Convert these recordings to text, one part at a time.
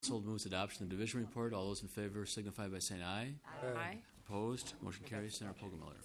Council moves adoption of the division report. All those in favor signify by saying aye. Aye. Opposed? Motion carries. Senator Poggemiller.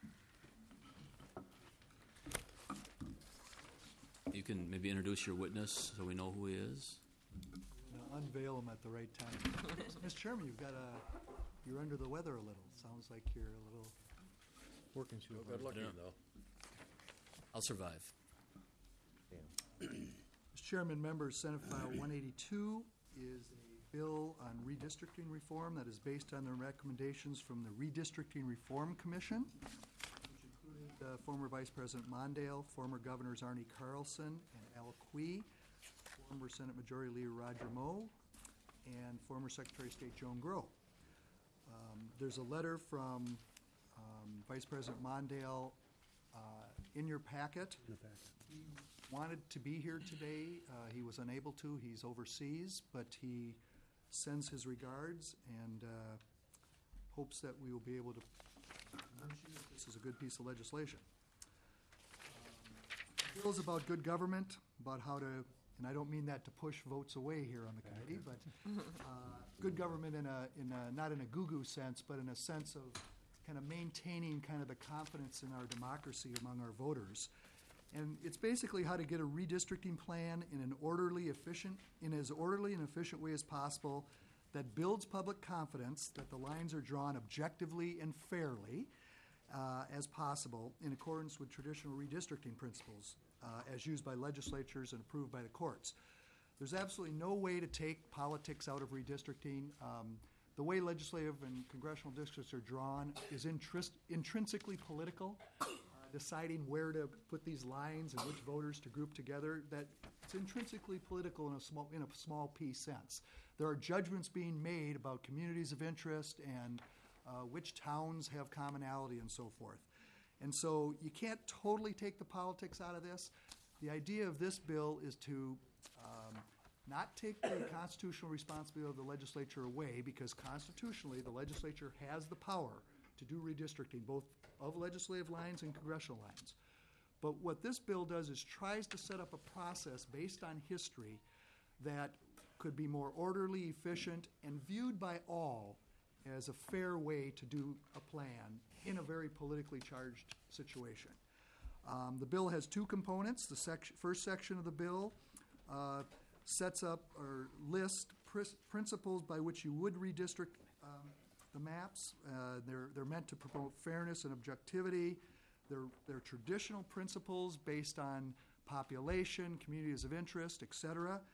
You can maybe introduce your witness so we know who he is. Unveil him at the right time. Mr. Chairman, you're under the weather a little. Sounds like you're a little working too hard. Good looking, though. I'll survive. Mr. Chairman, members, Senate File 182 is a bill on redistricting reform that is based on the recommendations from the Redistricting Reform Commission, which included former Vice President Mondale, former Governors Arnie Carlson and Al Quie, former Senate Majority Leader Roger Moe, and former Secretary of State Joan Grow. There's a letter from Vice President Mondale in your packet. He wanted to be here today. He was unable to. He's overseas, but he sends his regards and hopes that we will be able to convince you that this is a good piece of legislation. The bill is about good government, about how to, and I don't mean that to push votes away here on the committee, but good government in a not in a goo-goo sense, but in a sense of kind of maintaining kind of the confidence in our democracy among our voters. And it's basically how to get a redistricting plan in as orderly and efficient way as possible that builds public confidence that the lines are drawn objectively and fairly as possible in accordance with traditional redistricting principles as used by legislatures and approved by the courts. There's absolutely no way to take politics out of redistricting. The way legislative and congressional districts are drawn is intrinsically political, deciding where to put these lines and which voters to group together. That it's intrinsically political in a small p sense. There are judgments being made about communities of interest and which towns have commonality and so forth. And so you can't totally take the politics out of this. The idea of this bill is to not take the constitutional responsibility of the legislature away, because constitutionally the legislature has the power to do redistricting, both of legislative lines and congressional lines. But what this bill does is tries to set up a process based on history that could be more orderly, efficient, and viewed by all as a fair way to do a plan in a very politically charged situation. The bill has two components. The first section of the bill sets up or lists principles by which you would redistrict the maps. They're meant to promote fairness and objectivity. They're traditional principles based on population, communities of interest, etc.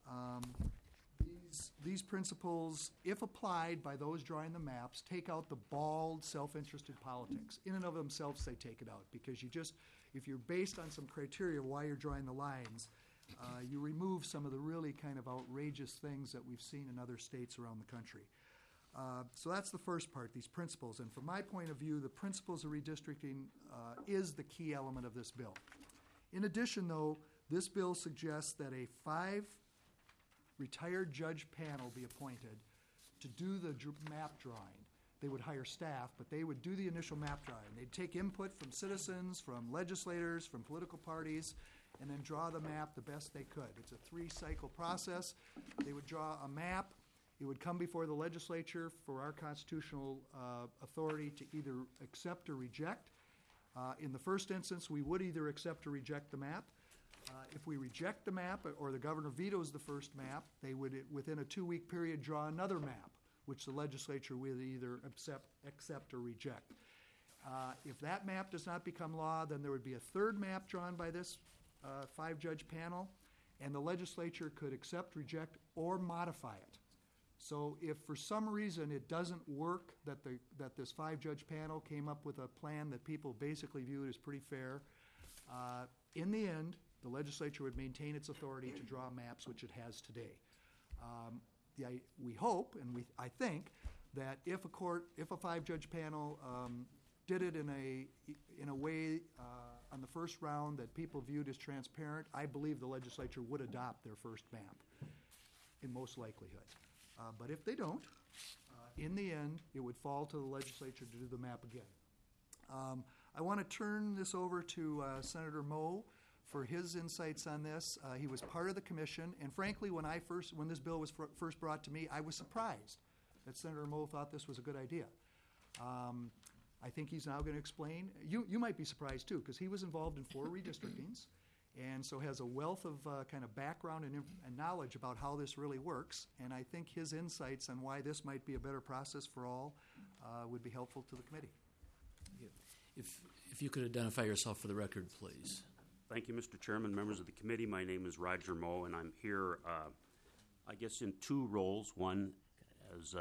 These principles, if applied by those drawing the maps, take out the bald, self-interested politics. In and of themselves, they take it out, because if you're based on some criteria of why you're drawing the lines, you remove some of the really kind of outrageous things that we've seen in other states around the country. So that's the first part, these principles. And from my point of view, the principles of redistricting is the key element of this bill. In addition, though, this bill suggests that a 5 retired judge panel be appointed to do the map drawing. They would hire staff, but they would do the initial map drawing. They'd take input from citizens, from legislators, from political parties, and then draw the map the best they could. It's a 3-cycle process. They would draw a map. It would come before the legislature for our constitutional authority to either accept or reject. In the first instance, we would either accept or reject the map. If we reject the map or the governor vetoes the first map, they would, within a 2-week period, draw another map, which the legislature would either accept or reject. If that map does not become law, then there would be a third map drawn by this 5-judge panel, and the legislature could accept, reject, or modify it. So if for some reason it doesn't work, that this 5-judge panel came up with a plan that people basically viewed as pretty fair, in the end, the legislature would maintain its authority to draw maps, which it has today. We hope, and I think, that if a 5-judge panel did it in a way on the first round that people viewed as transparent, I believe the legislature would adopt their first map, in most likelihood. But if they don't, in the end, it would fall to the legislature to do the map again. I want to turn this over to Senator Moe for his insights on this. He was part of the commission, and frankly, when this bill was first brought to me, I was surprised that Senator Moe thought this was a good idea. I think he's now going to explain. You might be surprised too, because he was involved in 4 redistrictings, and so has a wealth of kind of background and knowledge about how this really works. And I think his insights on why this might be a better process for all would be helpful to the committee. If you could identify yourself for the record, please. Thank you, Mr. Chairman, members of the committee. My name is Roger Moe, and I'm here, I guess, in 2 roles. One as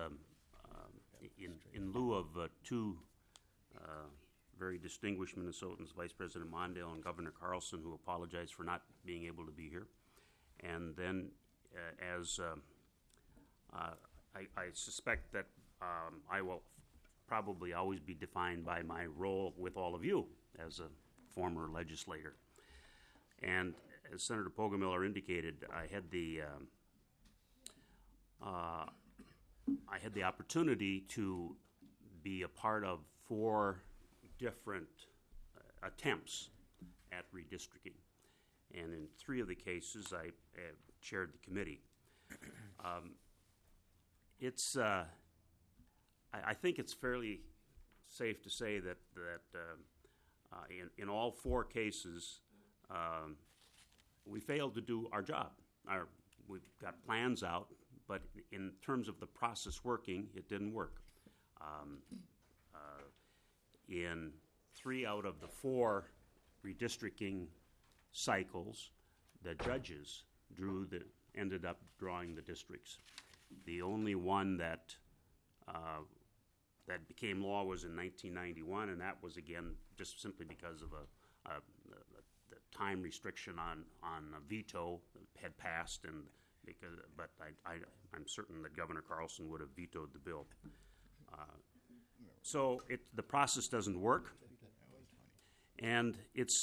in lieu of 2 very distinguished Minnesotans, Vice President Mondale and Governor Carlson, who apologized for not being able to be here. And then as I suspect that I will probably always be defined by my role with all of you as a former legislator. And as Senator Poggemiller indicated, I had the opportunity to be a part of 4 different attempts at redistricting, and in 3 of the cases, I chaired the committee. I think it's fairly safe to say that in all 4 cases, we failed to do our job. We've got plans out, but in terms of the process working, it didn't work. In 3 out of the 4 redistricting cycles, the judges ended up drawing the districts. The only one that became law was in 1991, and that was again just simply because of the time restriction on a veto had passed, but I'm certain that Governor Carlson would have vetoed the bill. So the process doesn't work, and it's.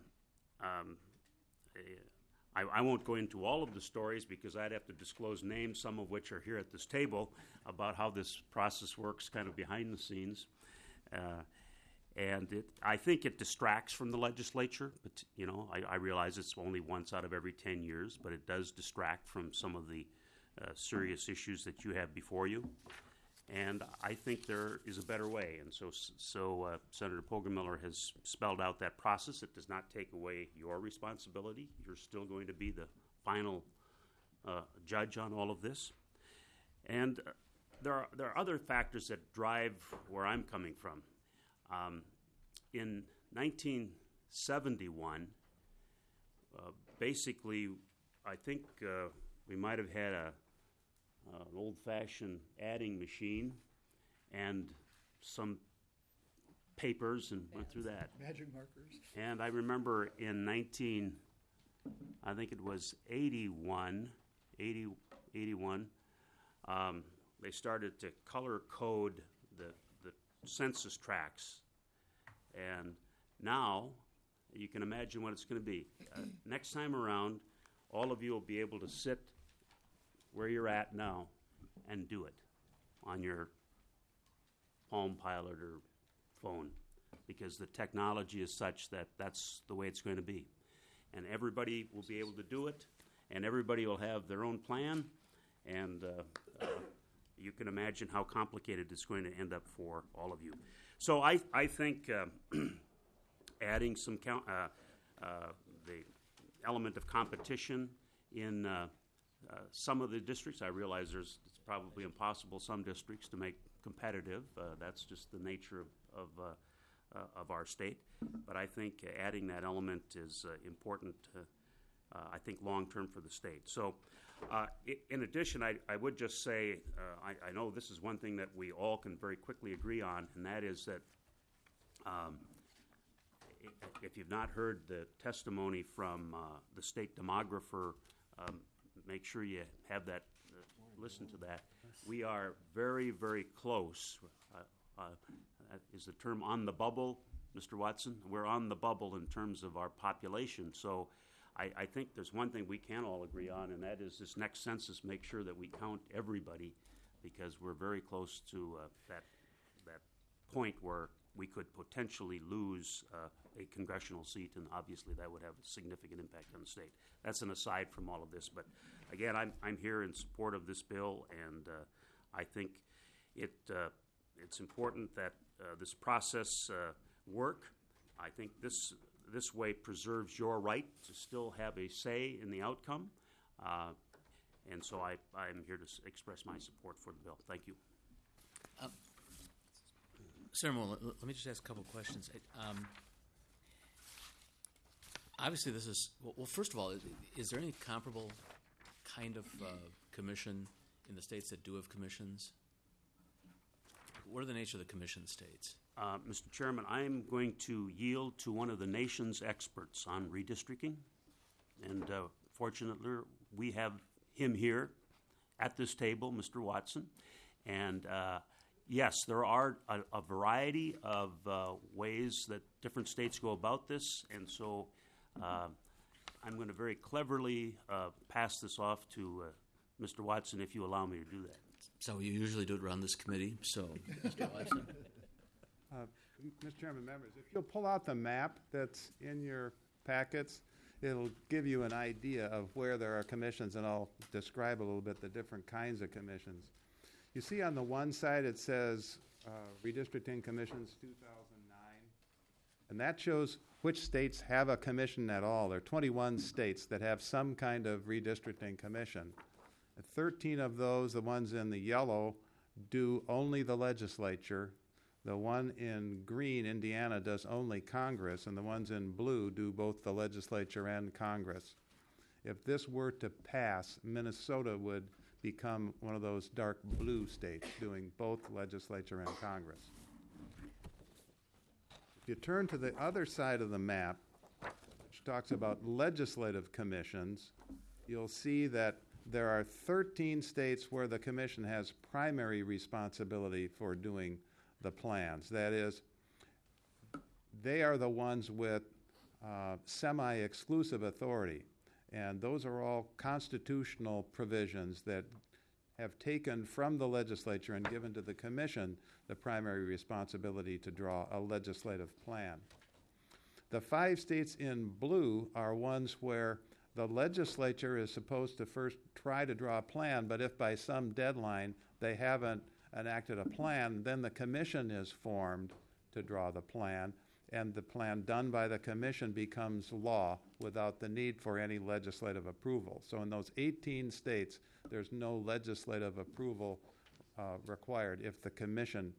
I won't go into all of the stories because I'd have to disclose names, some of which are here at this table, about how this process works kind of behind the scenes. And I think it distracts from the legislature. But, I realize it's only once out of every 10 years, but it does distract from some of the serious issues that you have before you. And I think there is a better way. And so Senator Poggemiller has spelled out that process. It does not take away your responsibility. You're still going to be the final judge on all of this. And there are other factors that drive where I'm coming from. In 1971, basically, I think we might have had an old-fashioned adding machine and some papers and went through that. Magic markers. And I remember in 81, they started to color code the census tracts. And now you can imagine what it's going to be. Next time around, all of you will be able to sit where you're at now and do it on your Palm Pilot or phone, because the technology is such that that's the way it's going to be. And everybody will be able to do it, and everybody will have their own plan, and you can imagine how complicated it's going to end up for all of you. So I think adding some the element of competition in some of the districts. I realize it's probably impossible some districts to make competitive. That's just the nature of our state. But I think adding that element is important, I think, long-term for the state. So in addition, I would just say, I know this is one thing that we all can very quickly agree on, and that is that if you've not heard the testimony from the state demographer, make sure you have that, listen to that. We are very, very close. Is the term on the bubble, Mr. Watson? We're on the bubble in terms of our population. So I think there's one thing we can all agree on, and that is this next census, make sure that we count everybody, because we're very close to that point where we could potentially lose a congressional seat, and obviously that would have a significant impact on the state. That's an aside from all of this, but again, I'm here in support of this bill, and I think it's important that this process work. I think this way preserves your right to still have a say in the outcome, and so I'm here to express my support for the bill. Thank you. Senator Moore, let me just ask a couple of questions. Obviously, this is, well, first of all, is there any comparable kind of commission in the states that do have commissions? What are the nature of the commission states? Mr. Chairman, I am going to yield to one of the nation's experts on redistricting, and fortunately, we have him here at this table, Mr. Watson, and yes, there are a variety of ways that different states go about this, and so I'm going to very cleverly pass this off to Mr. Watson if you allow me to do that. So you usually do it around this committee, so Mr. Watson. Mr. Chairman, members, if you'll pull out the map that's in your packets, it'll give you an idea of where there are commissions, and I'll describe a little bit the different kinds of commissions. You see on the one side it says Redistricting Commissions 2009, and that shows which states have a commission at all. There are 21 states that have some kind of redistricting commission. 13 of those, the ones in the yellow, do only the legislature. The one in green, Indiana, does only Congress, and the ones in blue do both the legislature and Congress. If this were to pass, Minnesota would become one of those dark blue states doing both legislature and Congress. If you turn to the other side of the map, which talks about legislative commissions, you'll see that there are 13 states where the commission has primary responsibility for doing the plans. That is, they are the ones with semi-exclusive authority. And those are all constitutional provisions that have taken from the legislature and given to the commission the primary responsibility to draw a legislative plan. The 5 states in blue are ones where the legislature is supposed to first try to draw a plan, but if by some deadline they haven't enacted a plan, then the commission is formed to draw the plan, and the plan done by the commission becomes law without the need for any legislative approval. So in those 18 states, there's no legislative approval required if the commission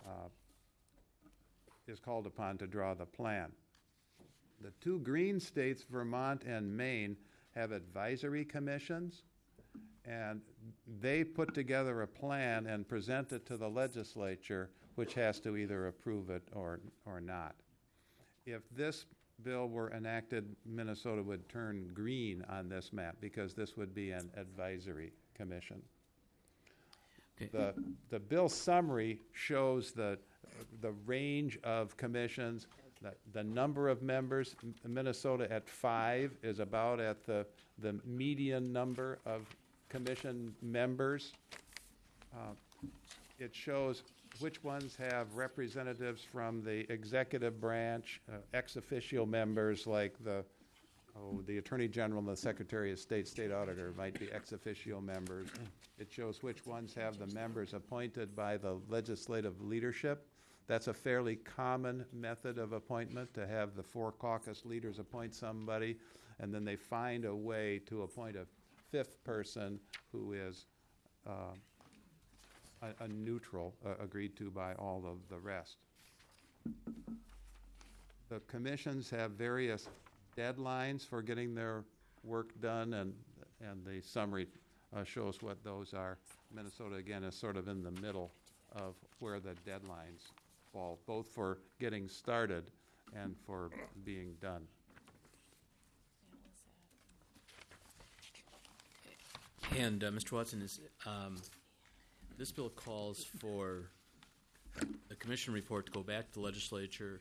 is called upon to draw the plan. The 2 green states, Vermont and Maine, have advisory commissions, and they put together a plan and present it to the legislature, which has to either approve it or not. If this bill were enacted, Minnesota would turn green on this map because this would be an advisory commission. Okay. The bill summary shows the range of commissions, the number of members. Minnesota at 5 is about at the median number of commission members. It shows which ones have representatives from the executive branch, ex officio members like the Attorney General and the Secretary of State, State Auditor might be ex officio members. It shows which ones have the members appointed by the legislative leadership. That's a fairly common method of appointment, to have the 4 caucus leaders appoint somebody, and then they find a way to appoint a 5th person who is a neutral, agreed to by all of the rest. The commissions have various deadlines for getting their work done, and the summary shows what those are. Minnesota, again, is sort of in the middle of where the deadlines fall, both for getting started and for being done. And Mr. Watson, this bill calls for the commission report to go back to the legislature.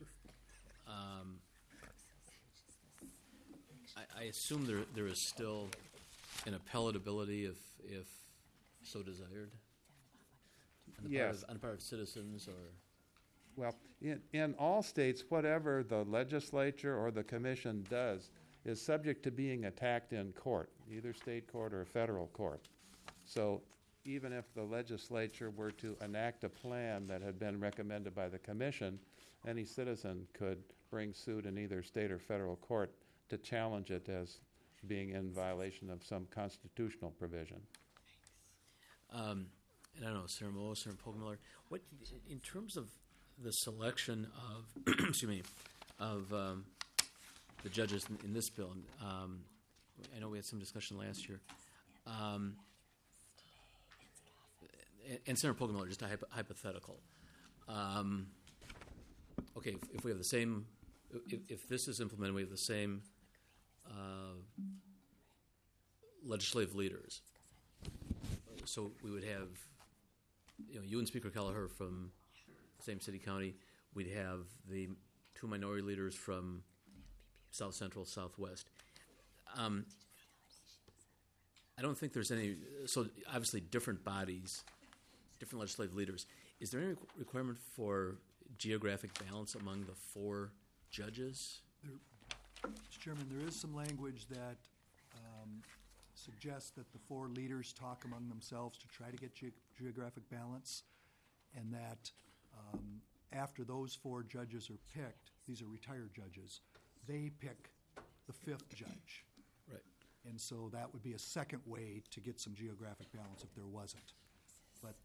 I assume there is still an appellate ability if so desired on the Yes. on the part of citizens, or Well, in all states, whatever the legislature or the commission does is subject to being attacked in court, either state court or federal court. So even if the legislature were to enact a plan that had been recommended by the commission, any citizen could bring suit in either state or federal court to challenge it as being in violation of some constitutional provision. And I don't know, Senator Moe, Senator Pogmiller, what, in terms of the selection of, excuse me, of the judges in this bill, I know we had some discussion last year, and Senator Pogmiller, just a hypothetical. Okay, if we have the same, if this is implemented, we have the same legislative leaders. So we would have, you and Speaker Kelleher from the same city county. We'd have the two minority leaders from South Central, Southwest. I don't think there's any, so obviously different bodies, different legislative leaders. Is there any requirement for geographic balance among the four judges? Mr. Chairman, there is some language that suggests that the four leaders talk among themselves to try to get geographic balance, and that after those four judges are picked, these are retired judges, they pick the fifth judge. Right. And so that would be a second way to get some geographic balance if there wasn't. But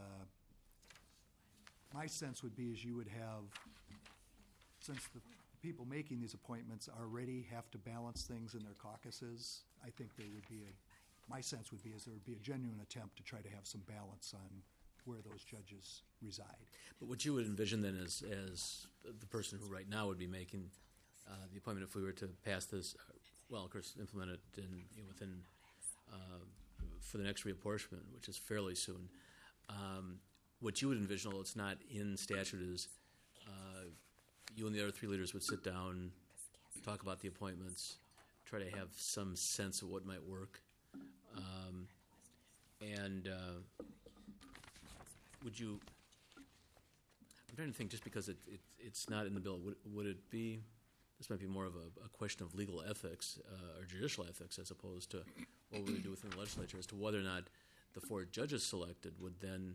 my sense would be is you would have, since the people making these appointments already have to balance things in their caucuses, I think there would be my sense would be is there would be a genuine attempt to try to have some balance on where those judges reside. But what you would envision then as the person who right now would be making the appointment, if we were to pass this, well, of course, implement it within for the next reapportionment, which is fairly soon. What you would envision, although it's not in statute, is you and the other three leaders would sit down, talk about the appointments, try to have some sense of what might work. Would you, I'm trying to think, just because it's not in the bill, would it be, this might be more of a question of legal ethics or judicial ethics as opposed to what we would do within the legislature, as to whether or not the four judges selected would then,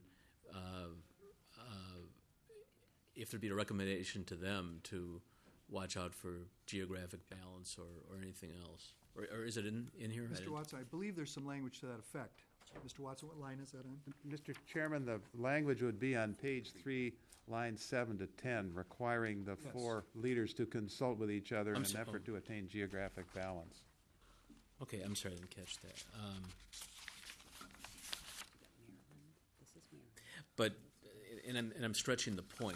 if there'd be a recommendation to them to watch out for geographic balance or anything else. Or is it in here? Mr. Watson, I believe there's some language to that effect. Mr. Watson, what line is that on? Mr. Chairman, the language would be on page 3, lines 7 to 10, requiring the four leaders to consult with each other in an effort to attain geographic balance. Okay, I'm sorry, I didn't catch that. But, and I'm stretching the point.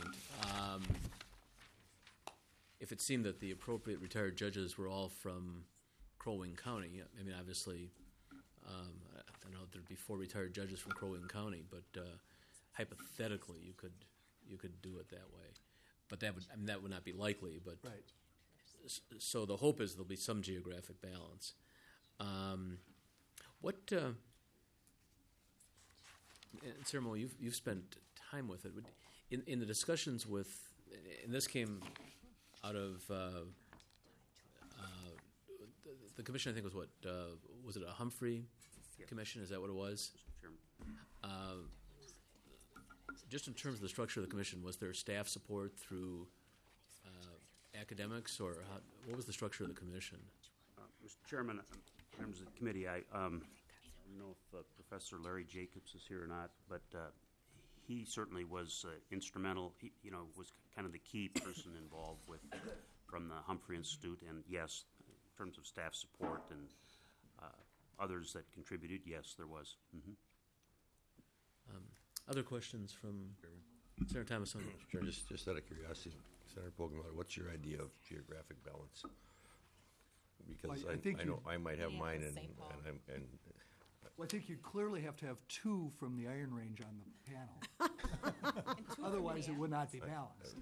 If it seemed that the appropriate retired judges were all from Crow Wing County, I mean, obviously, I don't know if there'd be four retired judges from Crow Wing County, but hypothetically, you could do it that way. But that would not be likely. But right. So the hope is there'll be some geographic balance. Senator Moe, you've spent time with it. In the discussions with, and this came out of the commission, I think was was it a Humphrey commission? Is that what it was? Chairman. Just in terms of the structure of the commission, was there staff support through academics, or what was the structure of the commission? Mr. Chairman, in terms of the committee, I don't know if Professor Larry Jacobs is here or not, but he certainly was instrumental. He, was kind of the key person involved from the Humphrey Institute, and yes, in terms of staff support and others that contributed, yes, there was. Mm-hmm. Other questions from Senator Thomasoni? Sure. Just out of curiosity, Senator Pogmiller, what's your idea of geographic balance? Because Well, I think I might have mine, and St. Paul. Well, I think you'd clearly have to have two from the Iron Range on the panel. Otherwise, it would not be balanced.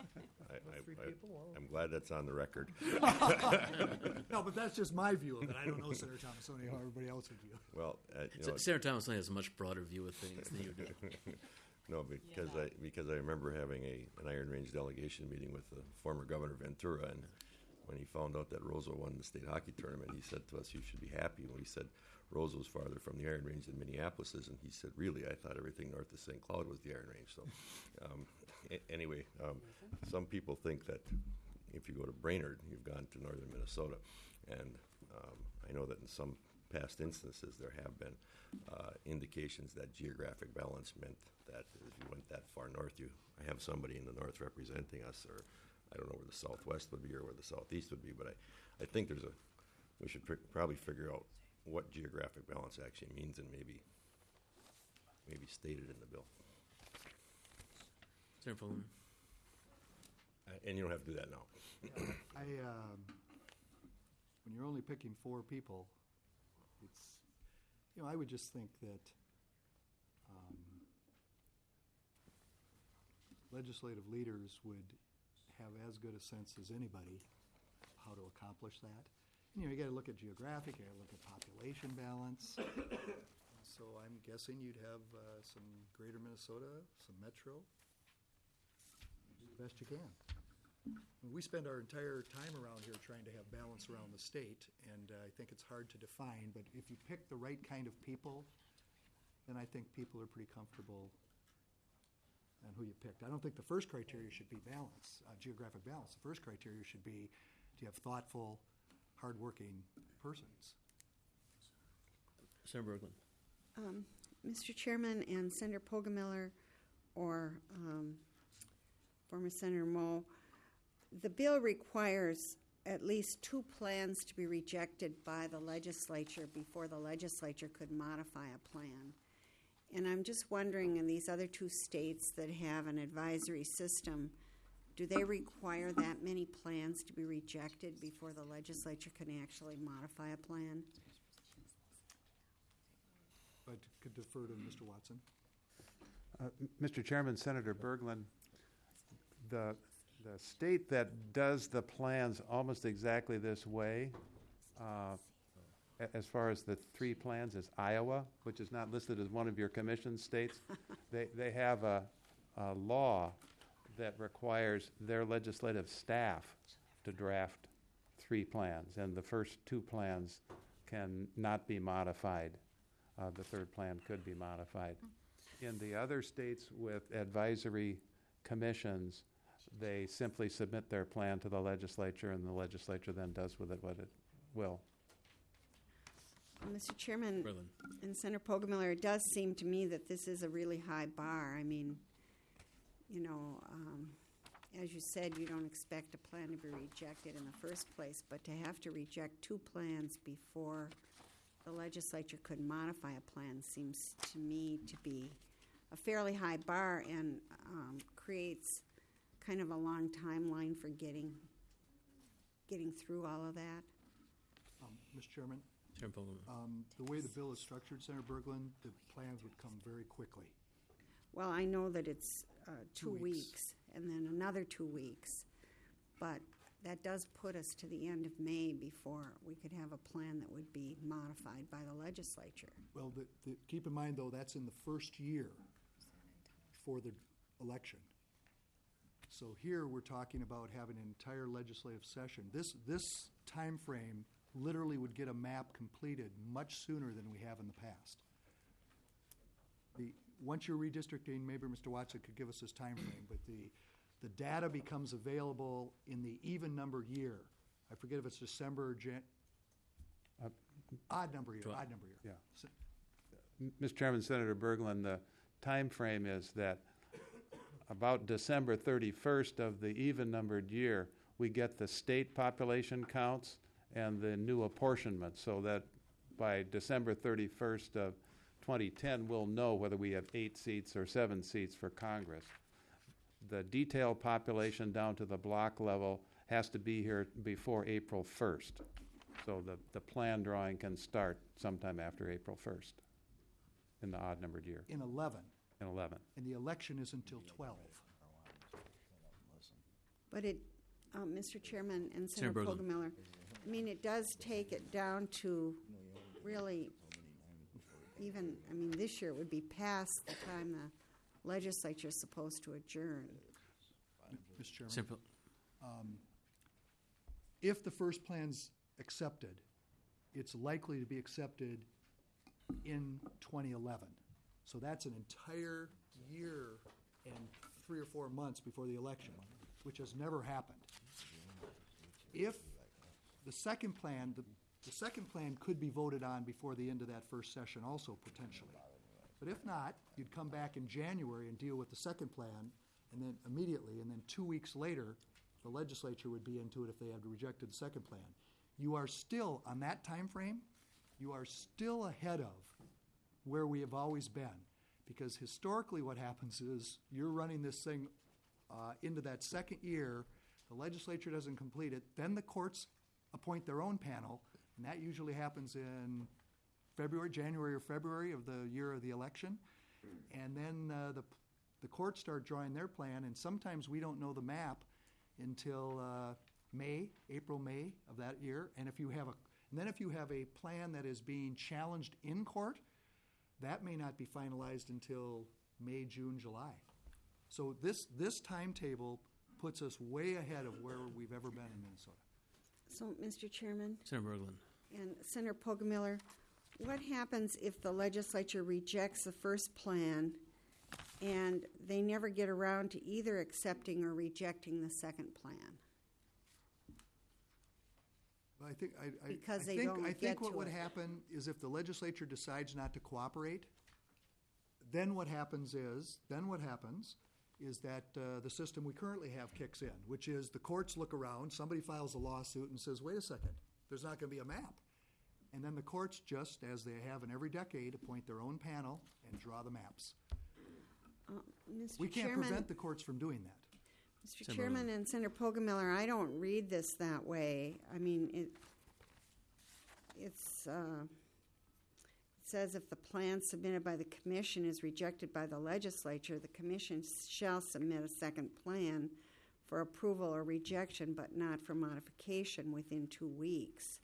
I'm glad that's on the record. No, but that's just my view of it. I don't know, Senator Thomasoni, how everybody else would view it. Well, Senator Thomasoni has a much broader view of things than you do. No, because I remember having an Iron Range delegation meeting with the former Governor Ventura, and when he found out that Roseau won the state hockey tournament, he said to us, "You should be happy." When he said Roseau's farther from the Iron Range than Minneapolis is, and he said, "Really? I thought everything north of St. Cloud was the Iron Range." So, anyway, some people think that if you go to Brainerd, you've gone to northern Minnesota, and I know that in some past instances there have been indications that geographic balance meant that if you went that far north, I have somebody in the north representing us, or I don't know where the southwest would be or where the southeast would be, but I think we should probably figure out what geographic balance actually means and maybe state it in the bill. Senator Fulham. And you don't have to do that now. When you're only picking 4 people, it's, I would just think that legislative leaders would have as good a sense as anybody how to accomplish that. You got to look at geographic, you got to look at population balance. So I'm guessing you'd have some greater Minnesota, some metro. Do the best you can. We spend our entire time around here trying to have balance around the state, and I think it's hard to define, but if you pick the right kind of people, then I think people are pretty comfortable on who you picked. I don't think the first criteria should be balance, geographic balance. The first criteria should be, do you have thoughtful, hardworking persons? Senator Berglund. Mr. Chairman and Senator Poggemiller, or former Senator Moe, the bill requires at least 2 plans to be rejected by the legislature before the legislature could modify a plan. And I'm just wondering, in these other 2 states that have an advisory system, do they require that many plans to be rejected before the legislature can actually modify a plan? I could defer to Mr. Watson. Mr. Chairman, Senator Berglund, the state that does the plans almost exactly this way, as far as the 3 plans, is Iowa, which is not listed as one of your commission states. They have a law that requires their legislative staff to draft 3 plans, and the first 2 plans can not be modified. The 3rd plan could be modified. In the other states with advisory commissions, they simply submit their plan to the legislature, and the legislature then does with it what it will. Mr. Chairman Berglund. and Senator Poggemiller, it does seem to me that this is a really high bar. I mean, as you said, you don't expect a plan to be rejected in the first place, but to have to reject 2 plans before the legislature could modify a plan seems to me to be a fairly high bar, and creates kind of a long timeline for getting through all of that. Mr. Chairman, Senator Fulham. the way the bill is structured, Senator Berglund, the plans would come very quickly. Well, I know that it's 2 2 weeks. weeks and then another 2 weeks, but that does put us to the end of May before we could have a plan that would be modified by the legislature. Well, keep in mind, though, that's in the first year for the election. So here we're talking about having an entire legislative session. This time frame literally would get a map completed much sooner than we have in the past. Once you're redistricting, maybe Mr. Watson could give us his time frame, but the data becomes available in the even numbered year. I forget if it's December or odd number year. Yeah. So, Mr. Chairman, Senator Berglund, the time frame is that about December 31st of the even-numbered year, we get the state population counts and the new apportionment, so that by December 31st of 2010, we'll know whether we have 8 seats or 7 seats for Congress. The detailed population down to the block level has to be here before April 1st. So the plan drawing can start sometime after April 1st in the odd-numbered year, in 11, in 11. and the election is until 12. But Mr. Chairman and Senator Senator Berglund. Poggemiller, I mean, it does take it down to really this year it would be past the time the legislature is supposed to adjourn. Mr. Chairman, Simple. if the first plan's accepted, it's likely to be accepted in 2011. So that's an entire year and 3 or 4 months before the election, which has never happened. If the second plan, the second plan could be voted on before the end of that first session also potentially. But if not, you'd come back in January and deal with the second plan, and then immediately, and then 2 weeks later, the legislature would be into it if they had rejected the second plan. You are still, on that time frame, you are still ahead of where we have always been. Because historically what happens is you're running this thing into that second year, the legislature doesn't complete it, then the courts appoint their own panel, and that usually happens in January or February of the year of the election. And then the courts start drawing their plan, and sometimes we don't know the map until April, May of that year. And if you have a plan that is being challenged in court, that may not be finalized until May, June, July. So this timetable puts us way ahead of where we've ever been in Minnesota. So, Mr. Chairman Senator Berglund. and Senator Poggemiller, what happens if the legislature rejects the first plan and they never get around to either accepting or rejecting the second plan? I think Because I they think, don't I get think what to would it. happen is if the legislature decides not to cooperate, then what happens is that the system we currently have kicks in, which is the courts look around, somebody files a lawsuit and says, wait a second, there's not going to be a map. And then the courts, just as they have in every decade, appoint their own panel and draw the maps. Mr. We can't Chairman, prevent the courts from doing that. Mr. Senator Chairman and Senator Poggemiller, I don't read this that way. I mean, it says if the plan submitted by the commission is rejected by the legislature, the commission shall submit a second plan for approval or rejection, but not for modification within 2 weeks.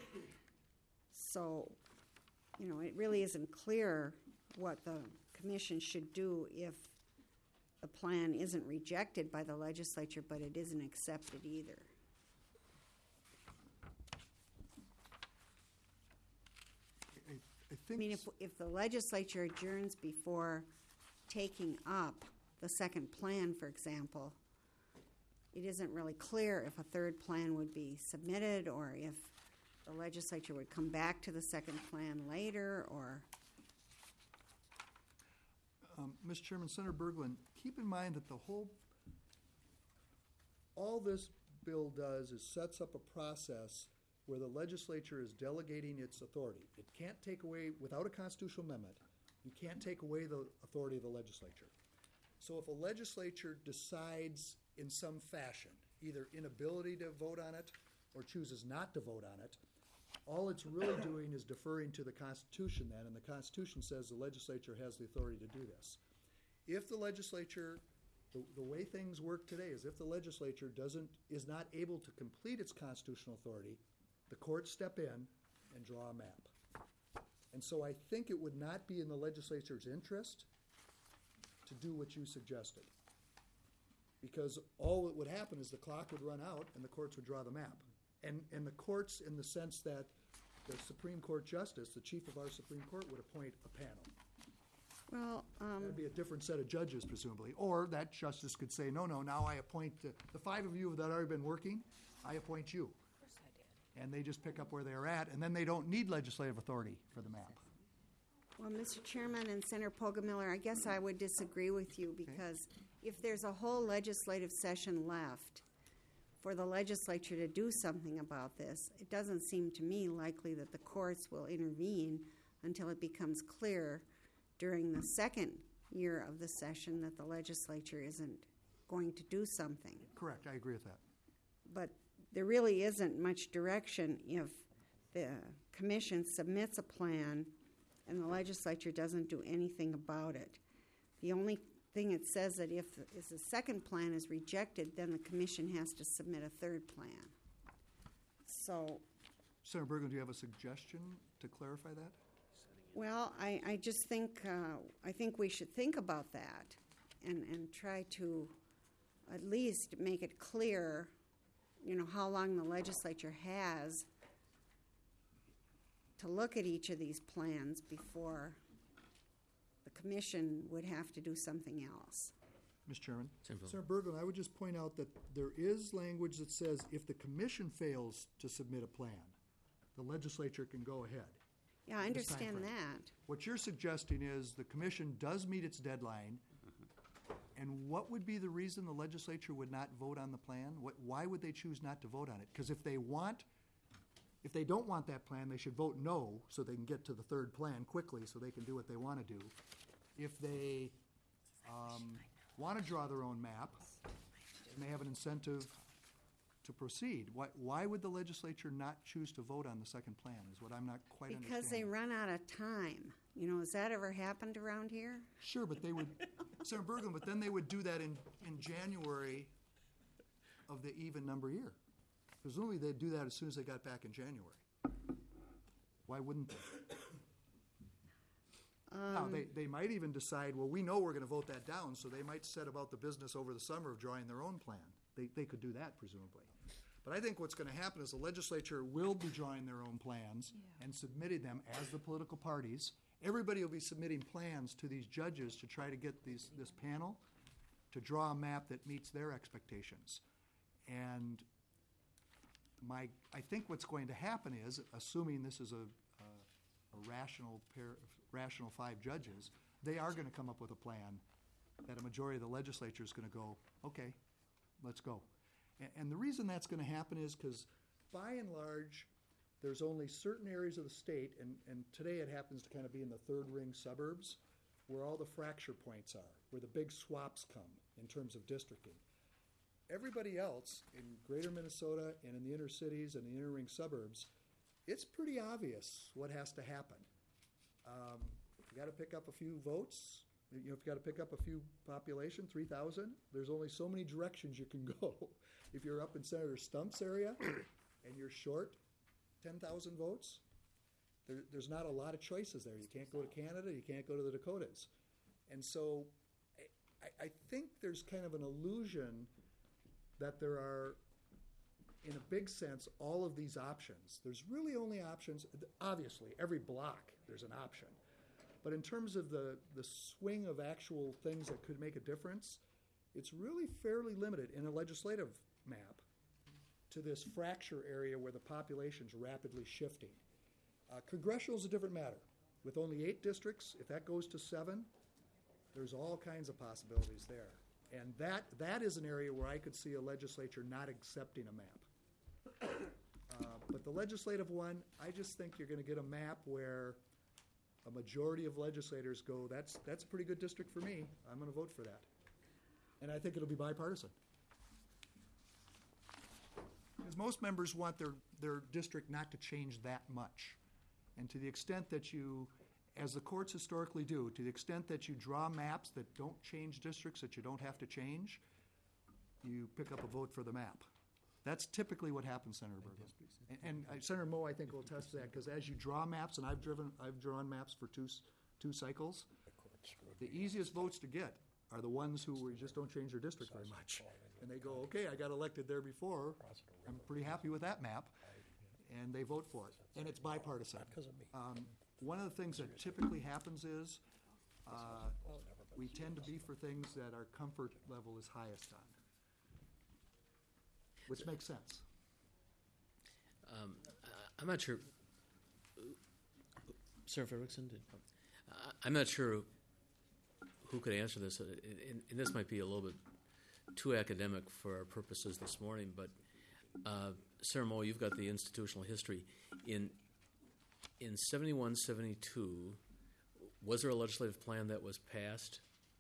So, it really isn't clear what the commission should do if the plan isn't rejected by the legislature, but it isn't accepted either. I I think mean, if the legislature adjourns before taking up the second plan, for example, it isn't really clear if a third plan would be submitted or if the legislature would come back to the second plan later, or... Mr. Chairman, Senator Berglund, keep in mind that all this bill does is sets up a process where the legislature is delegating its authority. It can't take away, without a constitutional amendment, you can't take away the authority of the legislature. So if a legislature decides in some fashion, either inability to vote on it or chooses not to vote on it, all it's really doing is deferring to the Constitution then, and the Constitution says the legislature has the authority to do this. If the legislature, the way things work today is if the legislature is not able to complete its constitutional authority, the courts step in and draw a map. And so I think it would not be in the legislature's interest to do what you suggested. Because all that would happen is the clock would run out and the courts would draw the map. And the courts, in the sense that the Supreme Court Justice, the chief of our Supreme Court, would appoint a panel. Well, That'd be a different set of judges, presumably. Or that justice could say, no, now I appoint, the 5 of you that have already been working, I appoint you. Of course I did. And they just pick up where they're at, and then they don't need legislative authority for the map. well, Mr. Chairman and Senator Poggemiller, I guess I would disagree with you because if there's a whole legislative session left for the legislature to do something about this, it doesn't seem to me likely that the courts will intervene until it becomes clear during the second year of the session that the legislature isn't going to do something. Correct, I agree with that. But there really isn't much direction if the commission submits a plan and the legislature doesn't do anything about it. The only thing it says that if the second plan is rejected, then the commission has to submit a third plan. So, Senator Berglund, do you have a suggestion to clarify that? well, I just think, I think we should think about that. and try to at least make it clear, how long the legislature has to look at each of these plans before the commission would have to do something else. Mr. Chairman. Senator Senator Berglund, I would just point out that there is language that says if the commission fails to submit a plan, the legislature can go ahead. Yeah, I This understand timeframe. that. What you're suggesting is the commission does meet its deadline, and what would be the reason the legislature would not vote on the plan? Why would they choose not to vote on it? Because if they don't want that plan, they should vote no, so they can get to the third plan quickly, so they can do what they want to do. If they want to draw their own map, and they have an incentive to proceed, why would the legislature not choose to vote on the second plan, is what I'm not quite understanding. Because they run out of time. Has that ever happened around here? Sure, but they would, Senator Berglund, but then they would do that in January of the even number year. Presumably, they'd do that as soon as they got back in January. Why wouldn't they? Now, they might even decide, well, we know we're going to vote that down, so they might set about the business over the summer of drawing their own plan. They could do that, presumably. But I think what's going to happen is the legislature will be drawing their own plans and submitting them as the political parties. Everybody will be submitting plans to these judges to try to get this panel to draw a map that meets their expectations. And I think what's going to happen is, assuming this is a rational 5 judges, they are going to come up with a plan that a majority of the legislature is going to go, okay, let's go. And the reason that's going to happen is because, by and large, there's only certain areas of the state, and today it happens to kind of be in the third ring suburbs, where all the fracture points are, where the big swaps come in terms of districting. Everybody else in greater Minnesota and in the inner cities and the inner ring suburbs, it's pretty obvious what has to happen. You got to pick up a few votes. If you got to pick up a few population, 3,000, there's only so many directions you can go. If you're up in Senator Stump's area and you're short 10,000 votes, there's not a lot of choices there. You can't go to Canada, you can't go to the Dakotas. And so I think there's kind of an illusion that there are, in a big sense, all of these options. There's really only options, obviously, every block there's an option. But in terms of the swing of actual things that could make a difference, it's really fairly limited in a legislative map to this fracture area where the population's rapidly shifting. Congressional is a different matter. With only 8 districts, if that goes to 7, there's all kinds of possibilities there. And that is an area where I could see a legislature not accepting a map. But the legislative one, I just think you're going to get a map where a majority of legislators go, that's a pretty good district for me. I'm going to vote for that. And I think it'll be bipartisan. Because most members want their district not to change that much. And to the extent that you, as the courts historically do, to the extent that you draw maps that don't change districts that you don't have to change, you pick up a vote for the map. That's typically what happens, Senator Berglund. And Senator Moe, I think, will attest to that, because as you draw maps, and I've drawn maps for two cycles, the easiest votes to get are the ones who just don't change their district very much. And they go, okay, I got elected there before, I'm pretty happy with that map, and they vote for it. And it's bipartisan. One of the things that typically happens is we tend to be for things that our comfort level is highest on, which makes sense. I'm not sure. Senator Frederickson, I'm not sure who could answer this, and this might be a little bit too academic for our purposes this morning, but Senator Moe, you've got the institutional history. In 71, 72, was there a legislative plan that was passed?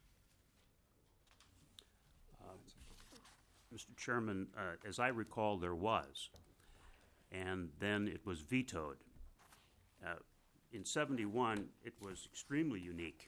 Mr. Chairman, as I recall, there was, and then it was vetoed. In 71, it was extremely unique.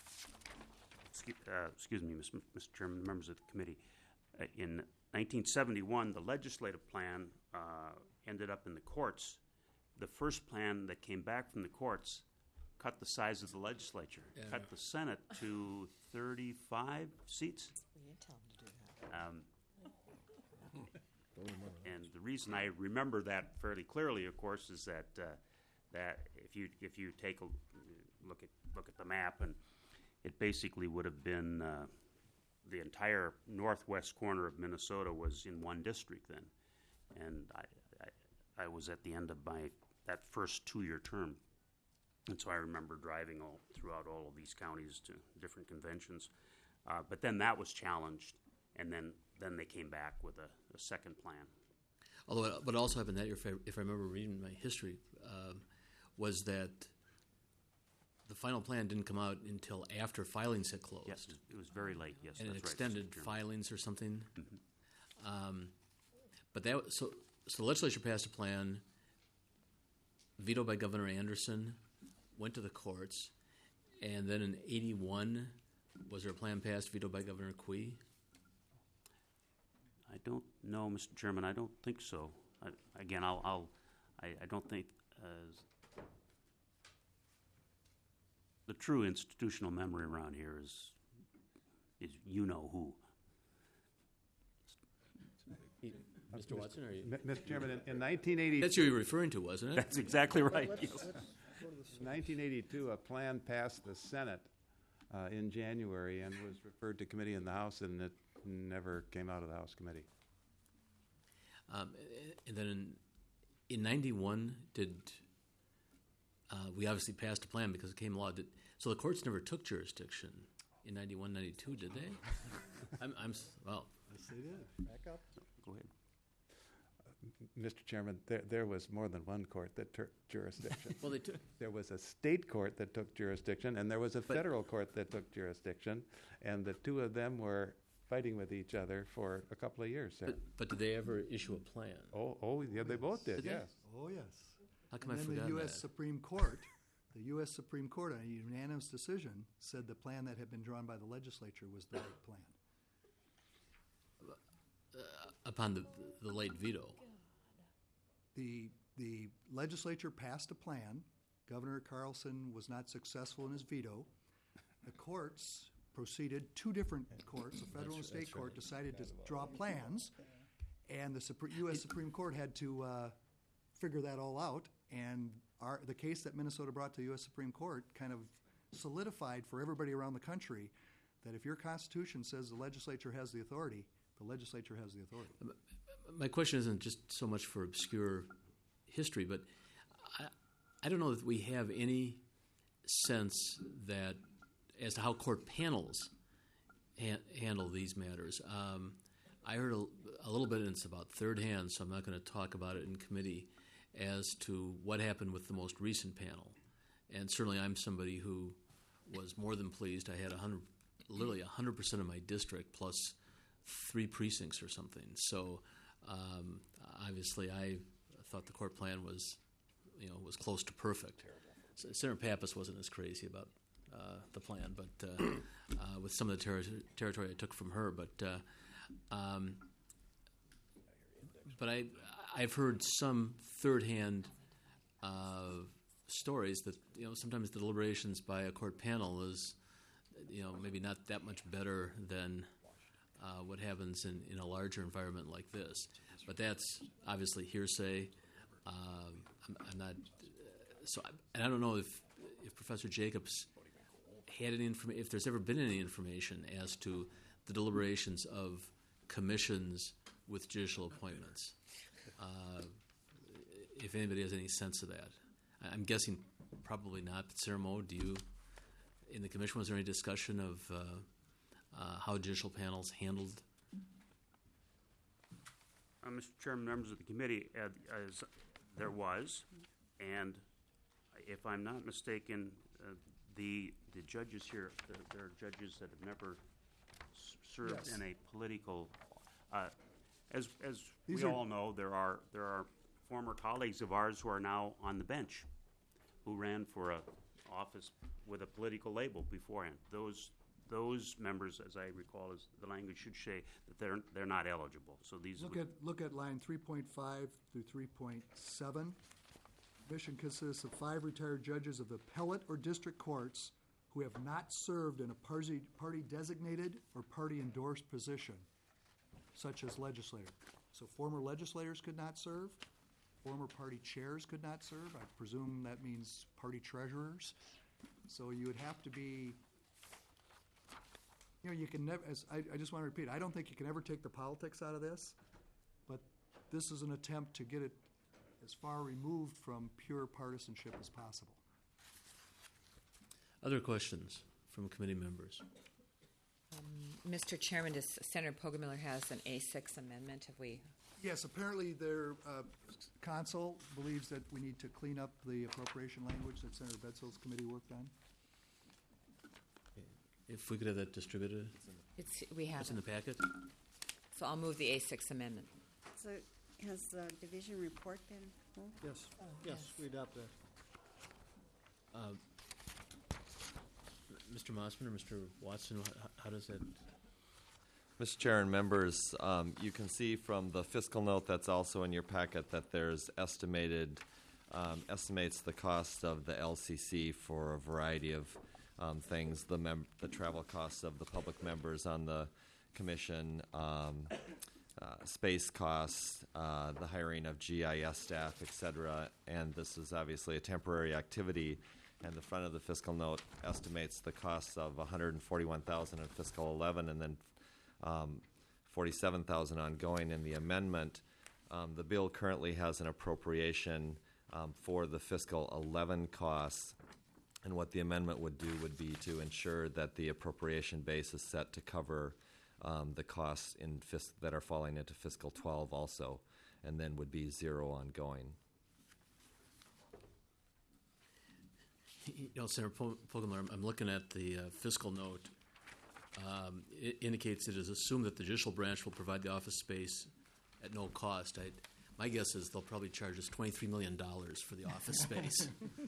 Excuse me, Mr. Chairman, members of the committee. In 1971, the legislative plan ended up in the courts. The first plan that came back from the courts cut the size of the legislature, Yeah. cut the Senate to 35 seats. And the reason I remember that fairly clearly, of course, is that that if you take a look at the map, and it basically would have been the entire northwest corner of Minnesota was in one district then, and I was at the end of that first 2-year term, and so I remember driving throughout all of these counties to different conventions, but then that was challenged, and then they came back with a second plan. Although, what also happened that year, if I remember reading my history, was that the final plan didn't come out until after filings had closed. Yes, it was very late. Yes, And it that's right, extended Mr. Chairman. filings or something. But so the legislature passed a plan, vetoed by Governor Anderson, went to the courts, and then in '81, was there a plan passed vetoed by Governor Quee? I don't know, Mr. Chairman. I don't think so. I don't think the true institutional memory around here is you know who. Mr. Watson, are you? Mr. Chairman, in 1982, That's who you're referring to, wasn't it? That's exactly right. Yes. 1982, a plan passed the Senate in January and was referred to committee in the House, and it never came out of the House committee. And then in '91, we obviously passed a plan because it came law. So the courts never took jurisdiction in '91, '92, did they? Well. Yes, they did. Back up. Go ahead. Mr. Chairman, there was more than one court that took jurisdiction. Well, they took. There was a state court that took jurisdiction, and there was a federal court that took jurisdiction, and the two of them were fighting with each other for a couple of years there. But did they ever issue a plan? Oh, yeah, they both did, Did they? yes. Oh, yes. How come And I then forgot the U.S. that? Supreme Court, on a unanimous decision, said the plan that had been drawn by the legislature was the right plan. Upon the late veto. The legislature passed a plan. Governor Carlson was not successful in his veto. The courts proceeded, two different courts, a federal and state court, decided to draw plans, and the U.S. Supreme Court had to figure that all out, and the case that Minnesota brought to the U.S. Supreme Court kind of solidified for everybody around the country that if your Constitution says the legislature has the authority, the legislature has the authority. My question isn't just so much for obscure history, but I don't know that we have any sense that as to how court panels handle these matters. I heard a little bit, and it's about third hand, so I'm not going to talk about it in committee, as to what happened with the most recent panel. And certainly I'm somebody who was more than pleased. I had literally 100% of my district plus 3 precincts or something. So obviously I thought the court plan was close to perfect. So Senator Pappas wasn't as crazy about the plan, but with some of the territory I took from her. But I've heard some third-hand stories that sometimes the deliberations by a court panel is maybe not that much better than what happens in a larger environment like this. But that's obviously hearsay. I'm not. And I don't know if Professor Jacobs had any information, if there's ever been any information as to the deliberations of commissions with judicial appointments. If anybody has any sense of that, I'm guessing probably not. But Sarah Moe, in the commission, was there any discussion of how judicial panels handled? Mr. Chairman, members of the committee, as there was, and if I'm not mistaken, the judges here, there are judges that have never served Yes. in a political. As These we are- all know, there are former colleagues of ours who are now on the bench, who ran for a office with a political label beforehand. Those members, as I recall, as the language should say, that they're not eligible. So these Look at line 3.5 through 3.7. Commission consists of 5 retired judges of the appellate or district courts who have not served in a party-designated or party-endorsed position, such as legislator. So former legislators could not serve, former party chairs could not serve. I presume that means party treasurers. So you would have to be, you can never, I just want to repeat, I don't think you can ever take the politics out of this, but this is an attempt to get it as far removed from pure partisanship as possible. Other questions from committee members? Mr. Chairman, does Senator Poggemiller has an A6 amendment? Have we? Yes, apparently their counsel believes that we need to clean up the appropriation language that Senator Betzel's committee worked on. If we could have that distributed, We have it's in the packet. So I'll move the A6 amendment. So has the division report been moved? Yes, yes, we adopt that. Mr. Mossman or Mr. Watson, how does that? Mr. Chair and members, you can see from the fiscal note that's also in your packet that there's estimates the cost of the LCC for a variety of things, the travel costs of the public members on the commission, space costs, the hiring of GIS staff, et cetera. And this is obviously a temporary activity. And the front of the fiscal note estimates the costs of $141,000 in fiscal 11 and then $47,000 ongoing in the amendment. The bill currently has an appropriation for the fiscal 11 costs, and what the amendment would do would be to ensure that the appropriation base is set to cover the costs that are falling into fiscal 12 also, and then would be zero ongoing. Senator Poggemiller, I'm looking at the fiscal note. It indicates it is assumed that the judicial branch will provide the office space at no cost. My guess is they'll probably charge us $23 million for the office space.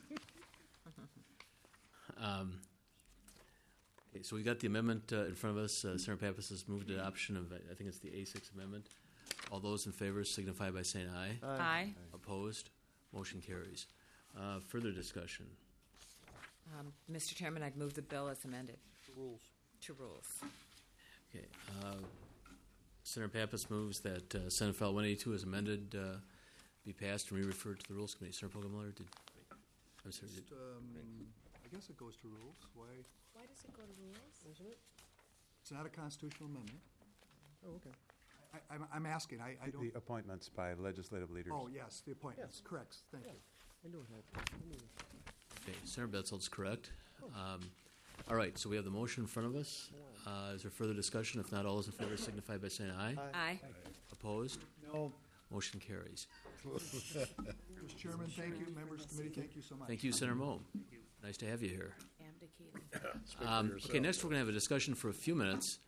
Okay, so we got the amendment in front of us. Senator Pappas has moved adoption of, I think it's the A6 amendment. All those in favor signify by saying aye. Aye. Opposed? Motion carries. Further discussion. Mr. Chairman, I'd move the bill as amended. Rules. To rules. Okay. Senator Pappas moves that Senate File 182 as amended be passed and re-referred to the Rules Committee. Senator Poggemiller, I'm sorry. I guess it goes to rules. Why does it go to rules? Isn't it? It's not a constitutional amendment. Oh, okay. I'm asking. I don't. The appointments by legislative leaders. Oh, yes, the appointments. Correct. Thank you. I knew it had. Okay, Senator Betzel's correct. All right, so we have the motion in front of us. Is there further discussion? If not, all those in favor signify by saying aye. Aye. Opposed? No. Motion carries. Mr. Chairman, thank you. Members of the committee, thank you so much. Thank you, Senator Moe. Nice to have you here. Abdicated. Okay, next we're going to have a discussion for a few minutes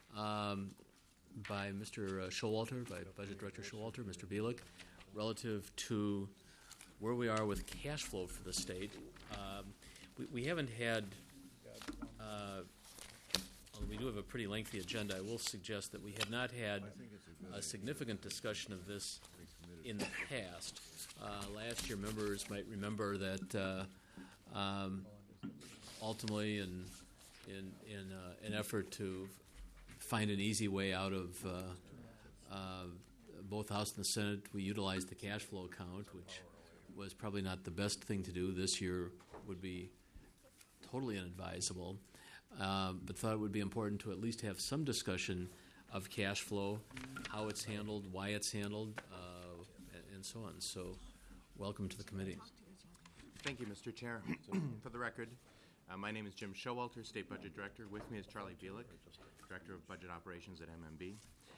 by Mr. Showalter, by Budget Director Showalter, Mr. Bielik, relative to where we are with cash flow for the state. We haven't had, although we do have a pretty lengthy agenda, I will suggest that we have not had a significant discussion of this in the past. Last year, members might remember that ultimately, in an effort to find an easy way out of both House and the Senate, we utilized the cash flow account, which was probably not the best thing to do. This year would be totally inadvisable, but thought it would be important to at least have some discussion of cash flow, how it's handled, why it's handled, and so on. So welcome to the committee. Thank you, Mr. Chair. For the record, my name is Jim Showalter, State Budget Director. With me is Charlie Bielik, Director of Budget Operations at MMB.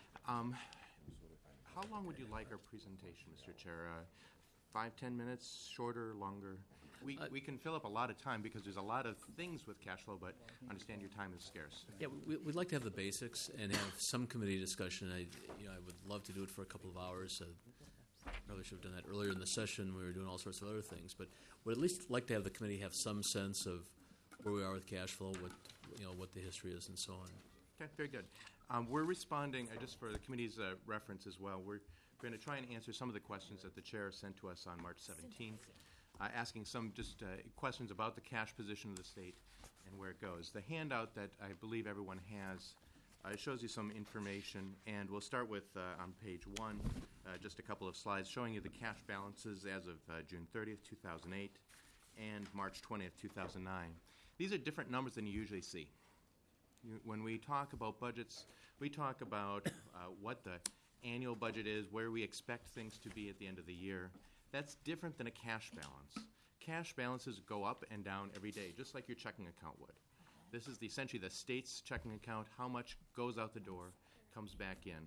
How long would you like our presentation, Mr. Chair? 5-10 minutes, shorter, longer? We can fill up a lot of time because there's a lot of things with cash flow, but understand your time is scarce. Yeah, we'd like to have the basics and have some committee discussion. I would love to do it for a couple of hours. Probably should have done that earlier in the session. We were doing all sorts of other things, but would at least like to have the committee have some sense of where we are with cash flow, what the history is, and so on. Okay, very good. We're responding, just for the committee's reference as well, we're going to try and answer some of the questions that the chair sent to us on March 17th. asking some just questions about the cash position of the state and where it goes. The handout that I believe everyone has shows you some information, and we'll start with, on page 1, just a couple of slides showing you the cash balances as of June 30th, 2008, and March 20th, 2009. These are different numbers than you usually see. When we talk about budgets, we talk about what the annual budget is, where we expect things to be at the end of the year. That's different than a cash balance. Cash balances go up and down every day, just like your checking account would. This is essentially the state's checking account, how much goes out the door, comes back in.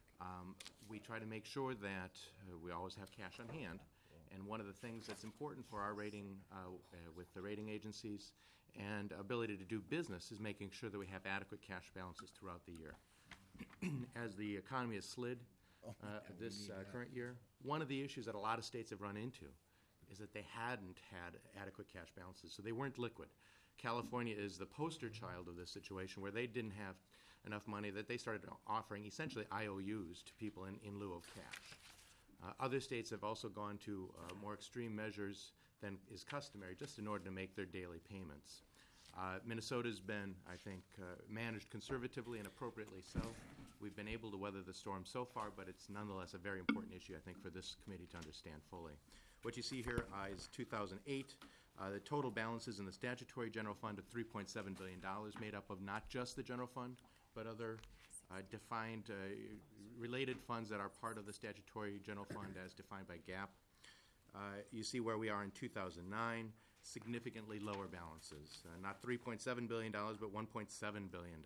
We try to make sure that we always have cash on hand. And one of the things that's important for our rating with the rating agencies and ability to do business is making sure that we have adequate cash balances throughout the year. As the economy has slid this current year, one of the issues that a lot of states have run into is that they hadn't had adequate cash balances, so they weren't liquid. California is the poster child of this situation where they didn't have enough money that they started offering essentially IOUs to people in lieu of cash. Other states have also gone to more extreme measures than is customary just in order to make their daily payments. Minnesota's been, I think, managed conservatively and appropriately so. We've been able to weather the storm so far, but it's nonetheless a very important issue, I think, for this committee to understand fully. What you see here is 2008. The total balances in the statutory general fund of $3.7 billion, made up of not just the general fund, but other defined related funds that are part of the statutory general fund as defined by GAAP. You see where we are in 2009, significantly lower balances, not $3.7 billion, but $1.7 billion.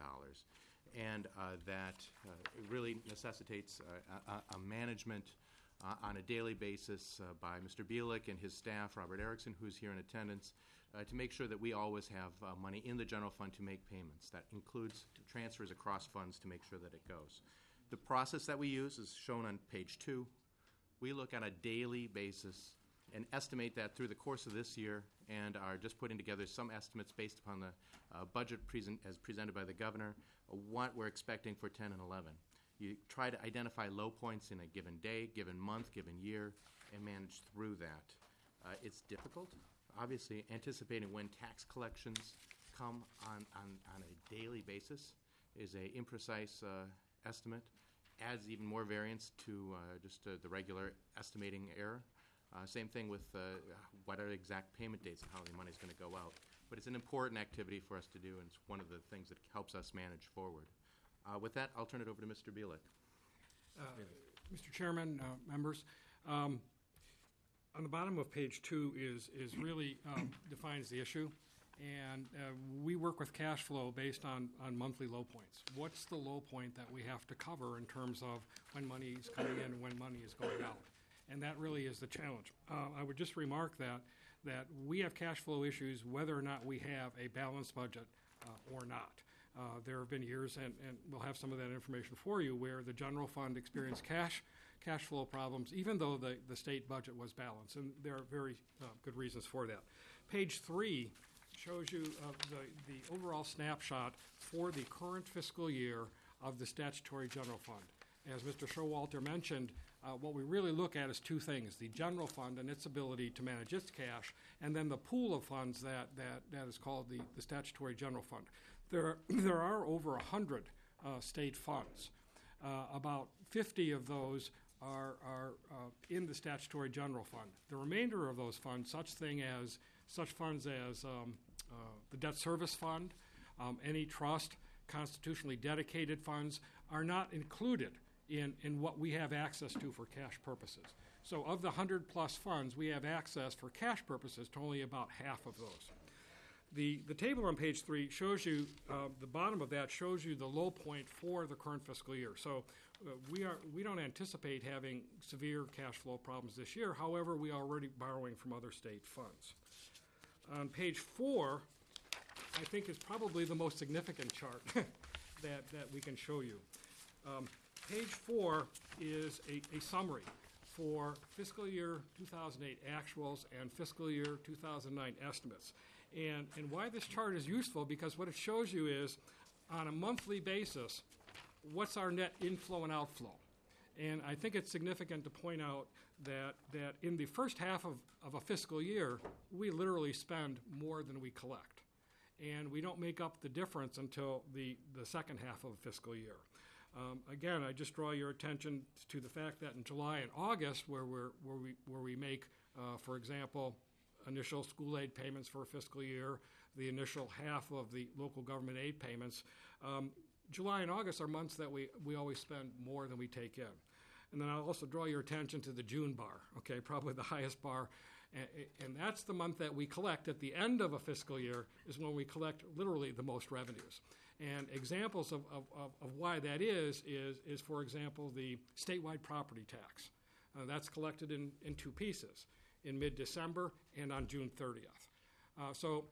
And that really necessitates a management on a daily basis by Mr. Bielik and his staff, Robert Erickson, who's here in attendance, to make sure that we always have money in the general fund to make payments. That includes transfers across funds to make sure that it goes. The process that we use is shown on page 2. We look at a daily basis and estimate that through the course of this year and are just putting together some estimates based upon the budget as presented by the governor, what we're expecting for 10 and 11. You try to identify low points in a given day, given month, given year, and manage through that. It's difficult. Obviously, anticipating when tax collections come on a daily basis is an imprecise estimate, adds even more variance to just the regular estimating error. Same thing with what are exact payment dates and how the money is going to go out. But it's an important activity for us to do, and it's one of the things that helps us manage forward. With that, I'll turn it over to Mr. Bielik. Mr. Chairman, members, on the bottom of page 2 is really defines the issue, and we work with cash flow based on monthly low points. What's the low point that we have to cover in terms of when money is coming in and when money is going out? And that really is the challenge. I would just remark that we have cash flow issues whether or not we have a balanced budget or not. There have been years, and we'll have some of that information for you, where the general fund experienced cash flow problems, even though the state budget was balanced, and there are very good reasons for that. Page 3 shows you the overall snapshot for the current fiscal year of the statutory general fund. As Mr. Showalter mentioned, what we really look at is two things: the general fund and its ability to manage its cash, and then the pool of funds that is called the statutory general fund. There are over 100 state funds. About 50 of those are in the statutory general fund. The remainder of those funds, such funds as the debt service fund, any trust, constitutionally dedicated funds, are not included in what we have access to for cash purposes. So of the 100-plus funds, we have access for cash purposes to only about half of those. The table on page 3 shows you, the bottom of that shows you the low point for the current fiscal year. So we don't anticipate having severe cash flow problems this year. However, we are already borrowing from other state funds. On page 4, I think is probably the most significant chart that we can show you. Page 4 is a summary for fiscal year 2008 actuals and fiscal year 2009 estimates. And why this chart is useful, because what it shows you is, on a monthly basis, what's our net inflow and outflow. And I think it's significant to point out that in the first half of a fiscal year, we literally spend more than we collect. And we don't make up the difference until the second half of a fiscal year. Again, I just draw your attention to the fact that in July and August, where we make, for example, initial school aid payments for a fiscal year, the initial half of the local government aid payments, July and August are months that we always spend more than we take in. And then I'll also draw your attention to the June bar, okay, probably the highest bar. And that's the month that we collect at the end of a fiscal year is when we collect literally the most revenues. And examples of why that is, for example, the statewide property tax. That's collected in two pieces, in mid-December and on June 30th. So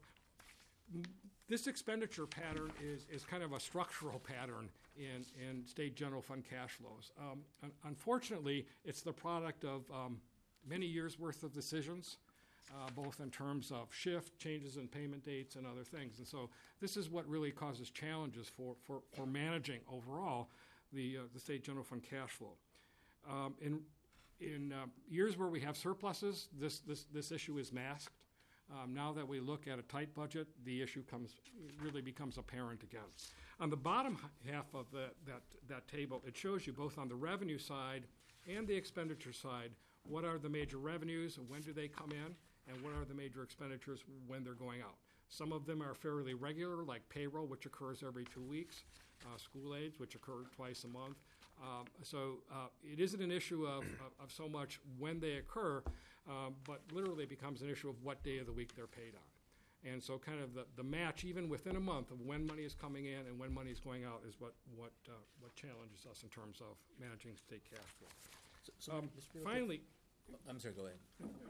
this expenditure pattern is kind of a structural pattern in state general fund cash flows. Unfortunately, it's the product of many years' worth of decisions, both in terms of shift, changes in payment dates, and other things. And so this is what really causes challenges for managing overall the state general fund cash flow. In years where we have surpluses, this issue is masked. Now that we look at a tight budget, the issue really becomes apparent again. On the bottom half of that table, it shows you both on the revenue side and the expenditure side what are the major revenues, when do they come in, and what are the major expenditures when they're going out. Some of them are fairly regular, like payroll, which occurs every 2 weeks, school aids, which occur twice a month. So it isn't an issue of so much when they occur, but literally becomes an issue of what day of the week they're paid on. And so kind of the match, even within a month, of when money is coming in and when money is going out is what challenges us in terms of managing state cash flow. Finally, I'm sorry, go ahead.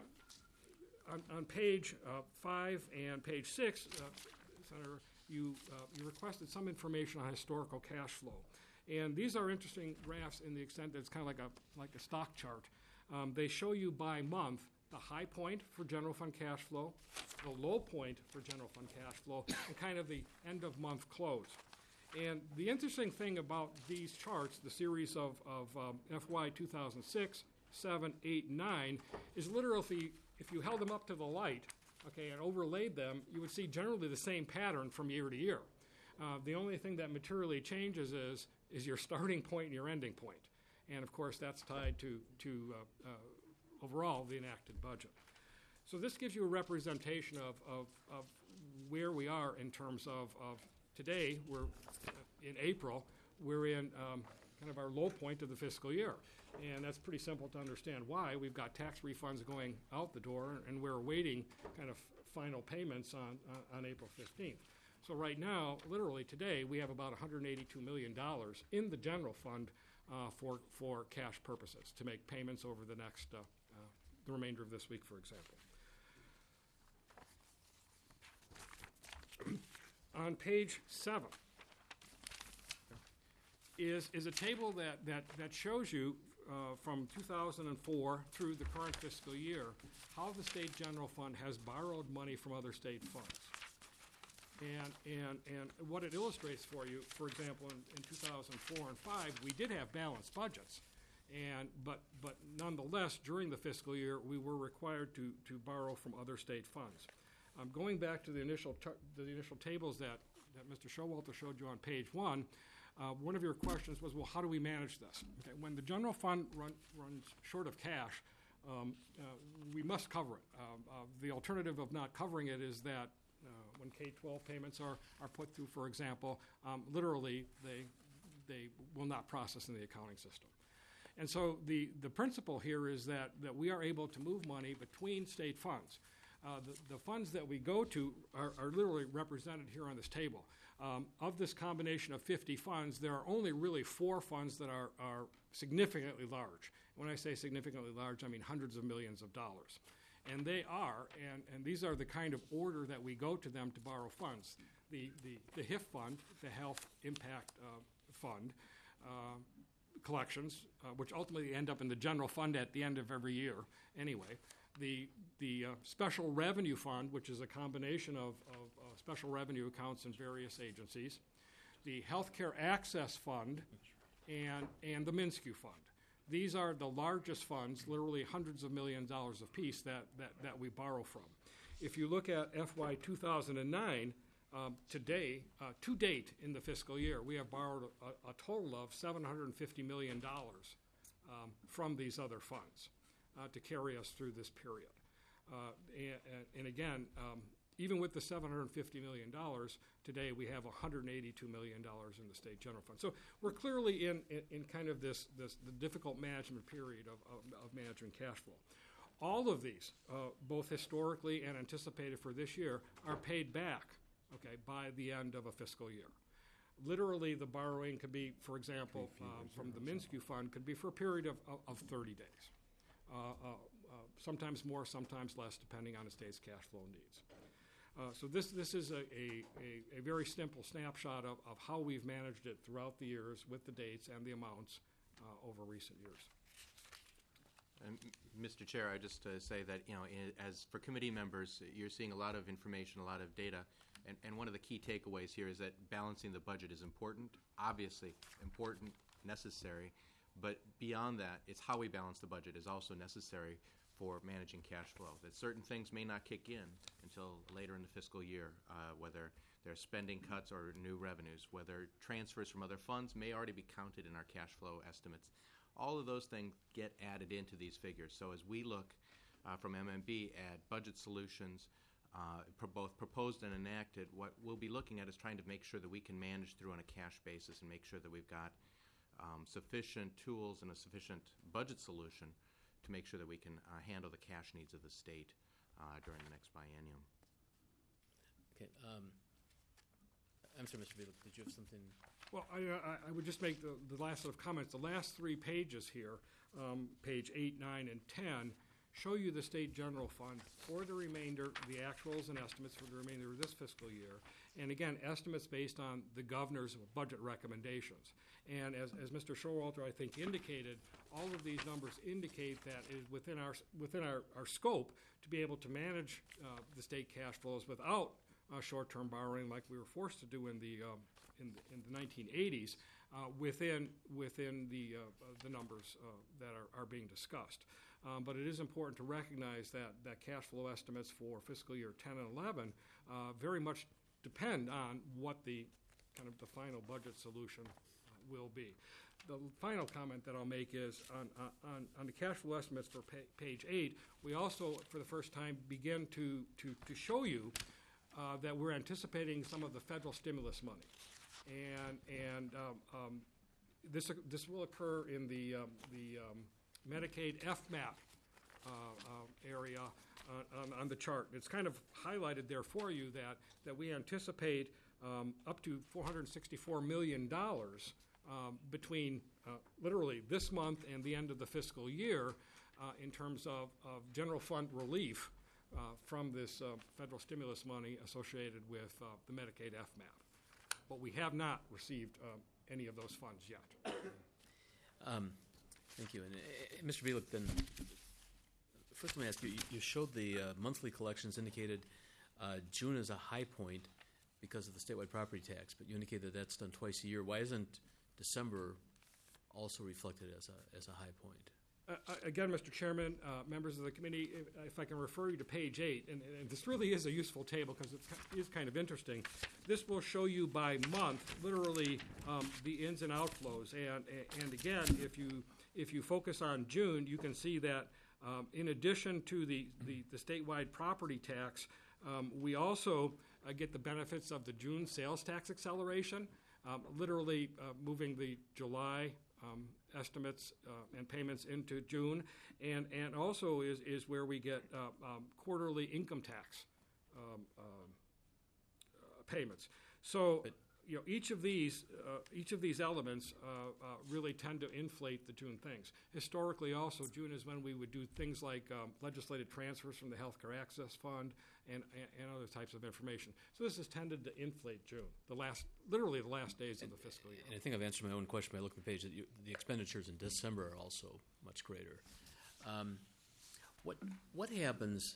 On page 5 and page 6, Senator, you requested some information on historical cash flow. And these are interesting graphs in the extent that it's kind of like a stock chart. They show you by month the high point for general fund cash flow, the low point for general fund cash flow, and kind of the end of month close. And the interesting thing about these charts, the series of FY 2006, 7, 8, and 9, is literally if you held them up to the light, okay, and overlaid them, you would see generally the same pattern from year to year. The only thing that materially changes is your starting point and your ending point. And of course, that's tied to overall the enacted budget. So this gives you a representation of where we are in terms of today. We're in April. We're in kind of our low point of the fiscal year. And that's pretty simple to understand why. We've got tax refunds going out the door, and we're awaiting kind of final payments on April 15th. So right now, literally today, we have about $182 million in the general fund for cash purposes to make payments over the next, the remainder of this week, for example. On page 7 is a table that shows you from 2004 through the current fiscal year how the state general fund has borrowed money from other state funds. And what it illustrates for you, for example, in 2004 and 5, we did have balanced budgets. But nonetheless, during the fiscal year, we were required to borrow from other state funds. Going back to the initial tables that Mr. Showalter showed you on page 1, one of your questions was, well, how do we manage this? Okay, when the general fund runs short of cash, we must cover it. The alternative of not covering it is that when K-12 payments are put through, for example, literally they will not process in the accounting system. And so the principle here is that we are able to move money between state funds. The funds that we go to are literally represented here on this table. Of this combination of 50 funds, there are only really 4 funds that are significantly large. When I say significantly large, I mean hundreds of millions of dollars. And they are, and these are the kind of order that we go to them to borrow funds. The HIF fund, the Health Impact Fund, collections, which ultimately end up in the general fund at the end of every year anyway. The Special Revenue Fund, which is a combination of special revenue accounts in various agencies. The Healthcare Access Fund and the MnSCU Fund. these are the largest funds, literally hundreds of millions of dollars apiece that we borrow from. If you look at FY 2009, to date in the fiscal year, we have borrowed a total of $750 million from these other funds to carry us through this period. And again, even with the $750 million, today we have $182 million in the state general fund. So we're clearly in kind of the difficult management period of managing cash flow. All of these, both historically and anticipated for this year, are paid back, okay, by the end of a fiscal year. Literally, the borrowing could be, for example, from the Minsky Fund, could be for a period of 30 days. Sometimes more, sometimes less, depending on the state's cash flow needs. So this is a very simple snapshot of how we've managed it throughout the years with the dates and the amounts over recent years. And Mr. Chair, I just say that, as for committee members, you're seeing a lot of information, a lot of data, and one of the key takeaways here is that balancing the budget is important, obviously important, necessary, but beyond that, it's how we balance the budget is also necessary for managing cash flow. That certain things may not kick in until later in the fiscal year, whether they're spending cuts or new revenues, whether transfers from other funds may already be counted in our cash flow estimates. All of those things get added into these figures. So as we look from MMB at budget solutions, both proposed and enacted, what we'll be looking at is trying to make sure that we can manage through on a cash basis and make sure that we've got sufficient tools and a sufficient budget solution to make sure that we can handle the cash needs of the state during the next biennium. Okay. I'm sorry, Mr. Beadle, did you have something? Well, I would just make the last sort of comments. The last 3 pages here, page 8, 9, and 10, show you the state general fund for the remainder, the actuals and estimates for the remainder of this fiscal year, and again, estimates based on the governor's budget recommendations. And as Mr. Showalter, I think, indicated, all of these numbers indicate that it is within our scope to be able to manage the state cash flows without short-term borrowing like we were forced to do in the 1980s within the numbers that are being discussed. But it is important to recognize that cash flow estimates for fiscal year 10 and 11 very much depend on what the kind of the final budget solution will be. The final comment that I'll make is on the cash flow estimates for page 8, we also, for the first time, begin to show you that we're anticipating some of the federal stimulus money. And this will occur in the Medicaid FMAP area on the chart. It's kind of highlighted there for you that we anticipate up to $464 million between literally this month and the end of the fiscal year in terms of general fund relief from this federal stimulus money associated with the Medicaid FMAP. But we have not received any of those funds yet. Thank you. And Mr. Bielik, then, first let me ask you, you showed the monthly collections indicated June is a high point because of the statewide property tax, but you indicated that's done twice a year. Why isn't December also reflected as a high point? Again, Mr. Chairman, members of the committee, if I can refer you to page 8, and this really is a useful table because it is kind of interesting. This will show you by month, literally, the ins and outflows. And again, if you focus on June, you can see that in addition to the statewide property tax, we also get the benefits of the June sales tax acceleration, literally moving the July estimates and payments into June, and also is where we get quarterly income tax payments. So each of these elements really tend to inflate the June things. Historically, also June is when we would do things like legislative transfers from the Healthcare Access Fund and other types of information. So this has tended to inflate June, literally the last days of the fiscal year. And I think I've answered my own question by looking at the page that the expenditures in December are also much greater. What happens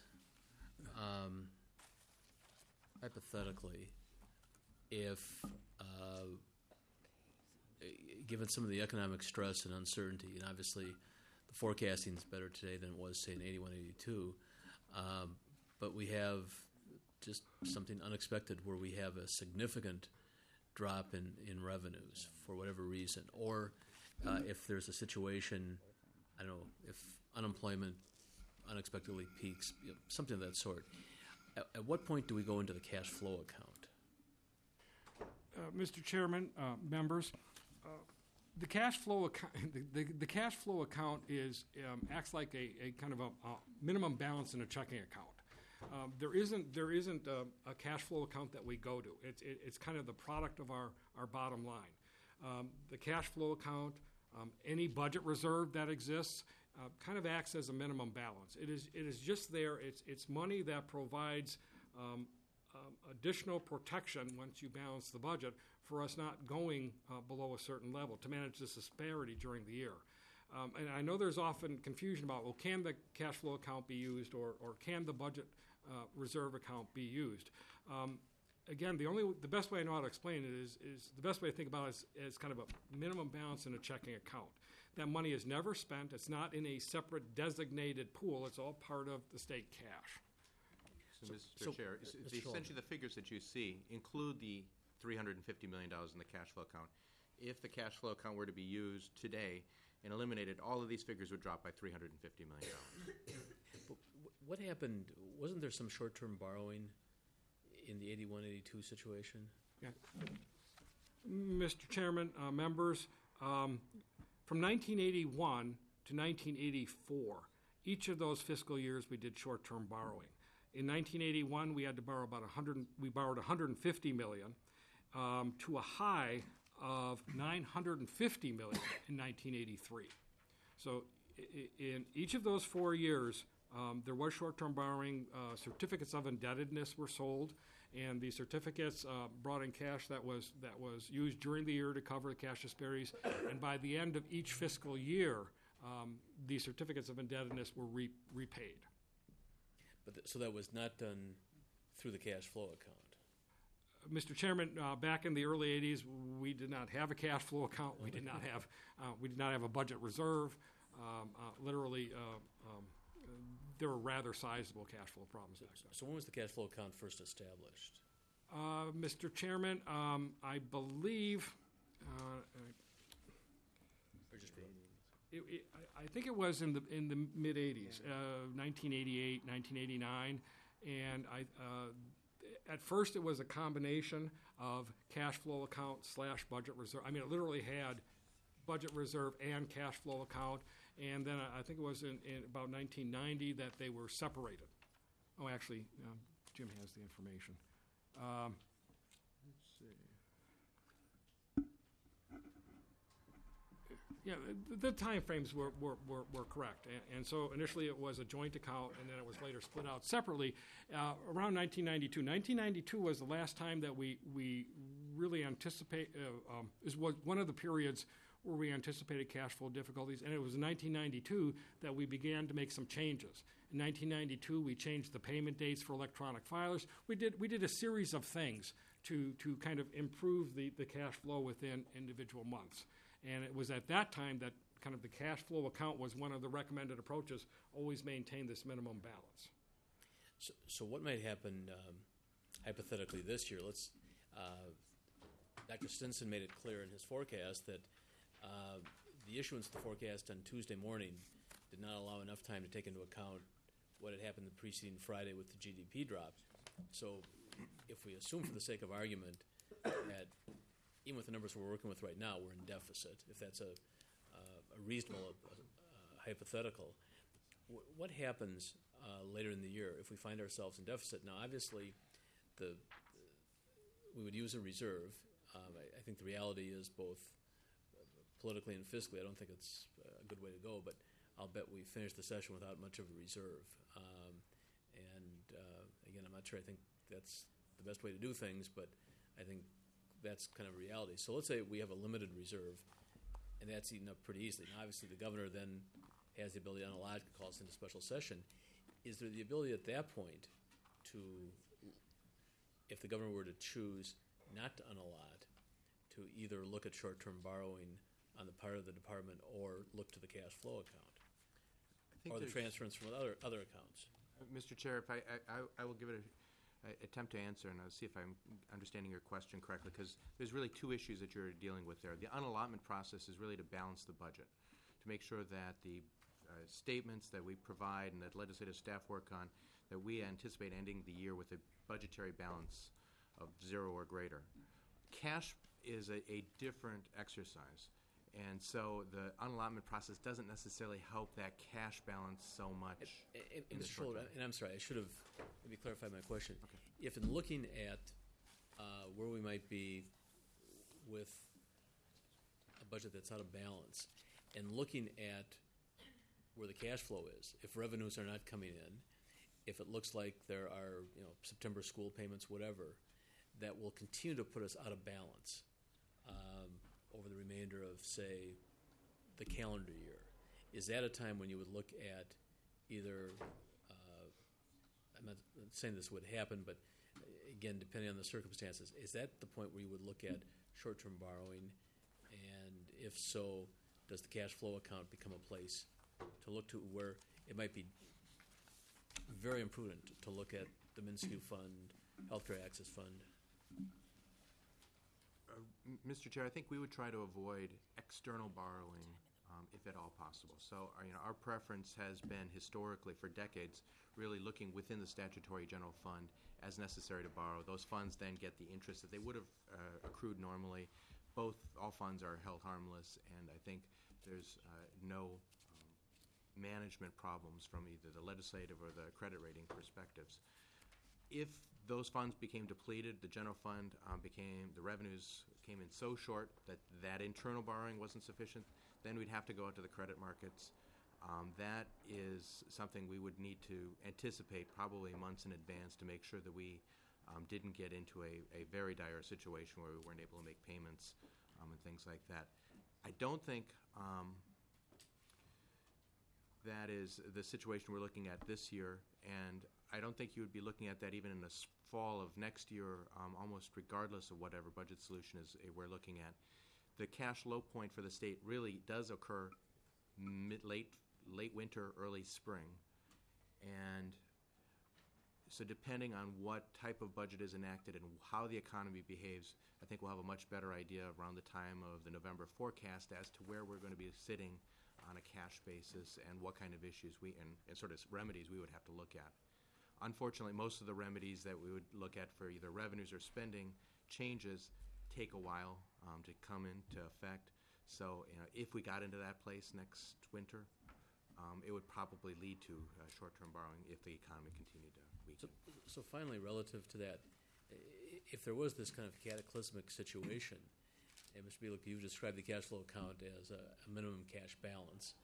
hypothetically if given some of the economic stress and uncertainty, and obviously the forecasting is better today than it was, say, in 81, 82, but we have just something unexpected where we have a significant drop in revenues for whatever reason, or if there's a situation, I don't know, if unemployment unexpectedly peaks, something of that sort. At what point do we go into the cash flow account? Mr. Chairman, members, the cash flow account, the cash flow account is acts like a kind of a minimum balance in a checking account. There isn't a cash flow account that we go to. It's kind of the product of our bottom line. The cash flow account, any budget reserve that exists, kind of acts as a minimum balance. It is just there. It's money that provides additional protection once you balance the budget for us not going below a certain level to manage this disparity during the year. And I know there's often confusion about, well, can the cash flow account be used or can the budget reserve account be used? Again, the best way I know how to explain it is the best way to think about it is kind of a minimum balance in a checking account. That money is never spent. It's not in a separate designated pool. It's all part of the state cash. So, Mr. Chair, essentially the figures that you see include the $350 million in the cash flow account. If the cash flow account were to be used today and eliminated, all of these figures would drop by $350 million. But what happened? Wasn't there some short-term borrowing in the 81, 82 situation? Yeah. Mr. Chairman, members, from 1981 to 1984, each of those fiscal years we did short-term borrowing. In 1981, we had to borrow we borrowed $150 million to a high of $950 million in 1983. So in each of those 4 years, there was short-term borrowing. Certificates of indebtedness were sold, and the certificates brought in cash that was used during the year to cover the cash disparities. And by the end of each fiscal year, the certificates of indebtedness were repaid. But so that was not done through the cash flow account. Mr. Chairman, back in the early '80s, we did not have a cash flow account. We did not have a budget reserve. Literally, there were rather sizable cash flow problems back then. So when was the cash flow account first established? Mr. Chairman, I believe. I think it was in the mid '80s, 1988, 1989, and at first it was a combination of cash flow account / budget reserve. I mean, it literally had budget reserve and cash flow account, and then I think it was in about 1990 that they were separated. Oh, actually, Jim has the information. Let's see. Yeah, the time frames were correct. And so initially it was a joint account, and then it was later split out separately around 1992. 1992 was the last time that we really anticipate, is one of the periods where we anticipated cash flow difficulties, and it was in 1992 that we began to make some changes. In 1992, we changed the payment dates for electronic filers. We did a series of things to kind of improve the cash flow within individual months. And it was at that time that kind of the cash flow account was one of the recommended approaches, always maintain this minimum balance. So what might happen hypothetically this year? Dr. Stinson made it clear in his forecast that the issuance of the forecast on Tuesday morning did not allow enough time to take into account what had happened the preceding Friday with the GDP drop. So if we assume for the sake of argument that even with the numbers we're working with right now, we're in deficit, if that's a reasonable hypothetical, what happens later in the year if we find ourselves in deficit? Now, obviously, we would use a reserve. I think the reality is both politically and fiscally, I don't think it's a good way to go, but I'll bet we finish the session without much of a reserve. Again, I'm not sure I think that's the best way to do things, but I think that's kind of a reality. So let's say we have a limited reserve, and that's eaten up pretty easily. Now, obviously, the governor then has the ability to unallot, calls into special session. Is there the ability at that point to, if the governor were to choose not to unallot, to either look at short-term borrowing on the part of the department or look to the cash flow account? I think Or the there's- transference from other accounts? Mr. Chair, if I will give it a attempt to answer, and I'll see if I'm understanding your question correctly, because there's really two issues that you're dealing with there. The unallotment process is really to balance the budget, to make sure that the statements that we provide and that legislative staff work on, that we anticipate ending the year with a budgetary balance of 0 or greater. Cash is a different exercise. And so the unallotment process doesn't necessarily help that cash balance so much. in the Mr. short Fuller, term. and I'm sorry, I should have maybe clarified my question. If in looking at where we might be with a budget that's out of balance, and looking at where the cash flow is, if revenues are not coming in, if it looks like there are September school payments, whatever, that will continue to put us out of balance over the remainder of, say, the calendar year. Is that a time when you would look at either, I'm not saying this would happen, but again, depending on the circumstances, is that the point where you would look at short-term borrowing? And if so, does the cash flow account become a place to look to where it might be very imprudent to look at the MNSCU fund, healthcare access fund? Mr. Chair, I think we would try to avoid external borrowing if at all possible. So our preference has been historically for decades really looking within the statutory general fund as necessary to borrow. Those funds then get the interest that they would have accrued normally. All funds are held harmless, and I think there's no management problems from either the legislative or the credit rating perspectives. If those funds became depleted, the general fund the revenues came in so short that internal borrowing wasn't sufficient, then we'd have to go out to the credit markets. That is something we would need to anticipate probably months in advance to make sure that we didn't get into a very dire situation where we weren't able to make payments and things like that. I don't think that is the situation we're looking at this year, and I don't think you would be looking at that even in the fall of next year, almost regardless of whatever budget solution is we're looking at. The cash low point for the state really does occur late winter, early spring, and so depending on what type of budget is enacted and how the economy behaves, I think we'll have a much better idea around the time of the November forecast as to where we're going to be sitting on a cash basis and what kind of issues and sort of remedies we would have to look at. Unfortunately, most of the remedies that we would look at for either revenues or spending changes take a while to come into effect. So if we got into that place next winter, it would probably lead to short-term borrowing if the economy continued to weaken. So finally, relative to that, if there was this kind of cataclysmic situation, and Mr. Bielek, you've described the cash flow account as a minimum cash balance,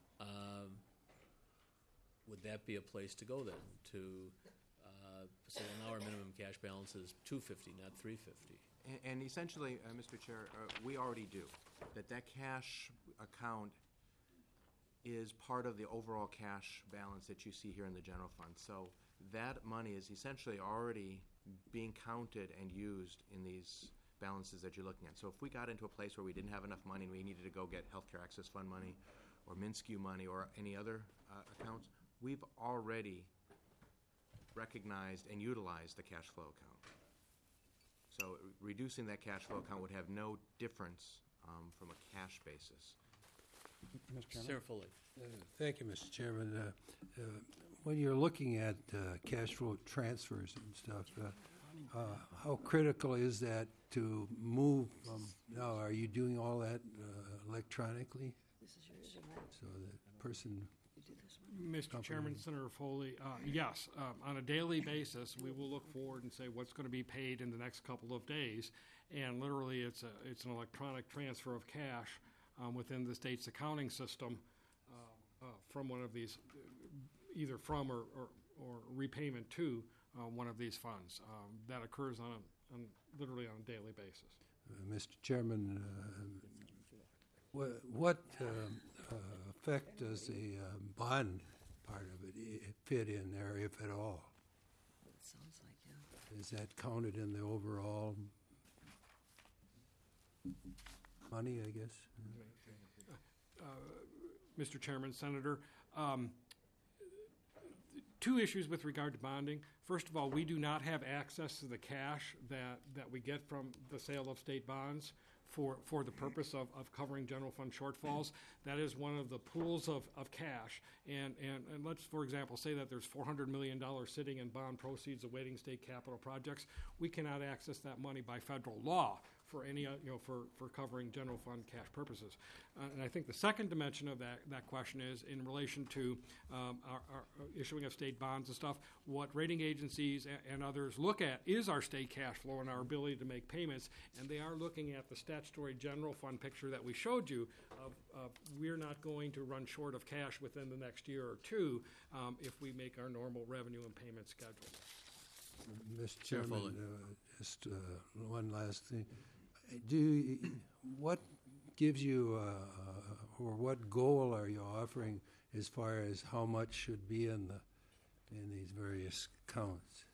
would that be a place to go then? To say, well, now our minimum cash balance is $250, not $350. And essentially, Mr. Chair, we already do. That cash account is part of the overall cash balance that you see here in the general fund. So that money is essentially already being counted and used in these balances that you're looking at. So if we got into a place where we didn't have enough money and we needed to go get healthcare access fund money or MNSCU money or any other accounts, we've already recognized and utilized the cash flow account. So reducing that cash flow account would have no difference from a cash basis. Mr. Chairman? Senator Foley. Thank you, Mr. Chairman. When you're looking at cash flow transfers and stuff, how critical is that to move from, now, are you doing all that electronically? So that person... Mr. Chairman, Senator Foley, yes, on a daily basis, we will look forward and say what's going to be paid in the next couple of days, and literally it's an electronic transfer of cash within the state's accounting system from one of these, either from or repayment to one of these funds. That occurs on literally on a daily basis. Mr. Chairman, what effect does the bond part of it fit in there, if at all? It sounds like, yeah. Is that counted in the overall money, I guess. Mr. Chairman, Senator, two issues with regard to bonding. First of all, we do not have access to the cash that we get from the sale of state bonds for the purpose of covering general fund shortfalls. That is one of the pools of cash. And let's, for example, say that there's $400 million sitting in bond proceeds awaiting state capital projects. We cannot access that money by federal law for any, for covering general fund cash purposes. And I think the second dimension of that question is in relation to our issuing of state bonds and stuff. What rating agencies and others look at is our state cash flow and our ability to make payments, and they are looking at the statutory general fund picture that we showed you of we're not going to run short of cash within the next year or two if we make our normal revenue and payment schedule. Mr. Chair Chairman, Foley. just one last thing. What gives you, or what goal are you offering as far as how much should be in these various accounts?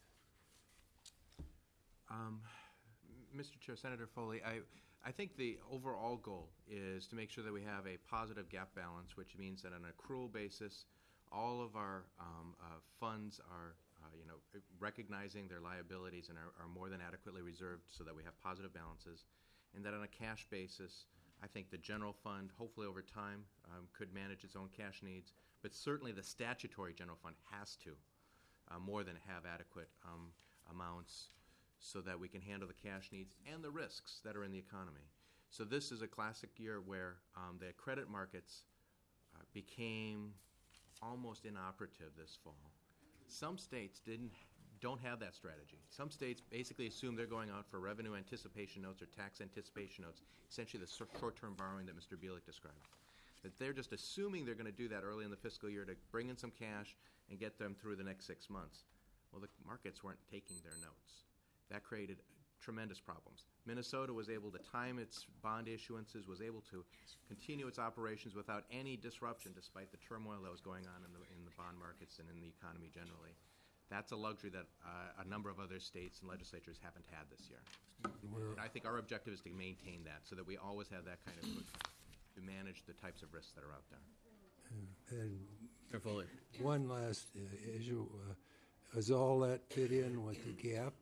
Mr. Chair, Senator Foley, I think the overall goal is to make sure that we have a positive gap balance, which means that on an accrual basis, all of our funds are recognizing their liabilities and are more than adequately reserved so that we have positive balances. And that on a cash basis, I think the general fund, hopefully over time, could manage its own cash needs. But certainly the statutory general fund has to more than have adequate amounts so that we can handle the cash needs and the risks that are in the economy. So this is a classic year where the credit markets became almost inoperative this fall. Some states don't have that strategy. Some states basically assume they're going out for revenue anticipation notes or tax anticipation notes, essentially the short-term borrowing that Mr. Bielik described. That they're just assuming they're going to do that early in the fiscal year to bring in some cash and get them through the next 6 months. Well, the markets weren't taking their notes. That created tremendous problems. Minnesota was able to time its bond issuances, was able to continue its operations without any disruption despite the turmoil that was going on in the bond markets and in the economy generally. That's a luxury that a number of other states and legislatures haven't had this year. And I think our objective is to maintain that so that we always have that kind of to manage the types of risks that are out there. And Chair Foley. one last issue. Does all that fit in with the gap?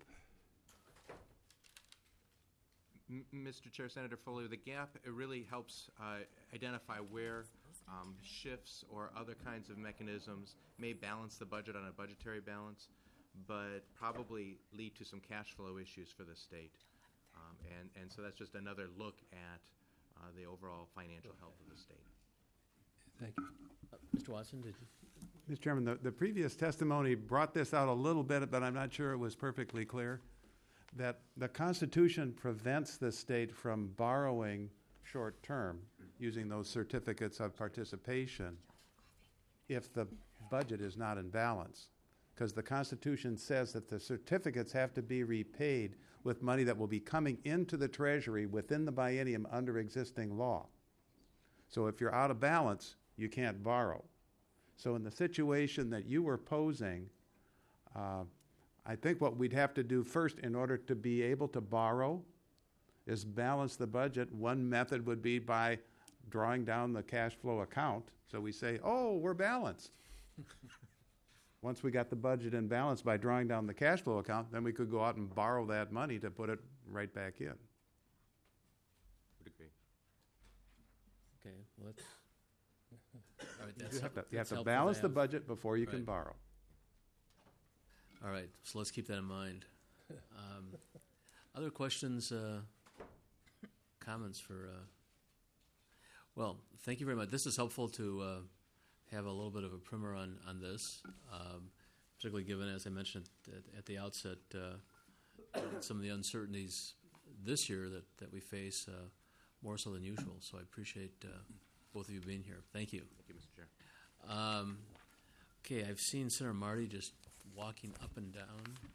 Mr. Chair, Senator Foley, the gap, it really helps identify where shifts or other kinds of mechanisms may balance the budget on a budgetary balance, but probably lead to some cash flow issues for the state. And so that's just another look at the overall financial health of the state. Thank you. Mr. Watson, did you? Mr. Chairman, the previous testimony brought this out a little bit, but I'm not sure it was perfectly clear, that the Constitution prevents the state from borrowing short-term using those certificates of participation if the budget is not in balance. Because the Constitution says that the certificates have to be repaid with money that will be coming into the Treasury within the biennium under existing law. So if you're out of balance, you can't borrow. So in the situation that you were posing, I think what we'd have to do first in order to be able to borrow is balance the budget. One method would be by drawing down the cash flow account. So we say, oh, we're balanced. Once we got the budget in balance by drawing down the cash flow account, then we could go out and borrow that money to put it right back in. Would agree. Okay, well, let's. All right, You have to balance the budget before you can Right. borrow. All right, so let's keep that in mind. Other questions, comments for? Well, thank you very much. This is helpful to have a little bit of a primer on this, particularly given, as I mentioned at the outset, some of the uncertainties this year that we face more so than usual. So I appreciate both of you being here. Thank you. Thank you, Mr. Chair. Okay, I've seen Senator Marty just walking up and down.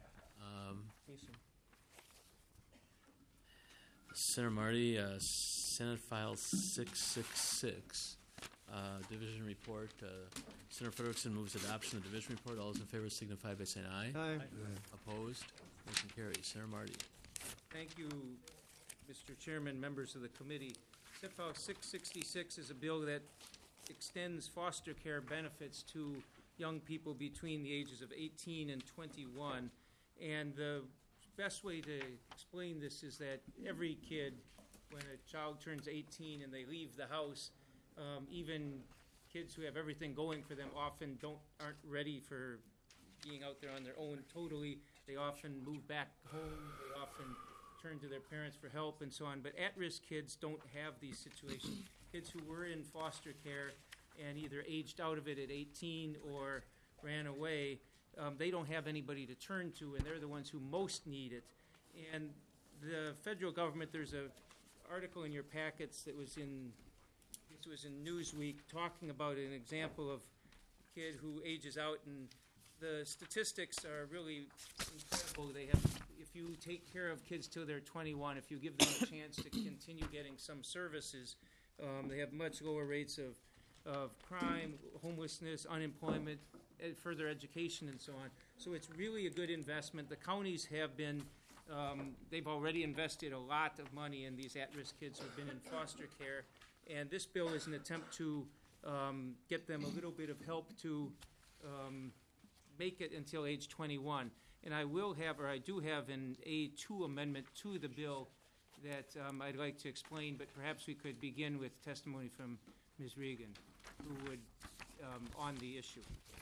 Senator Marty, Senate File 666, Division Report. Senator Frederickson moves adoption of the Division Report. All those in favor signify by saying aye. Aye. Opposed? Motion carries. Senator Marty. Thank you, Mr. Chairman, members of the committee. SIP House 666 is a bill that extends foster care benefits to young people between the ages of 18 and 21. And the best way to explain this is that every kid, when a child turns 18 and they leave the house, even kids who have everything going for them often aren't ready for being out there on their own totally. They often move back home. They often turn to their parents for help and so on. But at-risk kids don't have these situations. Kids who were in foster care and either aged out of it at 18 or ran away, they don't have anybody to turn to, and they're the ones who most need it. And the federal government, there's an article in your packets that was in, this was in Newsweek, talking about an example of a kid who ages out, and the statistics are really incredible. They have, if you take care of kids till they're 21, if you give them a chance to continue getting some services, they have much lower rates of crime, homelessness, unemployment, further education, and so on. So it's really a good investment. The counties have been, they've already invested a lot of money in these at-risk kids who've been in foster care, and this bill is an attempt to get them a little bit of help to make it until age 21. And I do have an A2 amendment to the bill that I'd like to explain, but perhaps we could begin with testimony from Ms. Regan, who would, on the issue.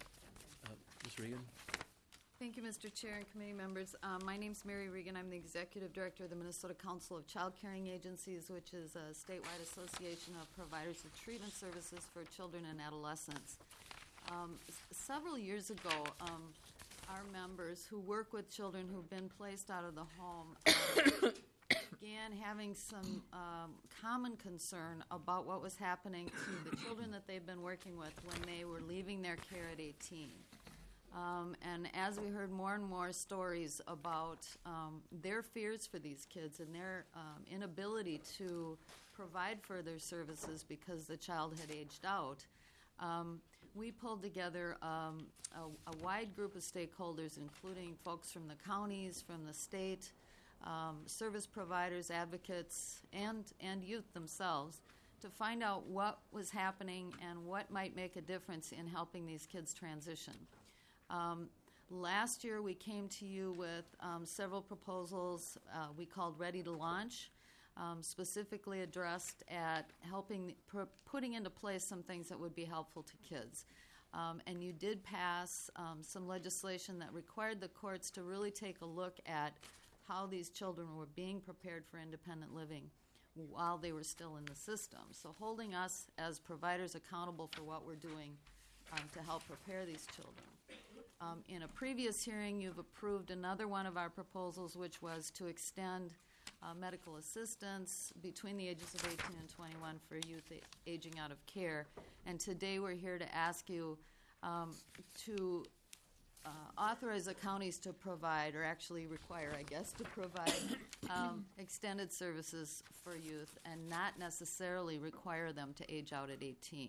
Ms. Regan? Thank you, Mr. Chair and committee members. My name's Mary Regan. I'm the Executive Director of the Minnesota Council of Child Caring Agencies, which is a statewide association of providers of treatment services for children and adolescents. Several years ago, our members who work with children who've been placed out of the home began having some common concern about what was happening to the children that they've been working with when they were leaving their care at 18. And as we heard more and more stories about their fears for these kids and their inability to provide further services because the child had aged out, we pulled together a wide group of stakeholders, including folks from the counties, from the state, service providers, advocates, and youth themselves, to find out what was happening and what might make a difference in helping these kids transition. Last year, we came to you with several proposals we called Ready to Launch, specifically addressed at putting into place some things that would be helpful to kids. And you did pass some legislation that required the courts to really take a look at how these children were being prepared for independent living while they were still in the system. So holding us as providers accountable for what we're doing to help prepare these children. In a previous hearing, you've approved another one of our proposals, which was to extend medical assistance between the ages of 18 and 21 for youth aging out of care. And today we're here to ask you to authorize the counties to provide, or actually require, I guess, to provide extended services for youth and not necessarily require them to age out at 18.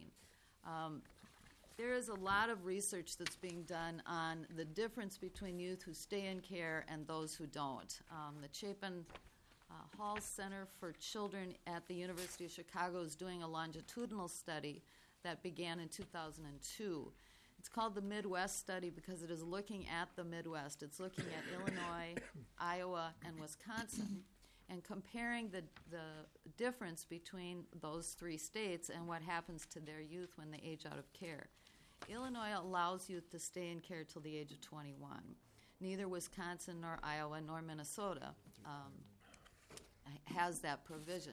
There is a lot of research that's being done on the difference between youth who stay in care and those who don't. The Chapin Hall Center for Children at the University of Chicago is doing a longitudinal study that began in 2002. It's called the Midwest Study because it is looking at the Midwest. It's looking at Illinois, Iowa, and Wisconsin, and comparing the difference between those three states and what happens to their youth when they age out of care. Illinois allows youth to stay in care till the age of 21. Neither Wisconsin nor Iowa nor Minnesota has that provision.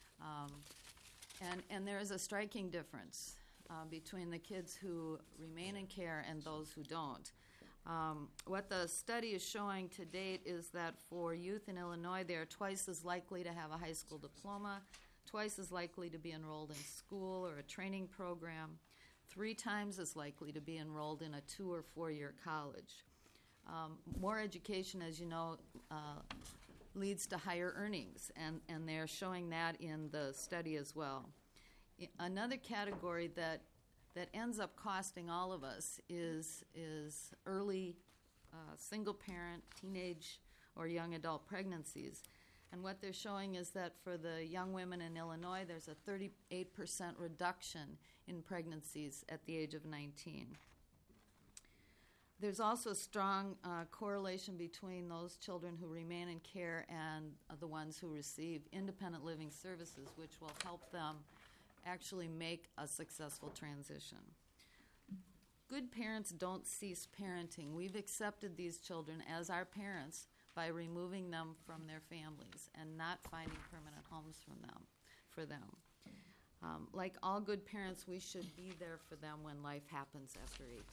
And there is a striking difference between the kids who remain in care and those who don't. What the study is showing to date is that for youth in Illinois, they are twice as likely to have a high school diploma, twice as likely to be enrolled in school or a training program, 3 times as likely to be enrolled in a 2- or 4-year college. More education, as you know, leads to higher earnings, and they're showing that in the study as well. Another category that ends up costing all of us is early single-parent, teenage, or young adult pregnancies. And what they're showing is that for the young women in Illinois, there's a 38% reduction in pregnancies at the age of 19. There's also a strong correlation between those children who remain in care and the ones who receive independent living services, which will help them actually make a successful transition. Good parents don't cease parenting. We've accepted these children as our parents by removing them from their families and not finding permanent homes for them. Like all good parents, we should be there for them when life happens after 18.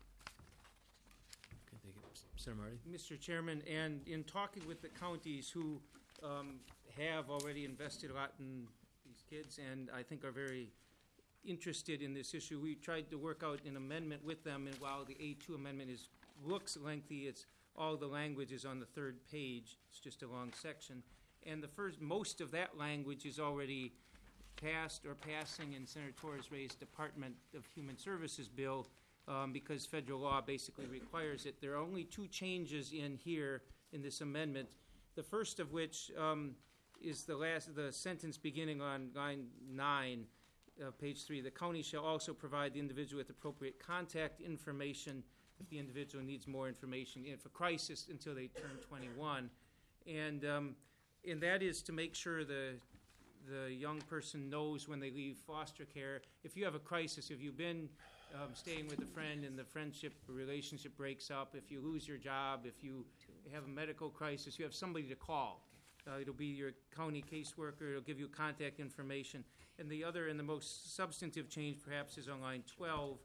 Okay, thank you. Senator Marty? Mr. Chairman, and in talking with the counties who have already invested a lot in these kids and I think are very interested in this issue, we tried to work out an amendment with them, and while the A2 amendment looks lengthy, all the language is on the third page. It's just a long section. And most of that language is already passed or passing in Senator Torres-Ray's Department of Human Services bill because federal law basically requires it. There are only two changes in here in this amendment. The first of which is the sentence beginning on line 9, page 3. The county shall also provide the individual with appropriate contact information if the individual needs more information if a crisis until they turn 21. And that is to make sure the young person knows when they leave foster care. If you have a crisis, if you've been staying with a friend and the friendship or relationship breaks up, if you lose your job, if you have a medical crisis, you have somebody to call. It'll be your county caseworker. It'll give you contact information. And the other and the most substantive change perhaps is on line 12.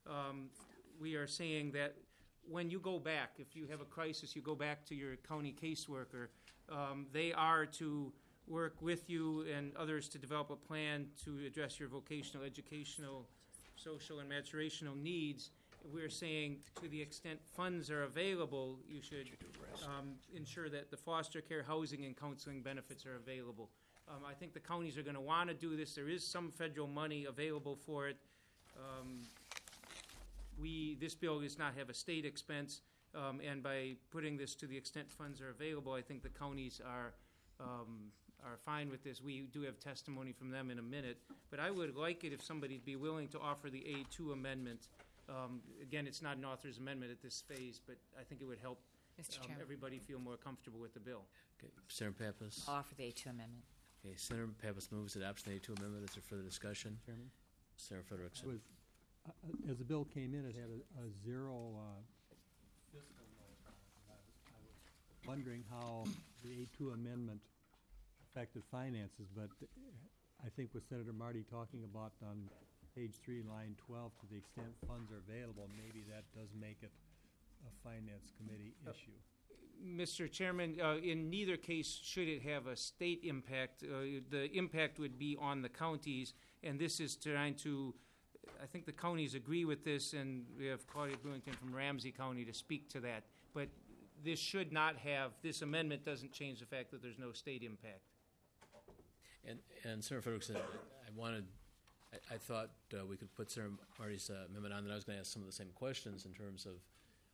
We are saying that when you go back, if you have a crisis, you go back to your county caseworker. They are to work with you and others to develop a plan to address your vocational, educational, social, and maturational needs. We're saying to the extent funds are available, you should ensure that the foster care, housing, and counseling benefits are available. I think the counties are going to want to do this. There is some federal money available for it. This bill does not have a state expense, and by putting this to the extent funds are available, I think the counties are fine with this. We do have testimony from them in a minute, but I would like it if somebody'd be willing to offer the A2 amendment. Again, it's not an author's amendment at this phase, but I think it would help everybody feel more comfortable with the bill. Okay, Senator Pappas? Offer the A2 amendment. Okay, Senator Pappas moves adoption of the A2 amendment. Is there further discussion? Chairman? Senator Frederickson? As the bill came in, it had a zero fiscal note on it. And I was wondering how the A2 amendment affected finances, but I think with Senator Marty talking about on page 3, line 12, to the extent funds are available, maybe that does make it a finance committee issue. Mr. Chairman, in neither case should it have a state impact. The impact would be on the counties, and this is trying to, I think the counties agree with this, and we have Claudia Brewington from Ramsey County to speak to that. But this amendment doesn't change the fact that there's no state impact. And Senator Frederickson, I thought we could put Senator Marty's amendment on, and I was going to ask some of the same questions in terms of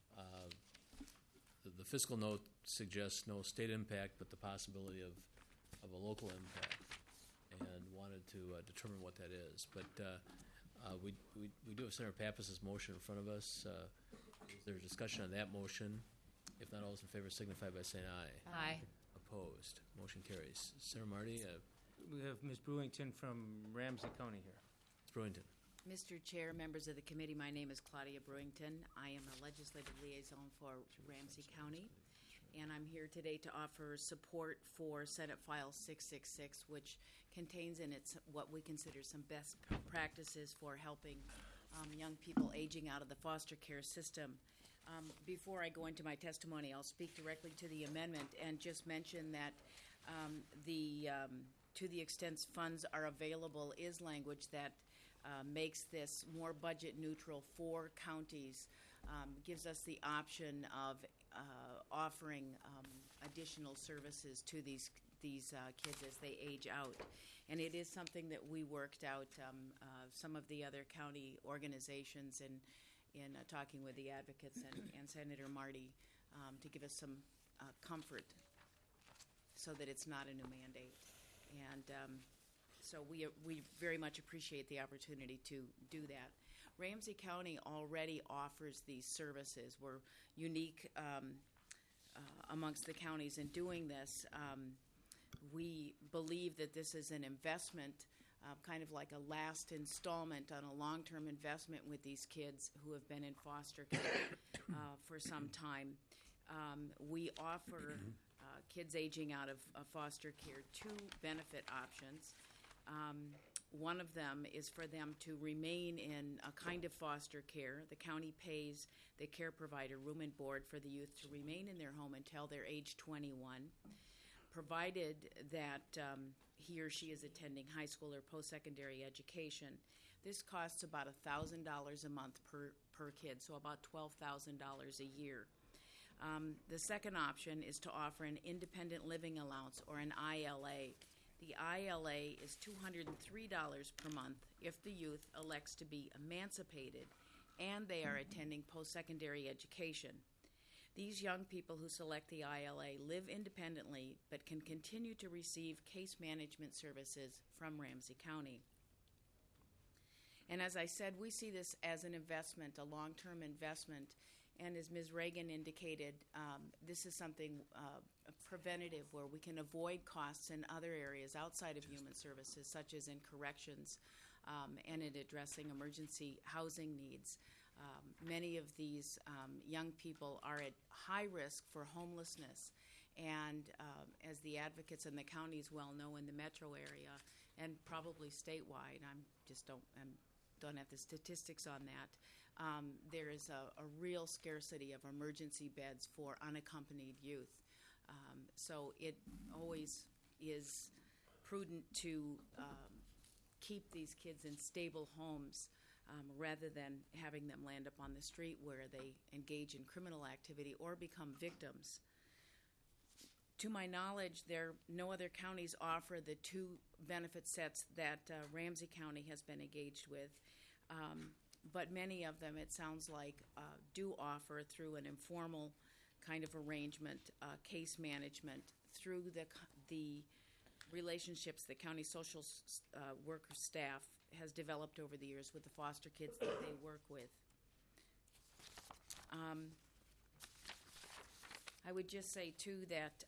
the fiscal note suggests no state impact, but the possibility of a local impact, and wanted to determine what that is. But we do have Senator Pappas's motion in front of us. Is there a discussion on that motion? If not, all those in favor signify by saying aye. Aye. Opposed? Motion carries. Senator Marty? We have Ms. Brewington from Ramsey County here. Ms. Brewington. Mr. Chair, members of the committee, my name is Claudia Brewington. I am the legislative liaison for Ramsey County, and I'm here today to offer support for Senate File 666, which contains in it what we consider some best practices for helping young people aging out of the foster care system. Before I go into my testimony, I'll speak directly to the amendment and just mention that to the extent funds are available is language that makes this more budget neutral for counties, gives us the option of offering additional services to these kids as they age out. And it is something that we worked out, some of the other county organizations in talking with the advocates and Senator Marty to give us some comfort. so that it's not a new mandate. And so we very much appreciate the opportunity to do that. Ramsey County already offers these services. We're unique amongst the counties in doing this. We believe that this is an investment, kind of like a last installment on a long-term investment with these kids who have been in foster care for some time. We offer kids aging out of foster care 2 benefit options. One of them is for them to remain in a kind of foster care. The county pays the care provider room and board for the youth to remain in their home until they're age 21, provided that he or she is attending high school or post-secondary education. This costs about $1,000 a month per kid, so about $12,000 a year. The second option is to offer an independent living allowance, or an ILA. The ILA is $203 per month if the youth elects to be emancipated and they are attending post-secondary education. These young people who select the ILA live independently but can continue to receive case management services from Ramsey County. And as I said, we see this as an investment, a long-term investment. And as Ms. Reagan indicated, this is something preventative where we can avoid costs in other areas outside of human services, such as in corrections and in addressing emergency housing needs. Many of these young people are at high risk for homelessness. And as the advocates in the counties well know, in the metro area and probably statewide, don't have the statistics on that, there is a real scarcity of emergency beds for unaccompanied youth. So it always is prudent to keep these kids in stable homes rather than having them land up on the street where they engage in criminal activity or become victims. To my knowledge, no other counties offer the 2 benefit sets that Ramsey County has been engaged with. But many of them, it sounds like, do offer through an informal kind of arrangement, case management, through the relationships the county social worker staff has developed over the years with the foster kids that they work with. I would just say, too, that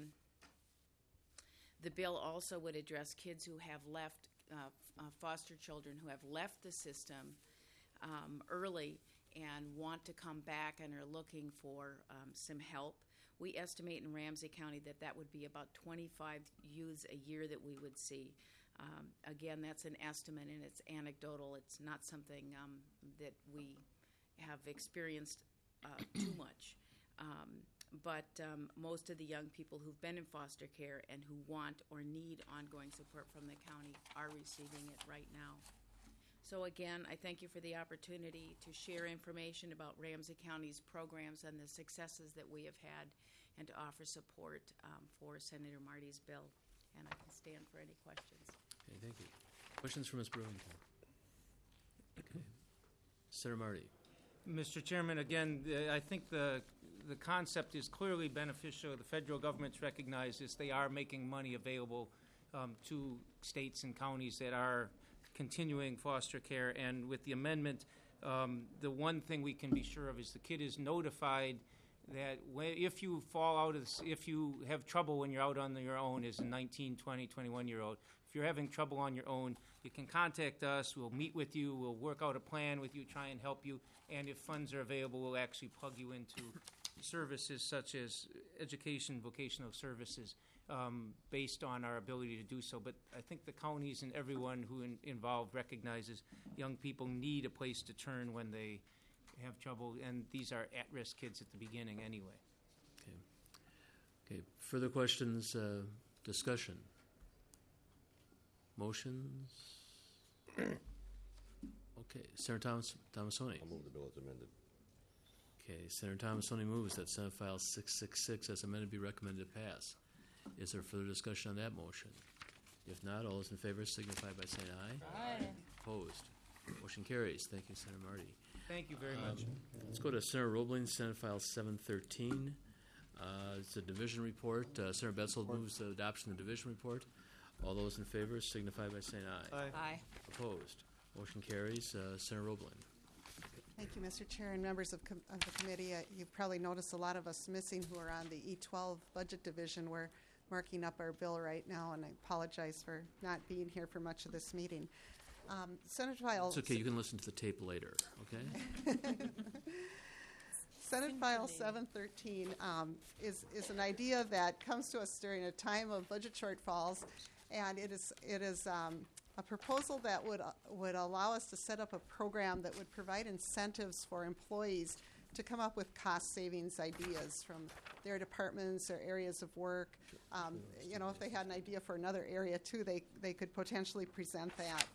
the bill also would address kids who have left, foster children who have left the system early and want to come back and are looking for some help. We estimate in Ramsey County that would be about 25 youths a year that we would see. Again, that's an estimate and it's anecdotal. It's not something that we have experienced too much. But most of the young people who've been in foster care and who want or need ongoing support from the county are receiving it right now. So again, I thank you for the opportunity to share information about Ramsey County's programs and the successes that we have had, and to offer support for Senator Marty's bill. And I can stand for any questions. Okay, thank you. Questions for Ms. Brewington? Okay. Senator Marty. Mr. Chairman, again, I think the concept is clearly beneficial. The federal government's recognized this. They are making money available to states and counties that are continuing foster care. And with the amendment, the one thing we can be sure of is the kid is notified that if you fall out of this, if you have trouble when you're out on your own as a 19, 20, 21-year-old, if you're having trouble on your own, you can contact us. We'll meet with you. We'll work out a plan with you, try and help you. And if funds are available, we'll actually plug you into services such as education, vocational services, based on our ability to do so. But I think the counties and everyone who involved recognizes young people need a place to turn when they have trouble, and these are at-risk kids at the beginning anyway. Okay. Further questions, discussion? Motions? Okay. Senator Thomasoni. I'll move the bill as amended. Okay. Senator Thomasoni moves that Senate File 666 as amended be recommended to pass. Is there further discussion on that motion? If not, all those in favor signify by saying aye. Aye. Opposed? Motion carries. Thank you, Senator Marty. Thank you very much. Let's go to Senator Roebling, Senate File 713. It's a division report. Senator Betzel moves the adoption of the division report. All those in favor signify by saying aye. Aye. Opposed? Motion carries. Senator Roebling. Thank you, Mr. Chair and members of the committee. You've probably noticed a lot of us missing who are on the E12 budget division. We're marking up our bill right now, and I apologize for not being here for much of this meeting. Senate File. It's okay. You can listen to the tape later. Okay. Senate File 713 is an idea that comes to us during a time of budget shortfalls, and it is a proposal that would allow us to set up a program that would provide incentives for employees to come up with cost savings ideas from their departments or areas of work. If they had an idea for another area too, they could potentially present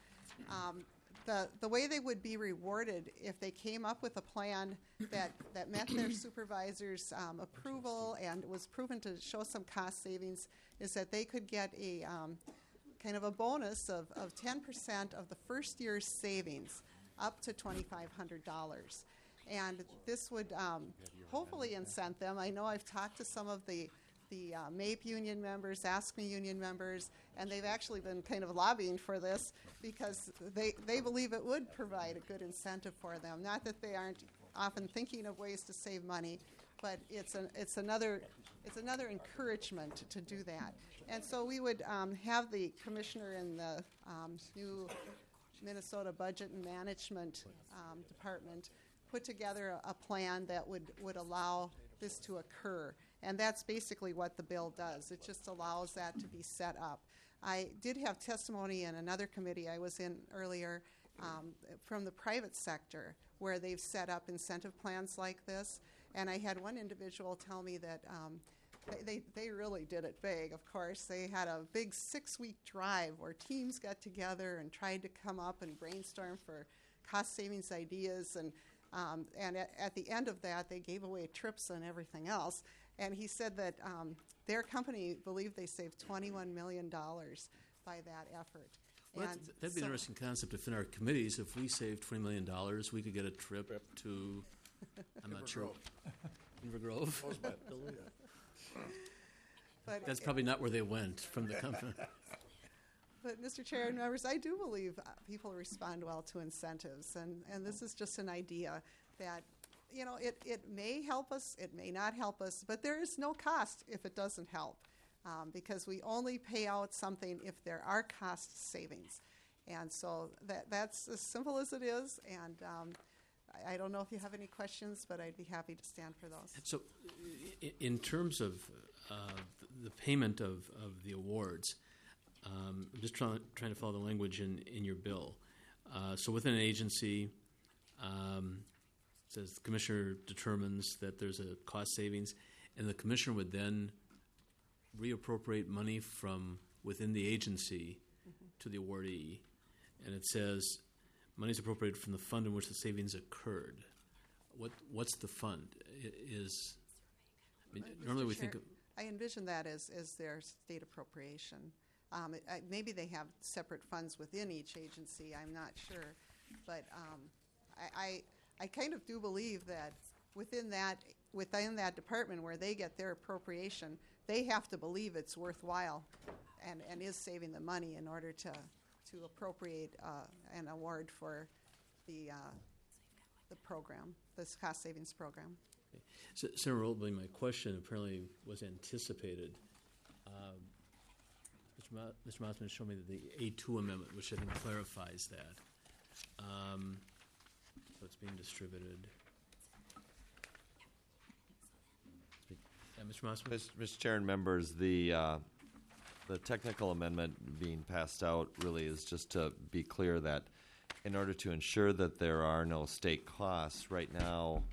that. The way they would be rewarded if they came up with a plan that met their supervisor's approval and was proven to show some cost savings is that they could get a kind of a bonus of 10% of the first year's savings up to $2,500. And this would hopefully incent them. I know I've talked to some of the MAPE union members, ASCME union members, and they've actually been kind of lobbying for this because they believe it would provide a good incentive for them. Not that they aren't often thinking of ways to save money, but it's another encouragement to do that. And so we would have the commissioner in the new Minnesota Budget and Management Department put together a plan that would allow this to occur. And that's basically what the bill does. It just allows that to be set up. I did have testimony in another committee I was in earlier from the private sector where they've set up incentive plans like this. And I had one individual tell me that they really did it big, of course. They had a big 6-week drive where teams got together and tried to come up and brainstorm for cost savings ideas. And at the end of that, they gave away trips and everything else. And he said that their company believed they saved $21 million by that effort. Well, that'd be an interesting concept. If in our committees, if we saved $20 million, we could get a trip to, I'm not sure. Beaver Grove? But that's probably not where they went from the company. But, Mr. Chair and members, I do believe people respond well to incentives, and this is just an idea that, it may help us, it may not help us, but there is no cost if it doesn't help, because we only pay out something if there are cost savings. And so that's as simple as it is, and I don't know if you have any questions, but I'd be happy to stand for those. So in terms of the payment of the awards, I'm just trying to follow the language in your bill. So within an agency, it says the commissioner determines that there's a cost savings, and the commissioner would then reappropriate money from within the agency to the awardee. And it says money is appropriated from the fund in which the savings occurred. What's the fund? Normally we think of... I envision that as their state appropriation. Maybe they have separate funds within each agency, I'm not sure. But I kind of do believe that within that department where they get their appropriation, they have to believe it's worthwhile and is saving the money in order to appropriate an award for the program, this cost savings program. Okay. So, Senator Roebling, my question apparently was anticipated. Mr. Mossman showed me the A2 amendment, which I think clarifies that. So it's being distributed. Mr. Mossman? Mr. Chair and members, the technical amendment being passed out really is just to be clear that in order to ensure that there are no state costs, right now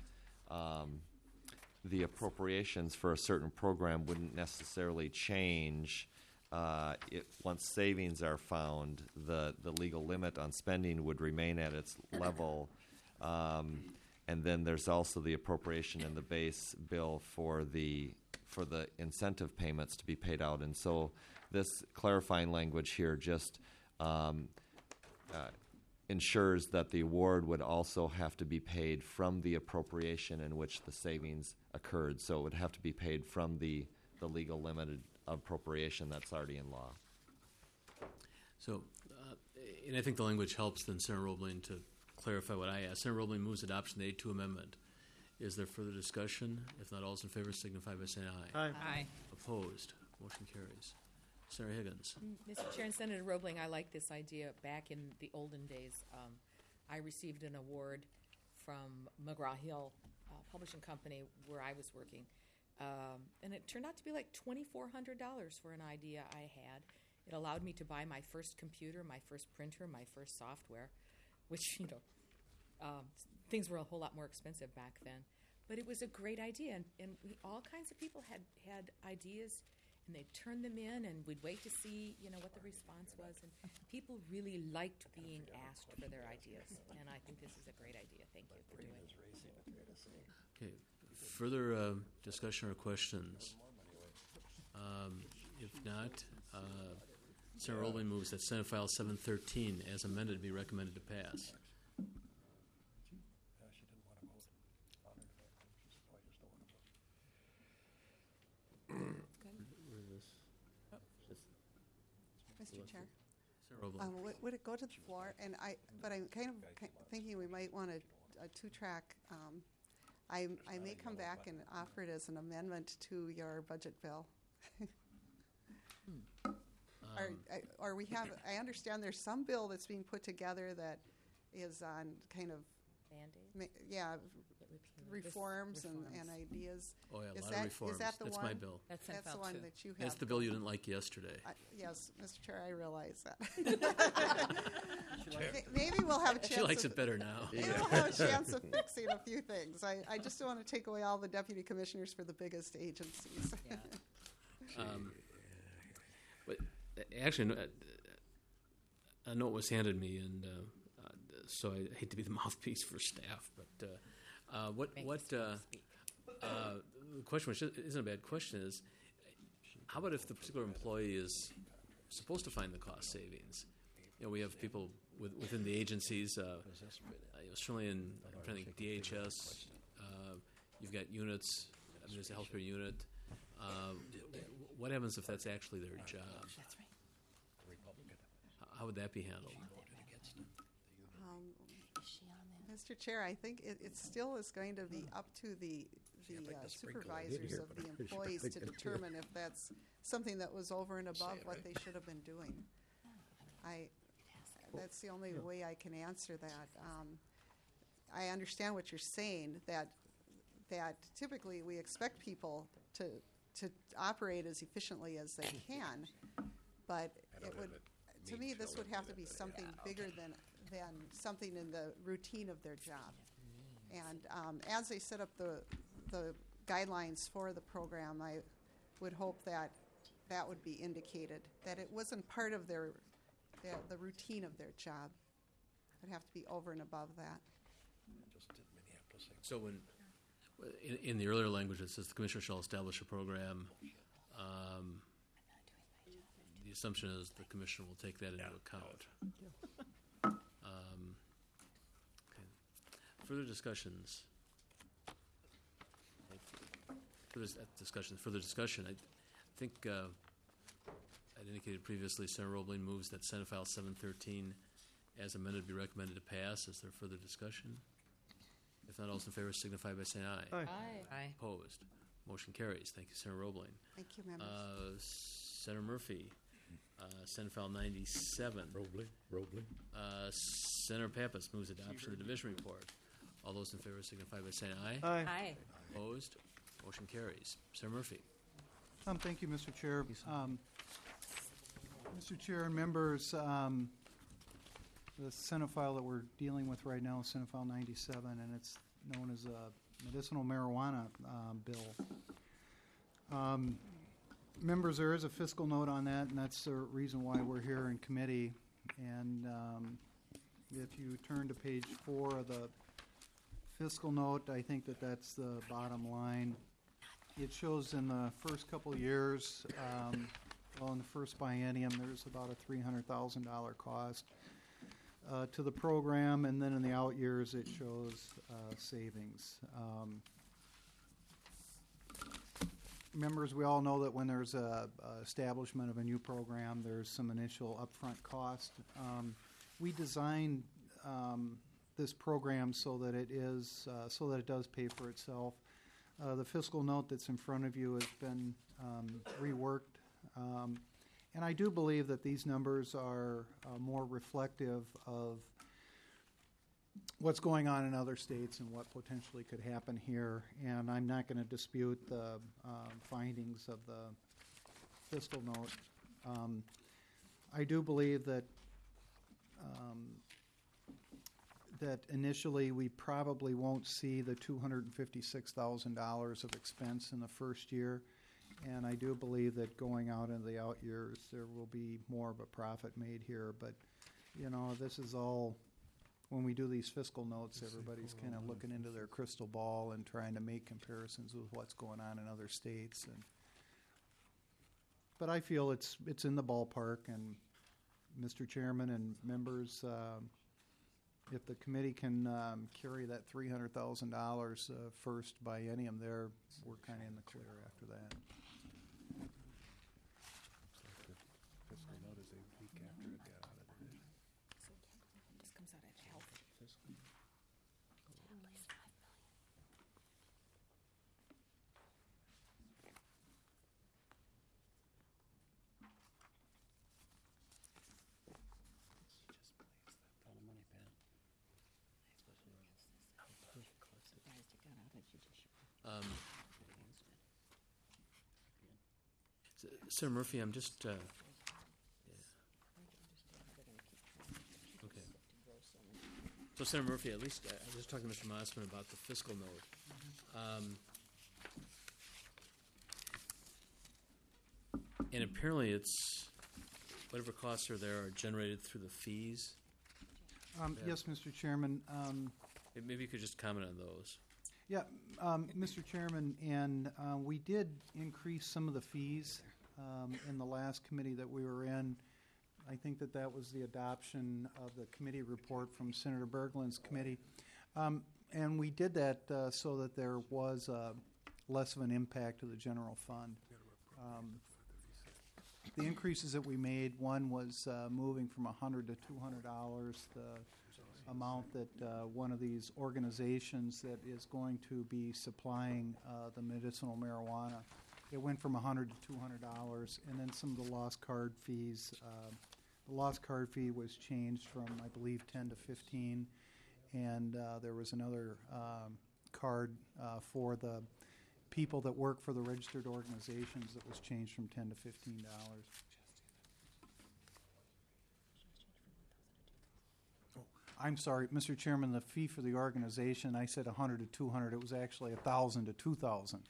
the appropriations for a certain program wouldn't necessarily change. Once savings are found, the legal limit on spending would remain at its level. And then there's also the appropriation in the base bill for the incentive payments to be paid out. And so this clarifying language here just ensures that the award would also have to be paid from the appropriation in which the savings occurred. So it would have to be paid from the legal limited appropriation that's already in law. So, and I think the language helps then Senator Roebling to clarify what I asked. Senator Roebling moves adoption of the A2 amendment. Is there further discussion? If not, all those in favor signify by saying aye. Aye. Aye. Opposed? Motion carries. Senator Higgins. Mr. Chair and Senator Roebling, I like this idea. Back in the olden days, I received an award from McGraw-Hill Publishing Company where I was working. And it turned out to be like $2,400 for an idea I had. It allowed me to buy my first computer, my first printer, my first software, which, things were a whole lot more expensive back then. But it was a great idea, and all kinds of people had ideas, and they'd turn them in, and we'd wait to see, what the response was. And people really liked being asked for their ideas, and I think this is a great idea. Thank you for doing it. Okay. Further discussion or questions? If not, Senator Roebling moves that Senate File 713, as amended, be recommended to pass. Mr. Chair. Senator Roebling. Would it go to the floor? But I'm kind of thinking we might want a two-track. I may come back and offer it as an amendment to your budget bill. Or we have. I understand there's some bill that's being put together that is on kind of reforms and ideas. Oh, yeah, a is lot that, of reforms. Is that the That's one? my bill. That's the one that you have. That's the bill you didn't like yesterday. Yes, Mr. Chair, I realize that. Maybe we'll have a chance. She likes it better now. Maybe we'll have a chance of fixing a few things. I just don't want to take away all the deputy commissioners for the biggest agencies. But actually, a note was handed me, and so I hate to be the mouthpiece for staff, but the question, which isn't a bad question, is how about if the particular employee is supposed to find the cost savings? We have people within the agencies, certainly in, I'm trying to think, DHS, you've got units, there's a healthcare unit. What happens if that's actually their job? That's right. How would that be handled? Mr. Chair, I think it still is going to be up to the supervisors of the employees to determine if that's something that was over and above what they should have been doing. That's the only way I can answer that. I understand what you're saying, that typically we expect people to operate as efficiently as they can, but it would, to me, this would have to be something bigger than something in the routine of their job. And as they set up the guidelines for the program, I would hope that would be indicated, that it wasn't part of the routine of their job. It would have to be over and above that. So when, in the earlier language, it says the commissioner shall establish a program. The assumption is the commissioner will take that into account. Okay. Further discussions? Further discussion. I think I'd indicated previously, Senator Roebling moves that Senate File 713 as amended be recommended to pass. Is there further discussion? If not, all those in favor signify by saying aye. Aye. Aye. Opposed? Motion carries. Thank you, Senator Roebling. Thank you, members. Senator Murphy, Senate File 97. Roebling. Senator Pappas moves adoption of the division report. All those in favor signify by saying aye. Aye. Aye. Opposed? Motion carries. Senator Murphy. Thank you, Mr. Chair. Mr. Chair and members, the Senate file that we're dealing with right now is Senate File 97, and it's known as a medicinal marijuana bill. Members, there is a fiscal note on that, and that's the reason why we're here in committee. And if you turn to page 4 of the fiscal note, I think that's the bottom line. It shows in the first couple of years, in the first biennium, there's about a $300,000 cost to the program, and then in the out years, it shows savings. members, we all know that when there's a establishment of a new program, there's some initial upfront cost. We designed this program so that it does pay for itself. The fiscal note that's in front of you has been reworked, and I do believe that these numbers are more reflective of what's going on in other states and what potentially could happen here. And I'm not going to dispute the findings of the fiscal note. I do believe that that initially we probably won't see the $256,000 of expense in the first year. And I do believe that going out into the out years, there will be more of a profit made here. But, you know, this is all, when we do these fiscal notes, everybody's kind of looking into their crystal ball and trying to make comparisons with what's going on in other states. But I feel it's in the ballpark. And Mr. Chairman and members, if the committee can carry that $300,000 first biennium there, we're kind of in the clear after that. Fiscal note is a week after it got out of division. This comes out of health. Senator Murphy, I'm just okay. So, Senator Murphy, at least I was just talking to Mr. Mossman about the fiscal note. And apparently, it's whatever costs are there are generated through the fees. Yes, Mr. Chairman. Maybe you could just comment on those. Yeah, Mr. Chairman, and we did increase some of the fees in the last committee that we were in. I think that was the adoption of the committee report from Senator Berglund's committee. And we did that so that there was less of an impact to the general fund. The increases that we made, one was moving from $100 to $200, the amount that one of these organizations that is going to be supplying the medicinal marijuana. It went from $100 to $200, and then some of the lost card fees. The lost card fee was changed from, I believe, 10 to 15, and there was another card for the people that work for the registered organizations that was changed from 10 to $15. I'm sorry, Mr. Chairman, the fee for the organization, I said 100 to 200. It was actually 1,000 to 2,000.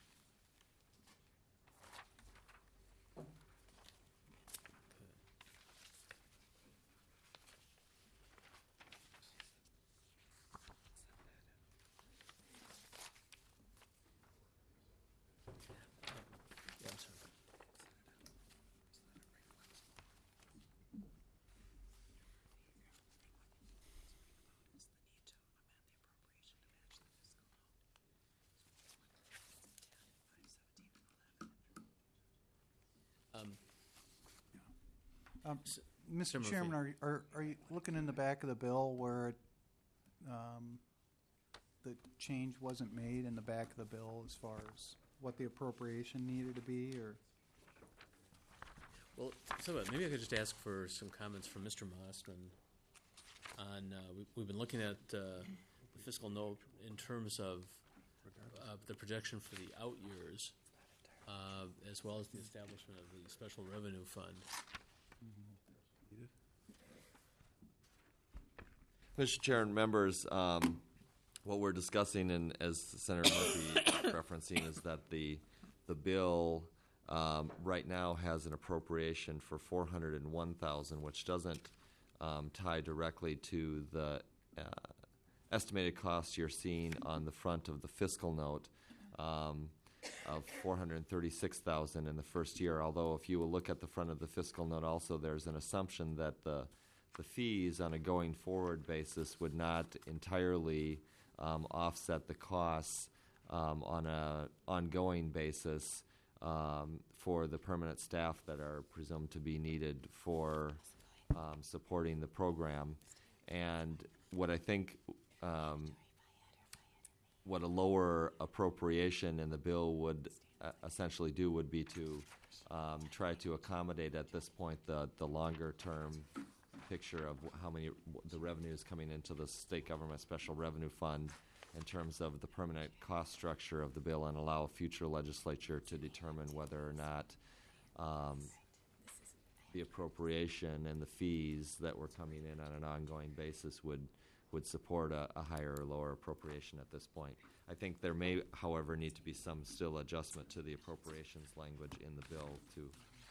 Mr. Chairman, are you looking in the back of the bill where the change wasn't made in the back of the bill as far as what the appropriation needed to be, or? Well, so maybe I could just ask for some comments from Mr. Mossman on, we've been looking at the fiscal note in terms of the projection for the out years, as well as the establishment of the special revenue fund. Mr. Chair and members, what we're discussing, and as Senator Murphy is referencing, is that the bill right now has an appropriation for $401,000, which doesn't tie directly to the estimated costs you're seeing on the front of the fiscal note of $436,000 in the first year. Although, if you will look at the front of the fiscal note, also there's an assumption that the fees on a going forward basis would not entirely offset the costs on an ongoing basis for the permanent staff that are presumed to be needed for supporting the program. And what I think what a lower appropriation in the bill would essentially do would be to try to accommodate at this point the longer term picture of how many the revenues coming into the state government special revenue fund in terms of the permanent cost structure of the bill, and allow a future legislature to determine whether or not the appropriation and the fees that were coming in on an ongoing basis would support a higher or lower appropriation at this point. I think there may, however, need to be some still adjustment to the appropriations language in the bill to.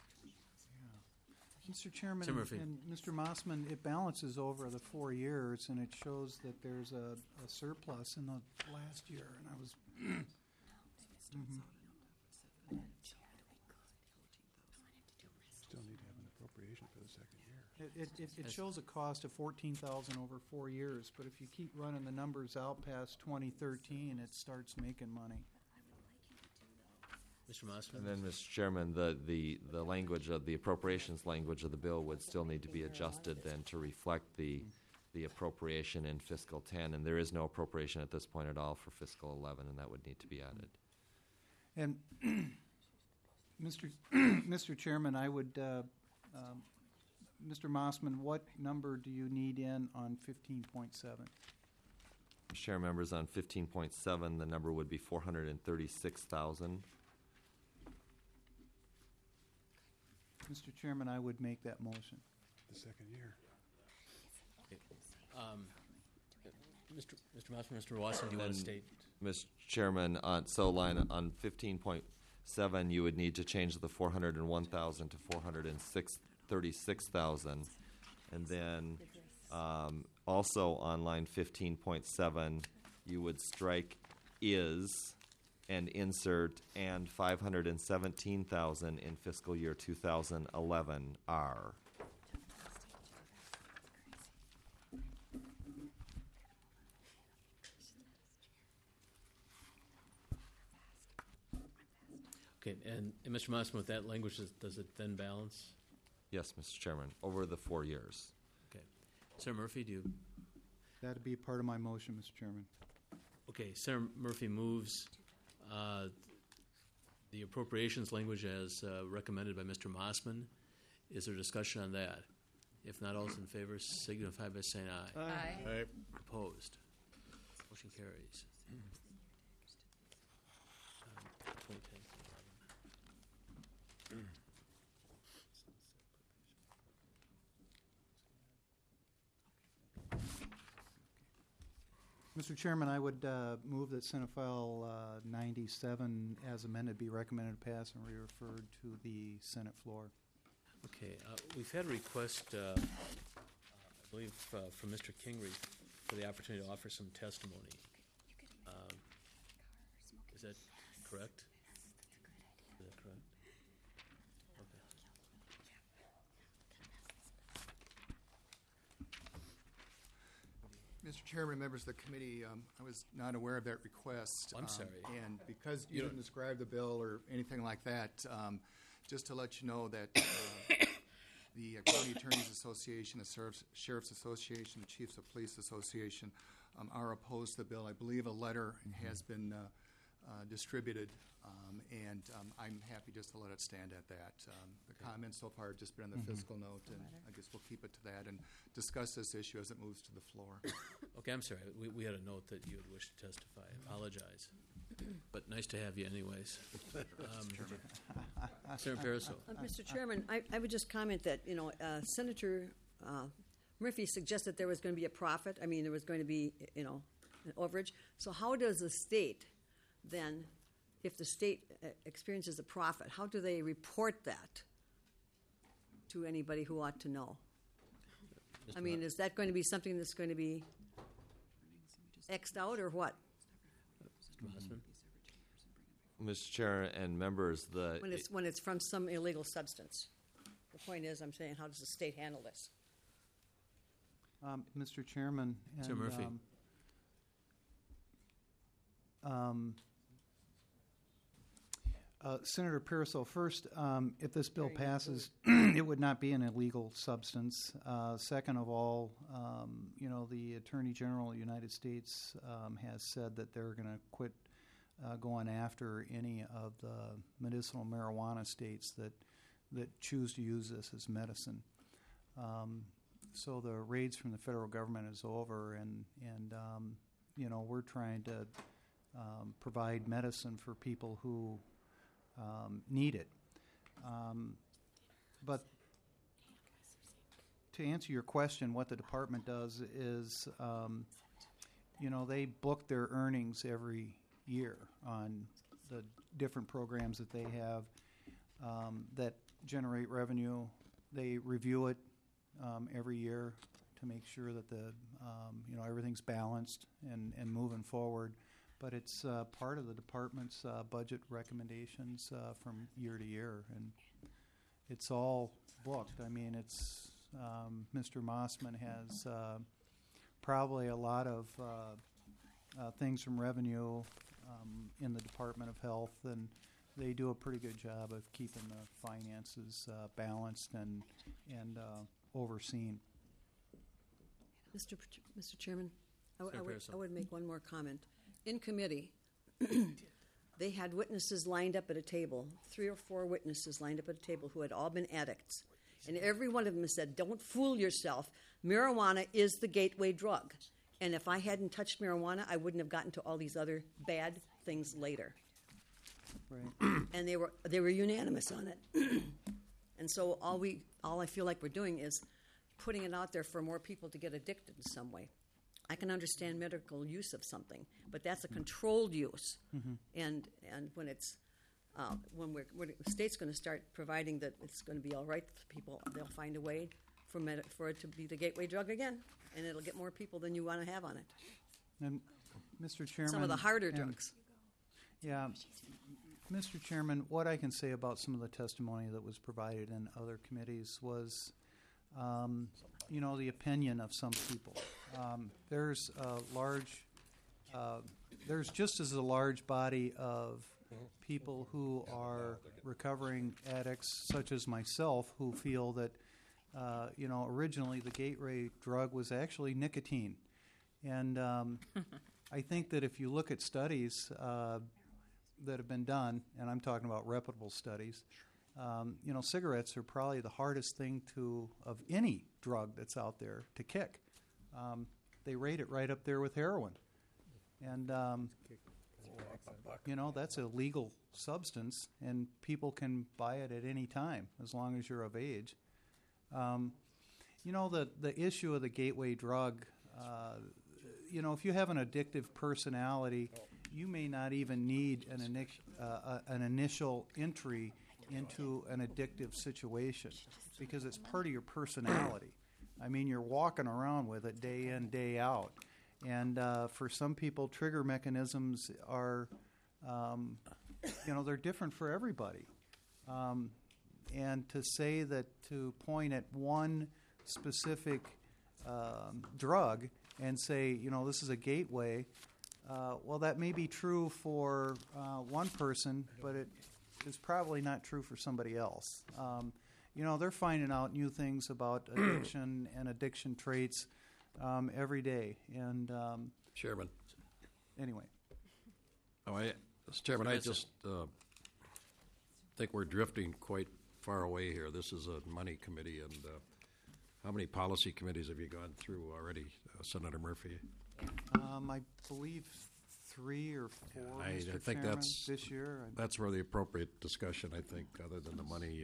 Mr. Chairman Mr. Murphy. and Mr. Mossman, it balances over the 4 years, and it shows that there's a surplus in the last year. And I was. Still need to have an appropriation for the second year. It shows a cost of $14,000 over 4 years, but if you keep running the numbers out past 2013, it starts making money. Mr. Mossman? And then, Mr. Chairman, the language of the appropriations language of the bill would still need to be adjusted then to reflect the appropriation in fiscal 10, and there is no appropriation at this point at all for fiscal 11, and that would need to be added. And Mr. Chairman, I would, Mr. Mossman, what number do you need in on 15.7? Share members on 15.7, the number would be 436,000. Mr. Chairman, I would make that motion. The second year. Mr. Mossman, Mr. Watson, do you want to state? Mr. Chairman, on 15.7, you would need to change the 401,000 to 436,000, and then also on line 15.7, you would strike is and insert and 517,000 in fiscal year 2011 are. Okay, and Mr. Mossman, with that language, does it then balance? Yes, Mr. Chairman, over the 4 years. Okay. Senator Murphy, do you? That'd be part of my motion, Mr. Chairman. Okay, Senator Murphy moves the appropriations language as recommended by Mr. Mossman. Is there discussion on that? If not, all those in favor signify by saying aye. Aye. Aye. Opposed? Motion carries. 2010. Mr. Chairman, I would move that Senate File 97 as amended be recommended to pass and be referred to the Senate floor. Okay, we've had a request, I believe, from Mr. Kingery for the opportunity to offer some testimony. Is that correct? Is that correct? Okay. Mr. Chairman, members of the committee, I was not aware of that request. I'm sorry. And because you didn't describe the bill or anything like that, just to let you know that the County Attorneys Association, the Sheriff's Association, the Chiefs of Police Association are opposed to the bill. I believe a letter has been distributed, and I'm happy just to let it stand at that. The comments so far have just been on the fiscal note, and I guess we'll keep it to that and discuss this issue as it moves to the floor. Okay, I'm sorry. We had a note that you had wished to testify. I apologize. But nice to have you anyways. Senator Pariseau. Mr. Chairman, I would just comment that, Senator Murphy suggested there was going to be a profit. I mean, there was going to be, an overage. So how does the state then, if the state experiences a profit, how do they report that to anybody who ought to know? I mean, is that going to be something that's going to be X'd out or what? Mr. Chair and members, When it's from some illegal substance. The point is, I'm saying, how does the state handle this? Mr. Chairman. Mr. Murphy. Senator Pariseau, first, if this bill passes, it would not be an illegal substance. Second of all, the Attorney General of the United States has said that they're going to quit going after any of the medicinal marijuana states that choose to use this as medicine. So the raids from the federal government is over, and we're trying to provide medicine for people who need it. But to answer your question, what the department does is, they book their earnings every year on the different programs that they have that generate revenue. They review it every year to make sure that everything's balanced and moving forward. But it's part of the department's budget recommendations from year to year, and it's all booked. I mean, it's Mr. Mossman has probably a lot of things from revenue in the Department of Health, and they do a pretty good job of keeping the finances balanced and overseen. Mr. Chairman, Senator I would make one more comment. In committee, they had witnesses lined up at a table, 3 or 4 witnesses lined up at a table who had all been addicts. And every one of them said, don't fool yourself. Marijuana is the gateway drug. And if I hadn't touched marijuana, I wouldn't have gotten to all these other bad things later. Right. And they were unanimous on it. And so all I feel like we're doing is putting it out there for more people to get addicted in some way. I can understand medical use of something, but that's a controlled use. Mm-hmm. And when it's when the state's going to start providing that it's going to be all right for people, they'll find a way for it to be the gateway drug again, and it'll get more people than you want to have on it. And Mr. Chairman, some of the harder drugs. Yeah, Mr. Chairman, what I can say about some of the testimony that was provided in other committees was, the opinion of some people. There's just as a large body of people who are recovering addicts, such as myself, who feel that, originally the gateway drug was actually nicotine. And I think that if you look at studies that have been done, and I'm talking about reputable studies, cigarettes are probably the hardest thing of any drug that's out there to kick. They rate it right up there with heroin. And, that's a legal substance, and people can buy it at any time as long as you're of age. The issue of the gateway drug, if you have an addictive personality, you may not even need an initial entry into an addictive situation because it's part of your personality. I mean, you're walking around with it day in, day out. And for some people, trigger mechanisms are, they're different for everybody. And to say that to point at one specific drug and say, this is a gateway, well, that may be true for one person, but it is probably not true for somebody else. They're finding out new things about addiction and addiction traits every day. And Chairman. Anyway. Mr. Chairman, I just think we're drifting quite far away here. This is a money committee, and how many policy committees have you gone through already, Senator Murphy? I believe 3 or 4, I Mr. think Chairman, that's this year. That's where the appropriate discussion, I think, other than the money,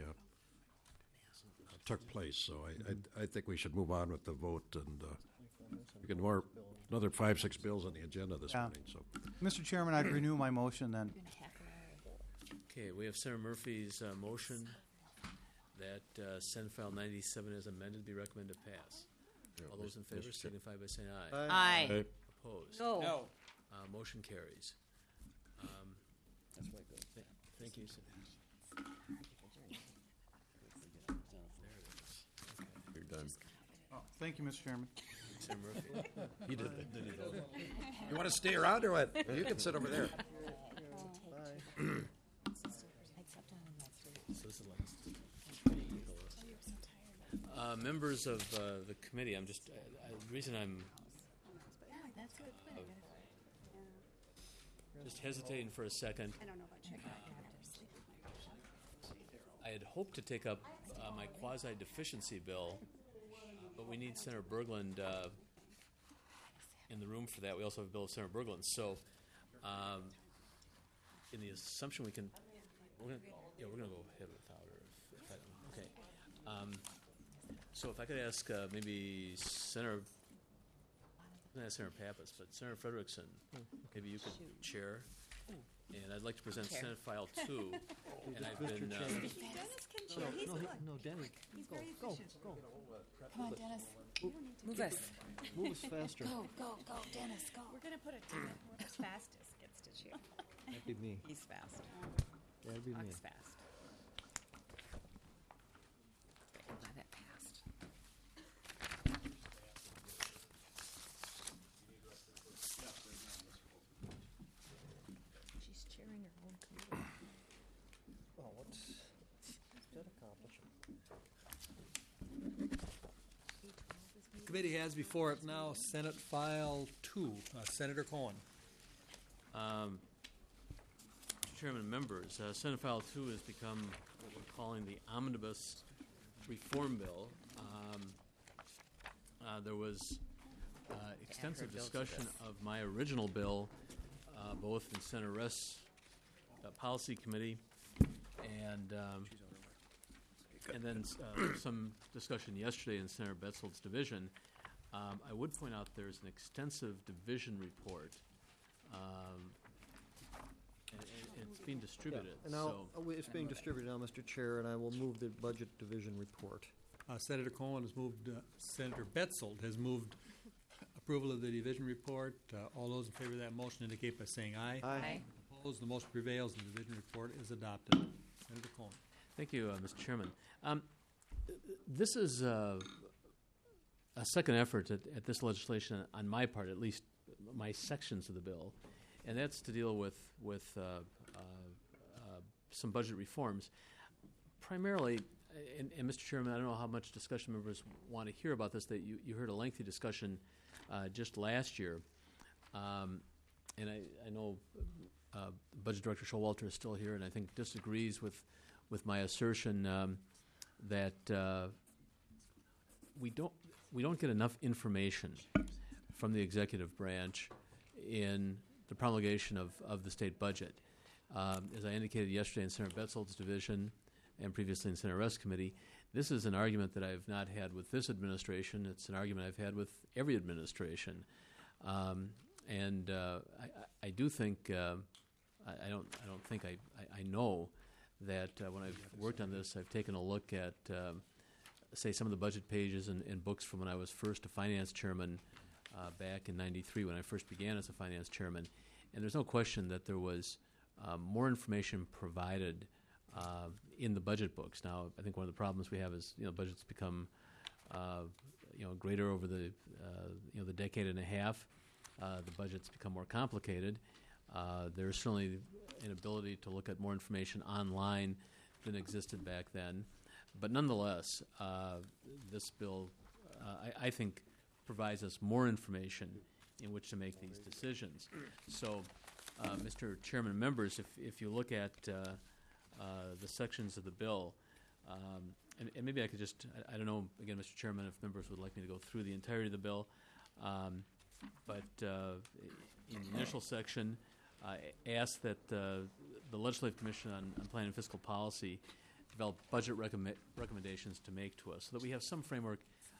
took place. So I think we should move on with the vote, and we can another 5-6 bills on the agenda this morning. So, Mr. Chairman, I'd renew my motion then. Okay, we have Senator Murphy's motion that Senate File 97 as amended be recommended to pass. All those in favor signify by saying aye. Aye. Aye. Opposed? No. Motion carries. That's why I go. Thank you. You're done. Oh, thank you, Mr. Chairman. Senator Murphy. He did it. You want to stay around or what? You can sit over there. Members of the committee, I'm just, the reason I'm just hesitating for a second. I don't know about checking. I had hoped to take up my quasi-deficiency bill, but we need Senator Berglund in the room for that. We also have a bill of Senator Berglund. So, in the assumption we're going to go ahead without her. If I, okay. So if I could ask maybe Senator Pappas, but Senator Frederickson, maybe you could chair. And I'd like to present Chair. Senate File 2. And I've been... Dennis can chair. He's good. No, Dennis. He's very efficient. Go. Come on, Dennis. Move us. Move us faster. Go, Dennis, go. We're going to put a team of whoever's fastest gets to cheer. That'd be me. He's fast. That'd be me. Buck's fast. Okay, glad that passed. She's chairing her own committee. Oh, what's that accomplishment? Committee has before it now Senate File 2, Senator Cohen. Mr. Chairman and members, Senate File 2 has become what we're calling the Omnibus Reform Bill. There was extensive discussion of my original bill, both in Senator Rest's Policy Committee and then some discussion yesterday in Senator Betzeld's division. I would point out there's an extensive division report. And it's being distributed. And now, so it's being distributed now, Mr. Chair, and I will move the Budget Division report. Senator Cohen has moved, Senator Betzeld has moved approval of the division report. All those in favor of that motion indicate by saying aye. Aye. Opposed, the motion prevails and the division report is adopted. Senator Cohen. Thank you, Mr. Chairman. This is a second effort at this legislation on my part, at least my sections of the bill, and that's to deal with some budget reforms. Primarily, and Mr. Chairman, I don't know how much discussion members want to hear about this, that you heard a lengthy discussion just last year. And I know Budget Director Showalter is still here and I think disagrees with my assertion that we don't get enough information from the executive branch in the promulgation of the state budget. As I indicated yesterday in Senator Betzeld's division and previously in Senator Rest's committee, this is an argument that I've not had with this administration. It's an argument I've had with every administration. And I do think, I don't think I know that when I've worked on this, I've taken a look at, say, some of the budget pages in books from when I was first a finance chairman back in '93 when I first began as a finance chairman. And there's no question that there was more information provided in the budget books. Now, I think one of the problems we have is, budgets become, greater over the decade and a half. The budgets become more complicated. There's certainly an ability to look at more information online than existed back then. But nonetheless, this bill, I think, provides us more information in which to make these decisions. So, Mr. Chairman and members, if you look at the sections of the bill, and maybe I could just, I don't know, again, Mr. Chairman, if members would like me to go through the entirety of the bill, but in the initial section, I asked that the Legislative Commission on Planning and Fiscal Policy develop budget recommendations to make to us so that we have some framework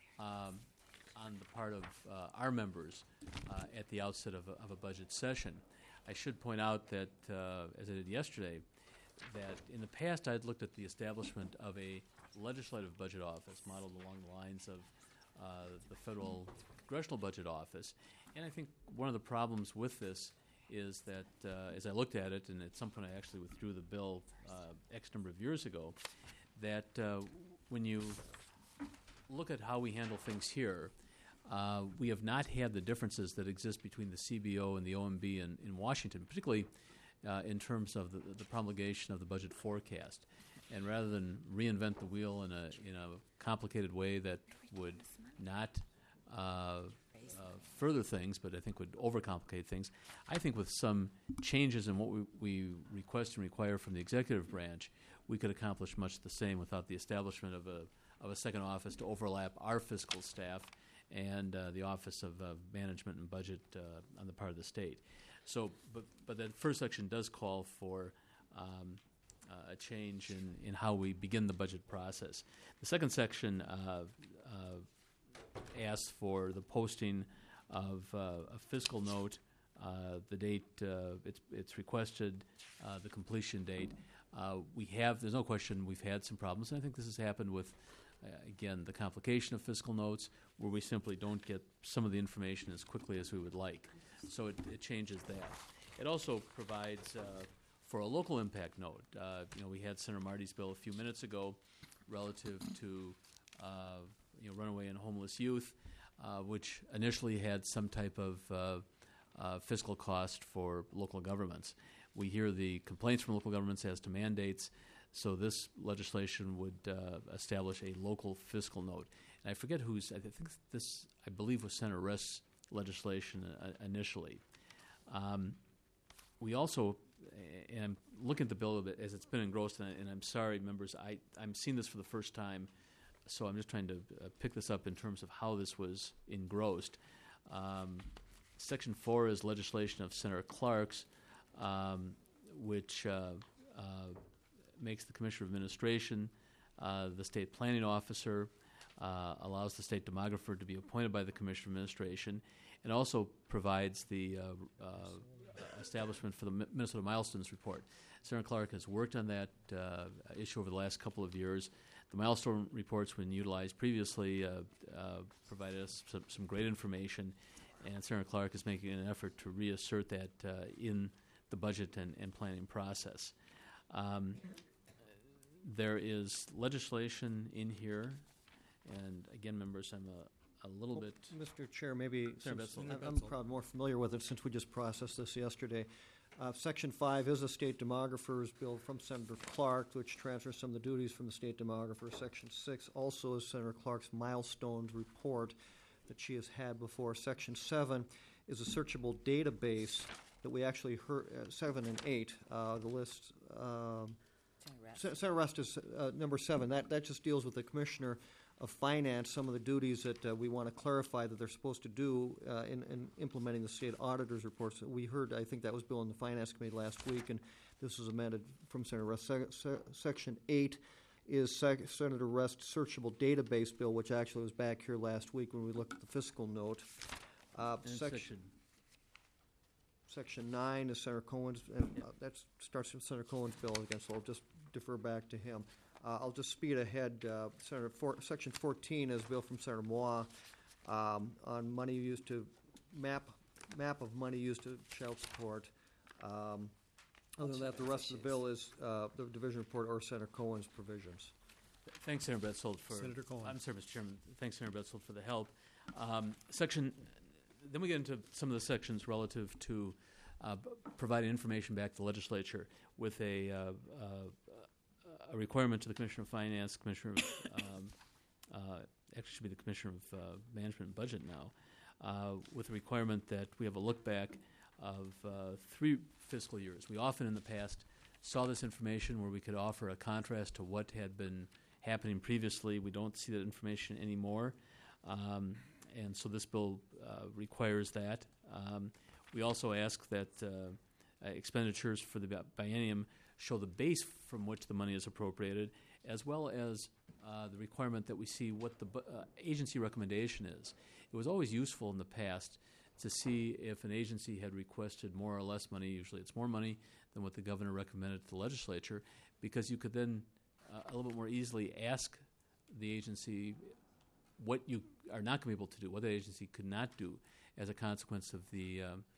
on the part of our members at the outset of a budget session. I should point out that, as I did yesterday, that in the past I'd looked at the establishment of a legislative budget office modeled along the lines of the federal Congressional Budget Office. And I think one of the problems with this is that as I looked at it, and at some point I actually withdrew the bill X number of years ago, that when you look at how we handle things here, we have not had the differences that exist between the CBO and the OMB in Washington, particularly in terms of the promulgation of the budget forecast. And rather than reinvent the wheel in a complicated way that would not further things, but I think would overcomplicate things, I think with some changes in what we request and require from the executive branch, we could accomplish much the same without the establishment of a second office to overlap our fiscal staff and the Office of Management and Budget on the part of the state. So, but that first section does call for a change in how we begin the budget process. The second section asks for the posting of a fiscal note, the date it's requested, the completion date. There's no question we've had some problems, and I think this has happened with, again, the complication of fiscal notes, where we simply don't get some of the information as quickly as we would like. So it changes that. It also provides for a local impact note. We had Senator Marty's bill a few minutes ago relative to runaway and homeless youth, which initially had some type of fiscal cost for local governments. We hear the complaints from local governments as to mandates, so this legislation would establish a local fiscal note. And I forget I believe was Senator Rest's legislation initially. We also, and I'm looking at the bill a bit as it's been engrossed, and I'm sorry, members, I'm seeing this for the first time, so I'm just trying to pick this up in terms of how this was engrossed. Section 4 is legislation of Senator Clark's, which makes the Commissioner of Administration the state planning officer, allows the state demographer to be appointed by the Commissioner of Administration, and also provides the establishment for the Minnesota Milestones Report. Senator Clark has worked on that issue over the last couple of years. The milestone reports, when utilized previously, provided us some great information, and Senator Clark is making an effort to reassert that in the budget and planning process. There is legislation in here, and again, members, I'm a little bit... Mr. Chair, maybe Senator since Betzel. I'm probably more familiar with it since we just processed this yesterday. Section 5 is a state demographer's bill from Senator Clark, which transfers some of the duties from the state demographer. Section 6 also is Senator Clark's milestones report that she has had before. Section 7 is a searchable database that we actually heard, 7 and 8, the list. Senator Rest is number 7. That just deals with the Commissioner of Finance, some of the duties that we want to clarify that they're supposed to do in implementing the state auditor's reports. We heard, I think that was bill in the Finance Committee last week, and this was amended from Senator Rest. Section 8 is Senator Rest's searchable database bill, which actually was back here last week when we looked at the fiscal note. Section 9 is Senator Cohen's, and that starts from Senator Cohen's bill again, so I'll just defer back to him. I'll just speed ahead. Section 14 is a bill from Senator Moore on money used to map of money used to child support. Other than that, the rest of the bill is the division report or Senator Cohen's provisions. Thanks, Senator Betzold, for Senator Cohen. I'm sorry, Mr. Chairman. Thanks, Senator Betzold, for the help. Then we get into some of the sections relative to providing information back to the legislature with a requirement to the Commissioner of Finance, Commissioner of actually should be the Commissioner of Management and Budget now, with a requirement that we have a look back of 3 fiscal years. We often in the past saw this information where we could offer a contrast to what had been happening previously. We don't see that information anymore, and so this bill requires that. We also ask that expenditures for the biennium show the base from which the money is appropriated, as well as the requirement that we see what the agency recommendation is. It was always useful in the past to see if an agency had requested more or less money. Usually it's more money than what the governor recommended to the legislature, because you could then a little bit more easily ask the agency what you are not going to be able to do, what the agency could not do as a consequence of the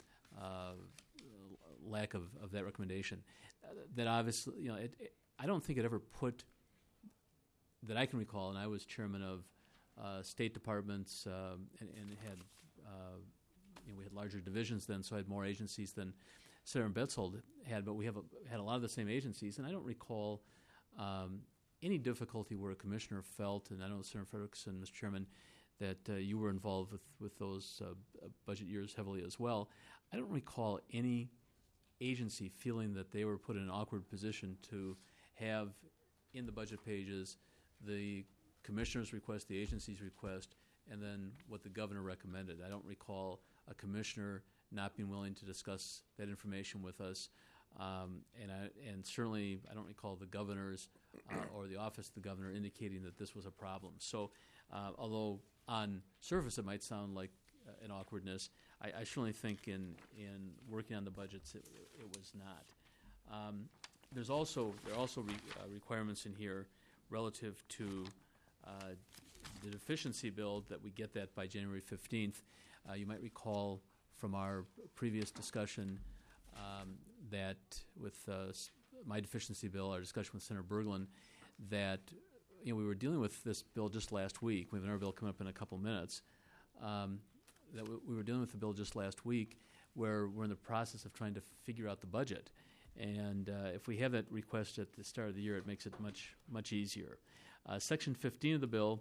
lack of that recommendation. That obviously, I don't think it ever put, that I can recall, and I was chairman of state departments and had, we had larger divisions then, so I had more agencies than Senator Betzold had, but we had a lot of the same agencies, and I don't recall Any difficulty where a commissioner felt, and I know Senator Frederickson, Mr. Chairman, that you were involved with those budget years heavily as well. I don't recall any agency feeling that they were put in an awkward position to have in the budget pages the commissioner's request, the agency's request, and then what the governor recommended. I don't recall a commissioner not being willing to discuss that information with us. And certainly I don't recall the governors or the office of the governor indicating that this was a problem. So although on surface it might sound like an awkwardness, I certainly think in working on the budgets it was not. There are also requirements in here relative to the deficiency bill that we get that by January 15th. You might recall from our previous discussion that with my deficiency bill, our discussion with Senator Berglund, that we were dealing with this bill just last week. We have another bill coming up in a couple minutes. That we were dealing with the bill just last week, where we're in the process of trying to figure out the budget. And if we have that request at the start of the year, it makes it much easier. Section 15 of the bill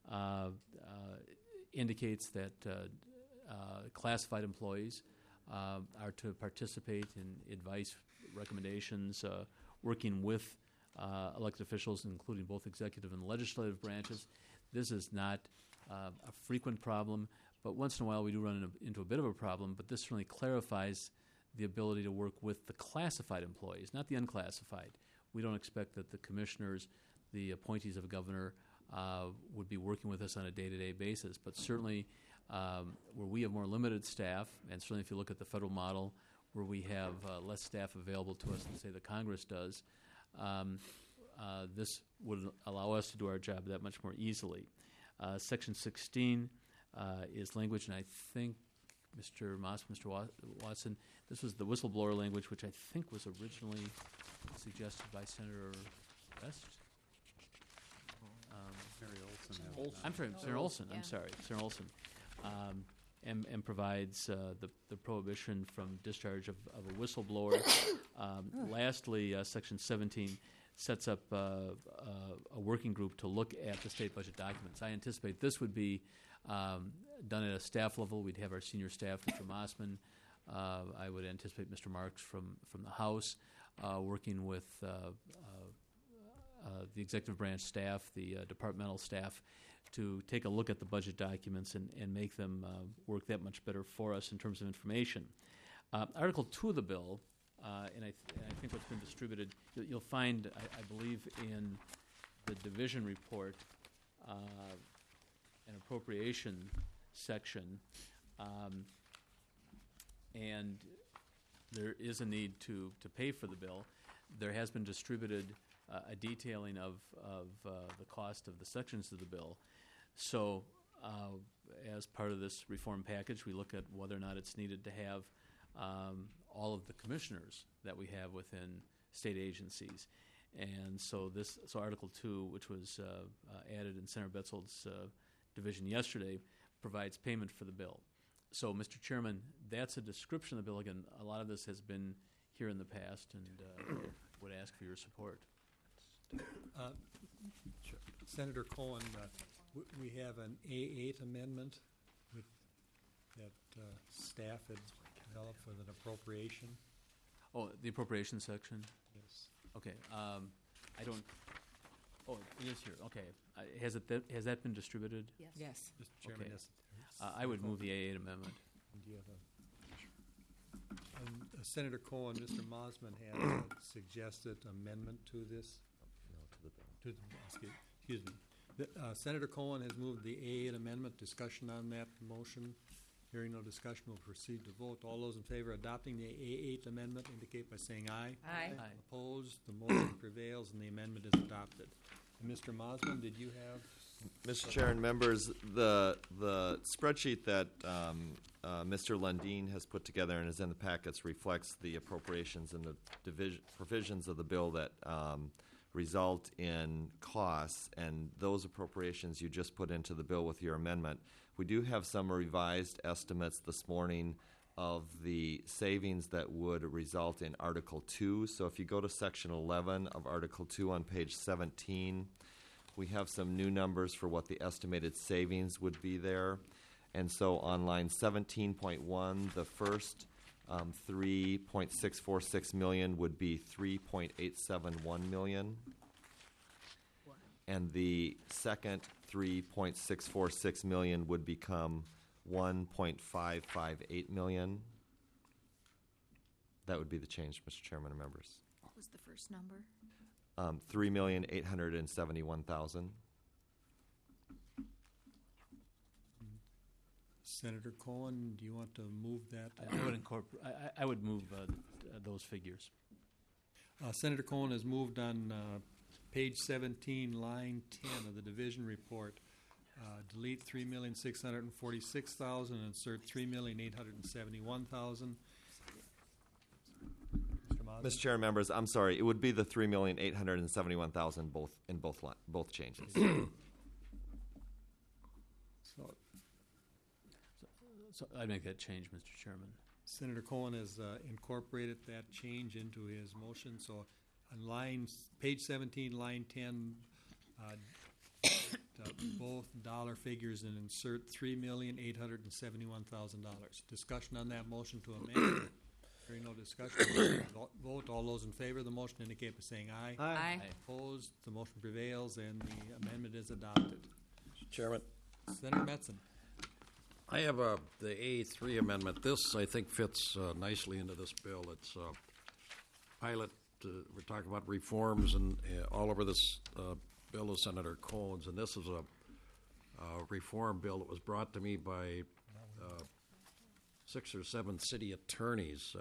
indicates that classified employees are to participate in advice, recommendations, working with elected officials, including both executive and legislative branches. This is not a frequent problem, but once in a while we do run into a bit of a problem, but this certainly clarifies the ability to work with the classified employees, not the unclassified. We don't expect that the commissioners, the appointees of a governor, would be working with us on a day-to-day basis, but certainly where we have more limited staff, and certainly if you look at the federal model where we have less staff available to us than, say, the Congress does, this would allow us to do our job that much more easily. Section 16 is language, and I think Mr. Moss, Mr. Watson, this was the whistleblower language, which I think was originally suggested by Senator West. I'm sorry, Senator Olson. I'm sorry, Senator Olson. And provides the prohibition from discharge of a whistleblower. Lastly, Section 17 sets up a working group to look at the state budget documents. I anticipate this would be done at a staff level. We'd have our senior staff, Mr. Mossman. I would anticipate Mr. Marks from the House, working with the executive branch staff, the departmental staff, to take a look at the budget documents and make them work that much better for us in terms of information. Article 2 of the bill, and I think what's been distributed, you'll find, I believe, in the division report, an appropriation section, and there is a need to pay for the bill. There has been distributed a detailing of the cost of the sections of the bill. So as part of this reform package, we look at whether or not it's needed to have all of the commissioners that we have within state agencies. And so Article 2, which was added in Senator Betzold's division yesterday, provides payment for the bill. So, Mr. Chairman, that's a description of the bill. Again, a lot of this has been here in the past, and would ask for your support. Senator Cohen, we have an A8 amendment that staff had developed with an appropriation. Oh, the appropriation section? Yes. Okay. I don't. Oh, it is here. Okay. Has that been distributed? Yes. Mr. Chairman, Okay. yes. I would move the A8 amendment. Do you have Senator Cohen, Mr. Mosman has a suggested amendment to this. Excuse me. Senator Cohen has moved the A8 amendment. Discussion on that motion. Hearing no discussion, we'll proceed to vote. All those in favor of adopting the A8 amendment indicate by saying aye. Aye. Opposed? The motion prevails and the amendment is adopted. And Mr. Mosman, did you have? Mr. Chair and members, the spreadsheet that Mr. Lundeen has put together and is in the packets reflects the appropriations and the provisions of the bill that result in costs, and those appropriations you just put into the bill with your amendment. We do have some revised estimates this morning of the savings that would result in Article 2. So if you go to Section 11 of Article 2 on page 17, we have some new numbers for what the estimated savings would be there. And so on line 17.1, the first 3.646 million would be 3.871 million. And the second 3.646 million would become 1.558 million. That would be the change, Mr. Chairman and members. What was the first number? 3,871,000. Senator Cohen, do you want to move that? I would move those figures. Senator Cohen has moved on page 17, line 10 of the division report. Delete 3,646,000 and insert 3,871,000. Mr. Chair and members, I'm sorry. It would be the 3,871,000 both changes. So I'd make that change, Mr. Chairman. Senator Cohen has incorporated that change into his motion. So on page 17, line 10, both dollar figures and insert $3,871,000. Discussion on that motion to amend. Hearing no discussion, vote. All those in favor of the motion indicate by saying aye. Aye. Opposed, the motion prevails and the amendment is adopted. Mr. Chairman. Senator Metzen. I have the A3 amendment. This, I think, fits nicely into this bill. It's pilot. We're talking about reforms and all over this bill of Senator Cohen's, and this is a reform bill that was brought to me by 6 or 7 city attorneys,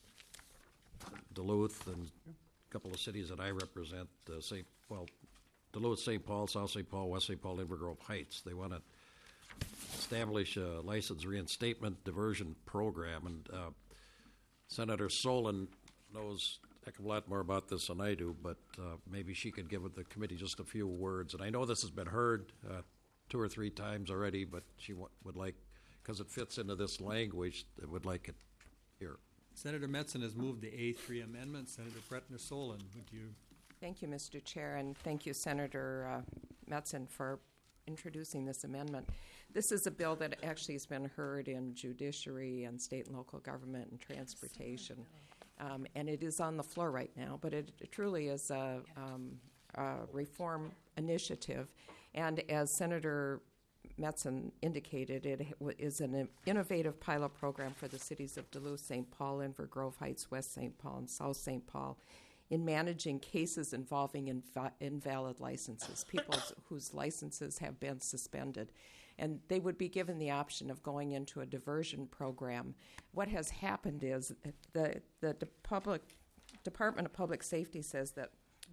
Duluth and a couple of cities that I represent, Duluth, St. Paul, South St. Paul, West St. Paul, Inver Grove Heights. They want to establish a license reinstatement diversion program, and Senator Solon knows a heck of a lot more about this than I do, but maybe she could give the committee just a few words. And I know this has been heard 2 or 3 times already, but she would like, because it fits into this language, would like it here. Senator Metzen has moved the A3 amendment. Senator Bretner Solon, would you? Thank you, Mr. Chair, and thank you, Senator Metzen, for introducing this amendment. This is a bill that actually has been heard in judiciary and state and local government and transportation. And it is on the floor right now, but it truly is a reform initiative. And as Senator Metzen indicated, it is an innovative pilot program for the cities of Duluth, St. Paul, Inver Grove Heights, West St. Paul, and South St. Paul in managing cases involving invalid licenses, people whose licenses have been suspended. And they would be given the option of going into a diversion program. What has happened is the Department of Public Safety says that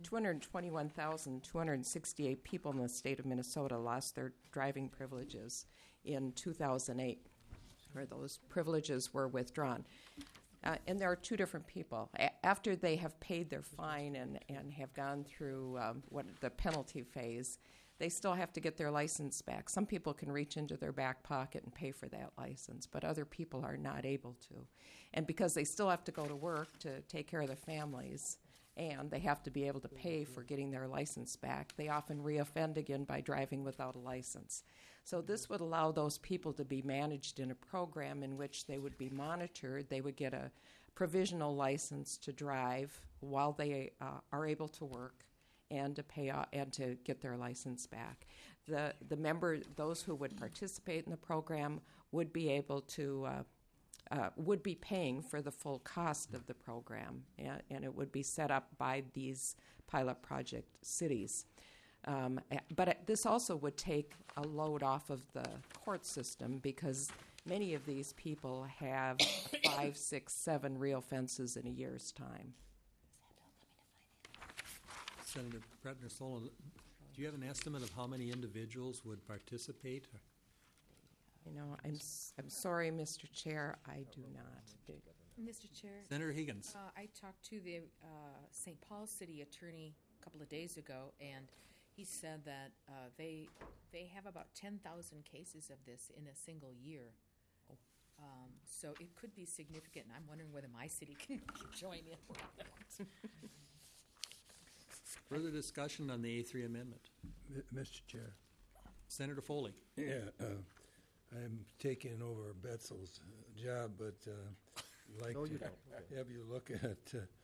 221,268 people in the state of Minnesota lost their driving privileges in 2008, where those privileges were withdrawn. And there are 2 different people. After they have paid their fine and have gone through the penalty phase, they still have to get their license back. Some people can reach into their back pocket and pay for that license, but other people are not able to. And because they still have to go to work to take care of their families, and they have to be able to pay for getting their license back, they often reoffend again by driving without a license. So this would allow those people to be managed in a program in which they would be monitored. They would get a provisional license to drive while they are able to work and to pay and to get their license back. Those who would participate in the program would be able to would be paying for the full cost of the program, and it would be set up by these pilot project cities. But this also would take a load off of the court system, because many of these people have 5, 6, 7 reoffenses in a year's time. Senator Bretner Solon, do you have an estimate of how many individuals would participate? I'm sorry, Mr. Chair, I do not. Mr. Chair. Senator Higgins. I talked to the St. Paul City Attorney a couple of days ago, and he said that they have about 10,000 cases of this in a single year. So it could be significant, and I'm wondering whether my city can join in with that. Further discussion on the A3 amendment. Mr. Chair. Senator Foley. Yeah, I'm taking over Betzel's job, but I'd like No, to you don't. have you look at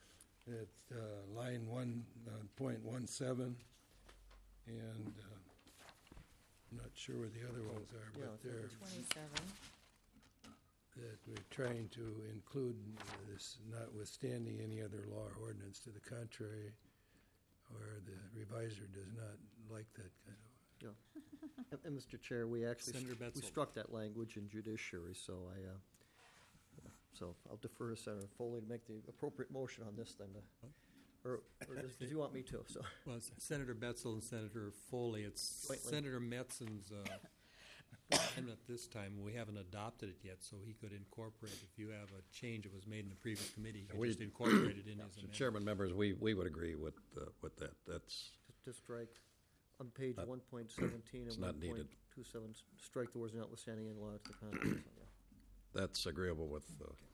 line 1.17, and I'm not sure where the other ones are, Yeah, but they're 27. that we're trying to include this notwithstanding any other law or ordinance to the contrary, or the reviser does not like that kind of. Yeah. And Mr. Chair, we actually Senator we Betzel. struck that language in judiciary, so so I'll defer to Senator Foley to make the appropriate motion on this then. Or did you want me to? So. Well, it's Senator Betzel and Senator Foley. It's Jointly. Senator Metzen's amendment this time. We haven't adopted it yet, so he could incorporate, if you have a change that was made in the previous committee, he could just incorporate it in his amendment. Chairman, members, we would agree with that. That's To strike on page 1.17 it's and not needed. 1.27, strike the words notwithstanding any law to the contrary. that's agreeable with.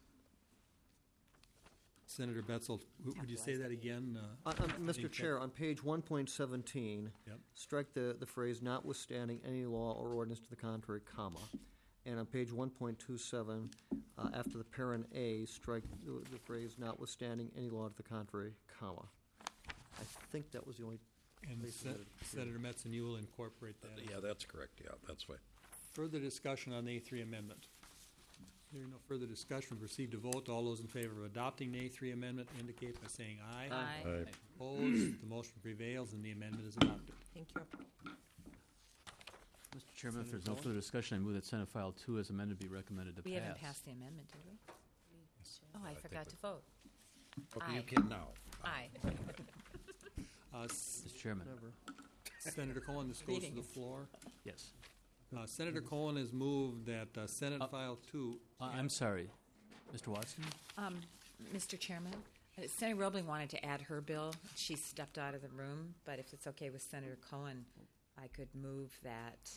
Senator Betzel, would you say that again? Mr. Chair, on page 1.17, Yep. strike the phrase notwithstanding any law or ordinance to the contrary, comma. And on page 1.27, after the parent A, strike the phrase notwithstanding any law to the contrary, comma. I think that was the only And place we had it. Senator Metzen, you will incorporate that. Yeah, that's correct. Yeah, that's fine. Further discussion on the A3 amendment. Hearing no further discussion, we'll proceed to vote. All those in favor of adopting the A3 amendment indicate by saying aye. Aye. Aye. Opposed? The motion prevails and the amendment is adopted. Thank you. Mr. Chairman, if Senator there's no Cohen? further discussion, I move that Senate File 2 as amended be recommended to We pass. haven't passed the amendment, did we? Oh, I forgot to vote. Okay, you Aye. can now. Aye. Mr. Chairman. Senator Cohen, this goes to the Greetings. floor. Yes. Senator Cohen has moved that Senate File 2. I'm sorry. Mr. Watson? Mr. Chairman, Senator Roebling wanted to add her bill. She stepped out of the room, but if it's okay with Senator Cohen, I could move that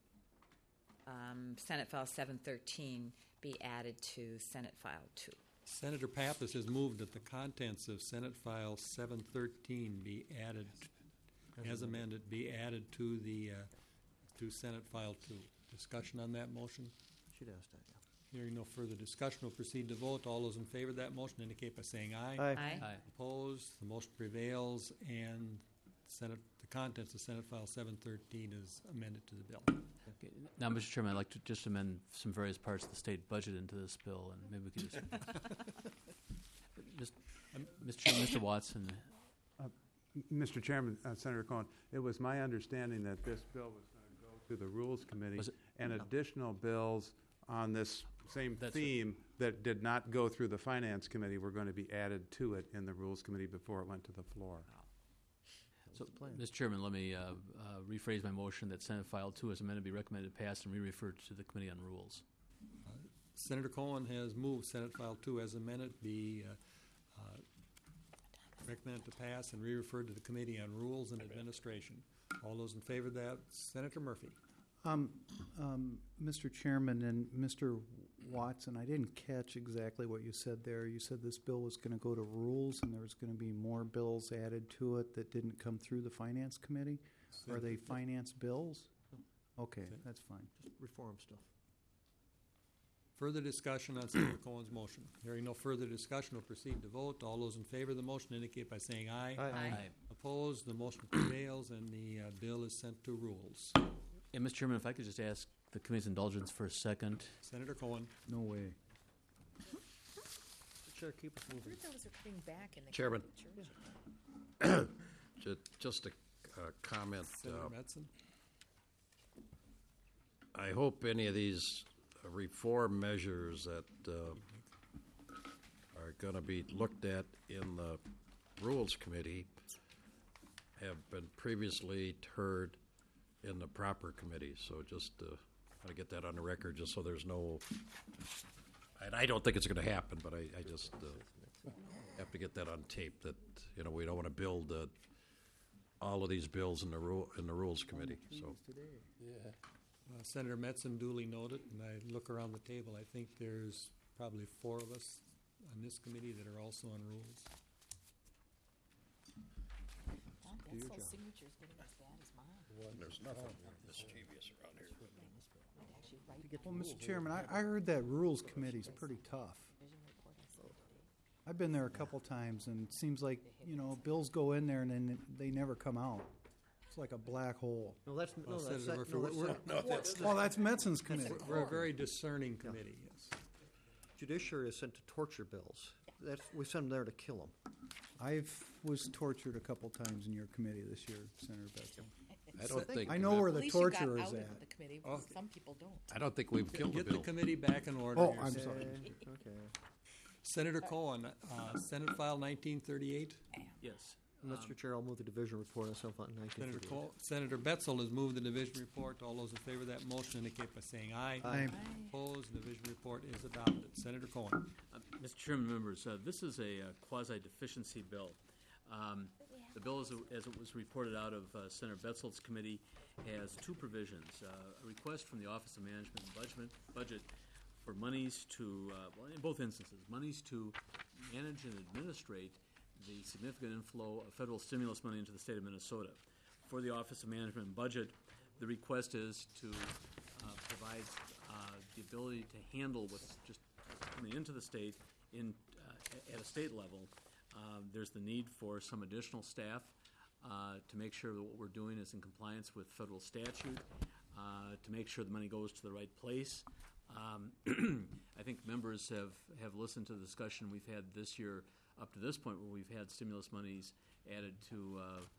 Senate File 713 be added to Senate File 2. Senator Pappas has moved that the contents of Senate File 713 be added, as amended, be added to the to Senate File 2. Discussion on that motion? She'd asked that, yeah. Hearing no further discussion, we'll proceed to vote. All those in favor of that motion indicate by saying aye. Aye. Aye. Opposed? The motion prevails, and the contents of Senate File 713 is amended to the bill. Okay. Now, Mr. Chairman, I'd like to just amend some various parts of the state budget into this bill, and maybe we could just... Mr. Chairman, Mr. Watson. Mr. Chairman, Senator Cohen, it was my understanding that this bill was going to go to the Rules Committee, and additional bills on this same theme that did not go through the Finance Committee were going to be added to it in the Rules Committee before it went to the floor. So, Mr. Chairman, let me rephrase my motion that Senate File 2 as amended be recommended pass and re-referred to the Committee on Rules. Senator Cohen has moved Senate File 2 as amended be recommended to pass and re-referred to the Committee on Rules and Administration. All those in favor of that, Senator Murphy. Mr. Chairman and Mr. Watson, I didn't catch exactly what you said there. You said this bill was going to go to rules and there was going to be more bills added to it that didn't come through the Finance Committee? Are they finance bills? Okay, that's fine. Just reform stuff. Further discussion on Senator Cohen's motion. Hearing no further discussion, we'll proceed to vote. All those in favor of the motion indicate by saying aye. Aye. Aye. Opposed? The motion prevails and the bill is sent to rules. And, Mr. Chairman, if I could just ask the Committee's indulgence for a second. Senator Cohen. No way. Chair, keep us I moving. heard those are cutting back in the Chairman. Catholic Church. Just a comment. Senator Metzen. I hope any of these reform measures that are going to be looked at in the Rules Committee have been previously heard in the proper committee. So just to get that on the record, just so there's no... And I don't think it's going to happen, but I just have to get that on tape that, we don't want to build all of these bills in the Rules Committee. So. Senator Metzen duly noted, and I look around the table, I think there's probably 4 of us on this committee that are also on rules. That's those signatures getting as bad as mine. There's nothing mischievous around here. Well, Mr. Chairman, I heard that Rules Committee's pretty tough. I've been there a couple times, and it seems like, bills go in there and then they never come out. It's like a black hole. No, that's that's Metzen's committee. We're a very discerning committee, yes. Judiciary is sent to torture bills. We send them there to kill them. I was tortured a couple times in your committee this year, Senator Betzel. I don't think. I know where At the least you got torture is out at. of the committee. Some people don't. I don't think we've killed the Get bill. the committee back in order. Oh, I'm sorry. Okay. Senator Cohen, Senate File 1938. Yes. Mr. Chair, I'll move the division report on Senate File 1938. Senator Betzel has moved the division report. All those in favor of that motion indicate by saying aye. Aye. Opposed, the division report is adopted. Senator Cohen. Mr. Chairman, members, this is a quasi-deficiency bill. The bill, as it was reported out of Senator Betzel's committee, has 2 provisions. A request from the Office of Management and Budget for monies to, in both instances, monies to manage and administrate the significant inflow of federal stimulus money into the state of Minnesota. For the Office of Management and Budget, the request is to provide the ability to handle what's just coming into the state at a state level. There's the need for some additional staff to make sure that what we're doing is in compliance with federal statute, to make sure the money goes to the right place. I think members have listened to the discussion we've had this year up to this point, where we've had stimulus monies added to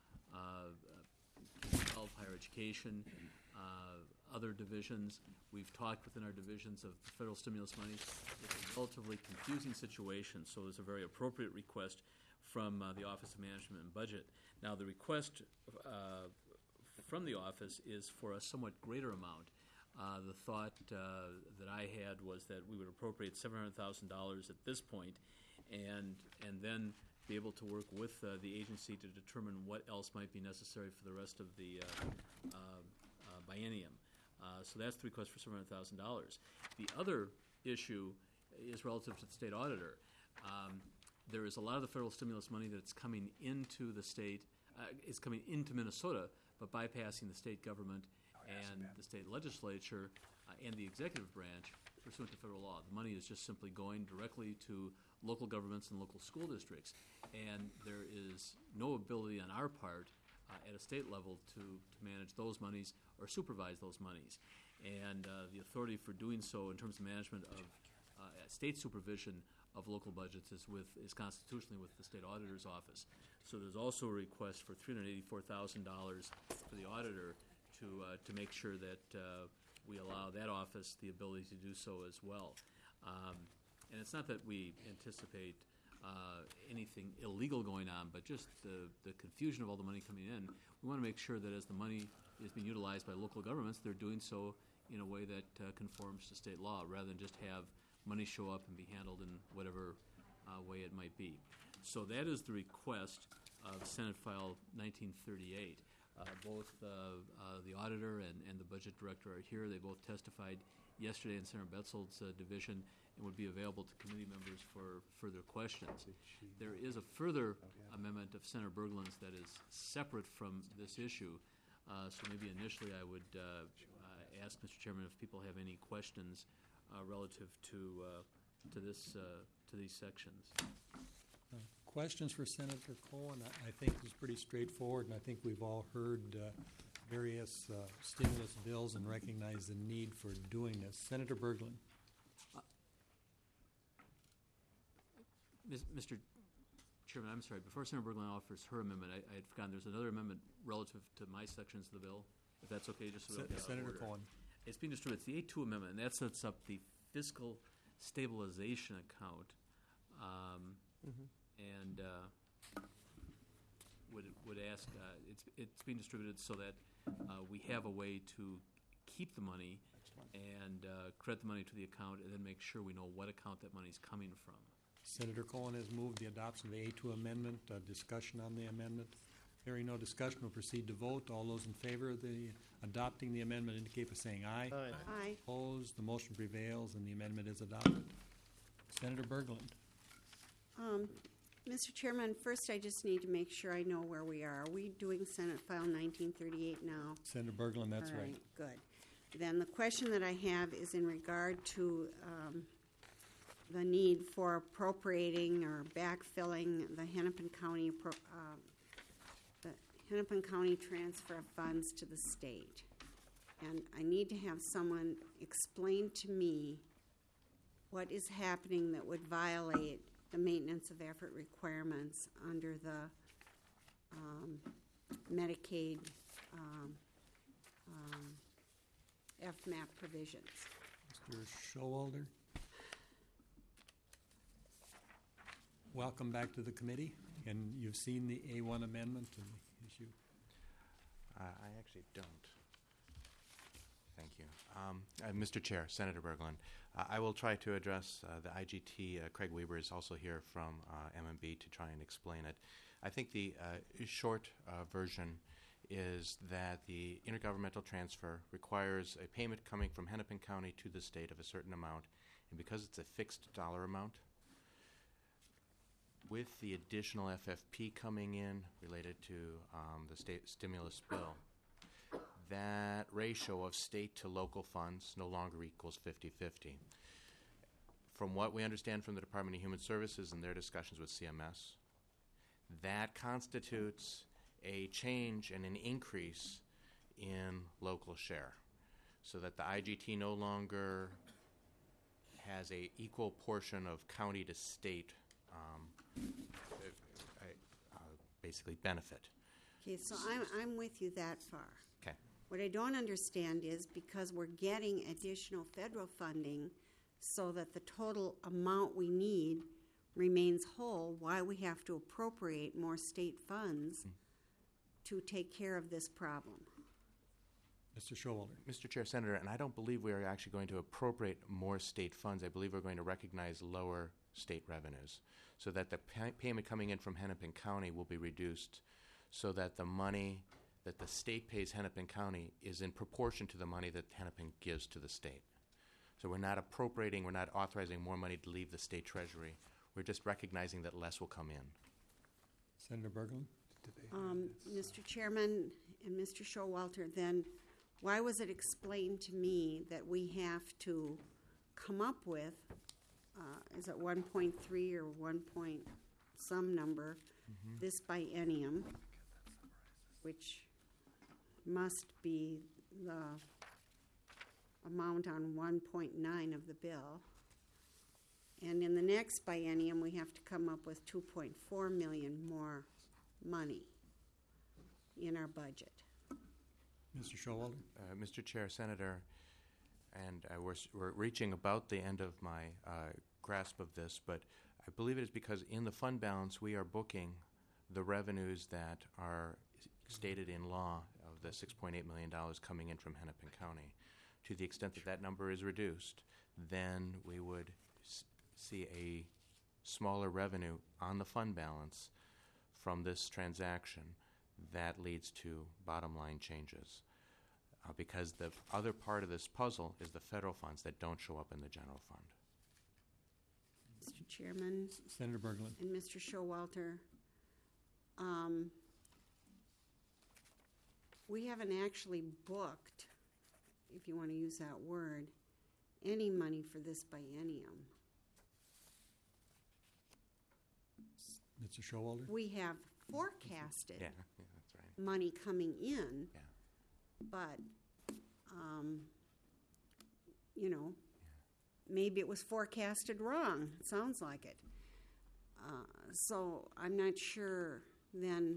health, higher education, other divisions. We've talked within our divisions of federal stimulus money. It's a relatively confusing situation, so it's a very appropriate request from the Office of Management and Budget. Now, the request from the office is for a somewhat greater amount. The thought that I had was that we would appropriate $700,000 at this point, and then be able to work with the agency to determine what else might be necessary for the rest of the biennium. So that's the request for $700,000. The other issue is relative to the state auditor. There is a lot of the federal stimulus money that's coming into the state, is coming into Minnesota, but bypassing the state government and the state legislature and the executive branch pursuant to federal law. The money is just simply going directly to local governments and local school districts, and there is no ability on our part at a state level to manage those monies or supervise those monies. And the authority for doing so in terms of management of state supervision of local budgets is constitutionally with the state auditor's office. So there's also a request for $384,000 for the auditor to make sure that we allow that office the ability to do so as well. And it's not that we anticipate anything illegal going on, but just the confusion of all the money coming in. We want to make sure that as the money is being utilized by local governments, they're doing so in a way that conforms to state law, rather than just have money show up and be handled in whatever way it might be. So that is the request of Senate File 1938. Both the auditor and the budget director are here. They both testified yesterday in Senator Betzel's division and would be available to committee members for further questions. There is a further amendment of Senator Berglund's that is separate from this issue. So maybe initially I would ask Mr. Chairman if people have any questions relative to these sections. Questions for Senator Cohen? I think it's pretty straightforward, and I think we've all heard various stimulus bills and recognize the need for doing this. Senator Berglund. Mr. Chairman, I'm sorry. Before Senator Berglund offers her amendment, I had forgotten there's another amendment relative to my sections of the bill, if that's okay, just so we don't get out of Senator order. Cohen. It's being distributed. It's the A2 amendment, and that sets up the fiscal stabilization account. And would ask, it's being distributed so that we have a way to keep the money and credit the money to the account, and then make sure we know what account that money is coming from. Senator Cohen has moved the adoption of the A2 amendment. Discussion on the amendment. Hearing no discussion, we'll proceed to vote. All those in favor of the adopting the amendment indicate by saying aye. Aye. Opposed, the motion prevails and the amendment is adopted. Senator Berglund. Mr. Chairman, first I just need to make sure I know where we are. Are we doing Senate File 1938 now? Senator Berglund, that's All right. Good. Then the question that I have is in regard to the need for appropriating or backfilling the Hennepin County transfer of funds to the state. And I need to have someone explain to me what is happening that would violate the maintenance of effort requirements under the Medicaid FMAP provisions. Mr. Showalter. Welcome back to the committee, and you've seen the A1 amendment and the issue. I actually don't. Thank you. Mr. Chair, Senator Berglund, I will try to address the IGT. Craig Weber is also here from MMB to try and explain it. I think the short version is that the intergovernmental transfer requires a payment coming from Hennepin County to the state of a certain amount, and because it's a fixed dollar amount, with the additional FFP coming in related to the state stimulus bill, that ratio of state to local funds no longer equals 50-50. From what we understand from the Department of Human Services and their discussions with CMS, that constitutes a change and an increase in local share, so that the IGT no longer has a equal portion of county to state basically benefit. Okay, so I'm with you that far. Okay. What I don't understand is because we're getting additional federal funding so that the total amount we need remains whole, why we have to appropriate more state funds to take care of this problem. Mr. Showalter. Mr. Chair, Senator, and I don't believe we are actually going to appropriate more state funds. I believe we're going to recognize lower state revenues so that the payment coming in from Hennepin County will be reduced so that the money that the state pays Hennepin County is in proportion to the money that Hennepin gives to the state. So we're not appropriating, we're not authorizing more money to leave the state treasury. We're just recognizing that less will come in. Senator Berglund. Mr. Chairman and Mr. Showalter, then why was it explained to me that we have to come up with, is it 1.3 or 1 point some number, this biennium, which must be the amount on 1.9 of the bill. And in the next biennium, we have to come up with 2.4 million more money in our budget. Mr. Showalter. Mr. Chair, Senator, and we're reaching about the end of my grasp of this, but I believe it is because in the fund balance we are booking the revenues that are stated in law of the $6.8 million coming in from Hennepin County. To the extent that that number is reduced, then we would see a smaller revenue on the fund balance from this transaction. That leads to bottom line changes. Because the other part of this puzzle is the federal funds that don't show up in the general fund. Mr. Chairman. Senator Berglund. And Mr. Showalter, we haven't actually booked, if you want to use that word, any money for this biennium. Mr. Showalter. We have forecasted that's right. money coming in, but, maybe it was forecasted wrong. It sounds like it. So I'm not sure then,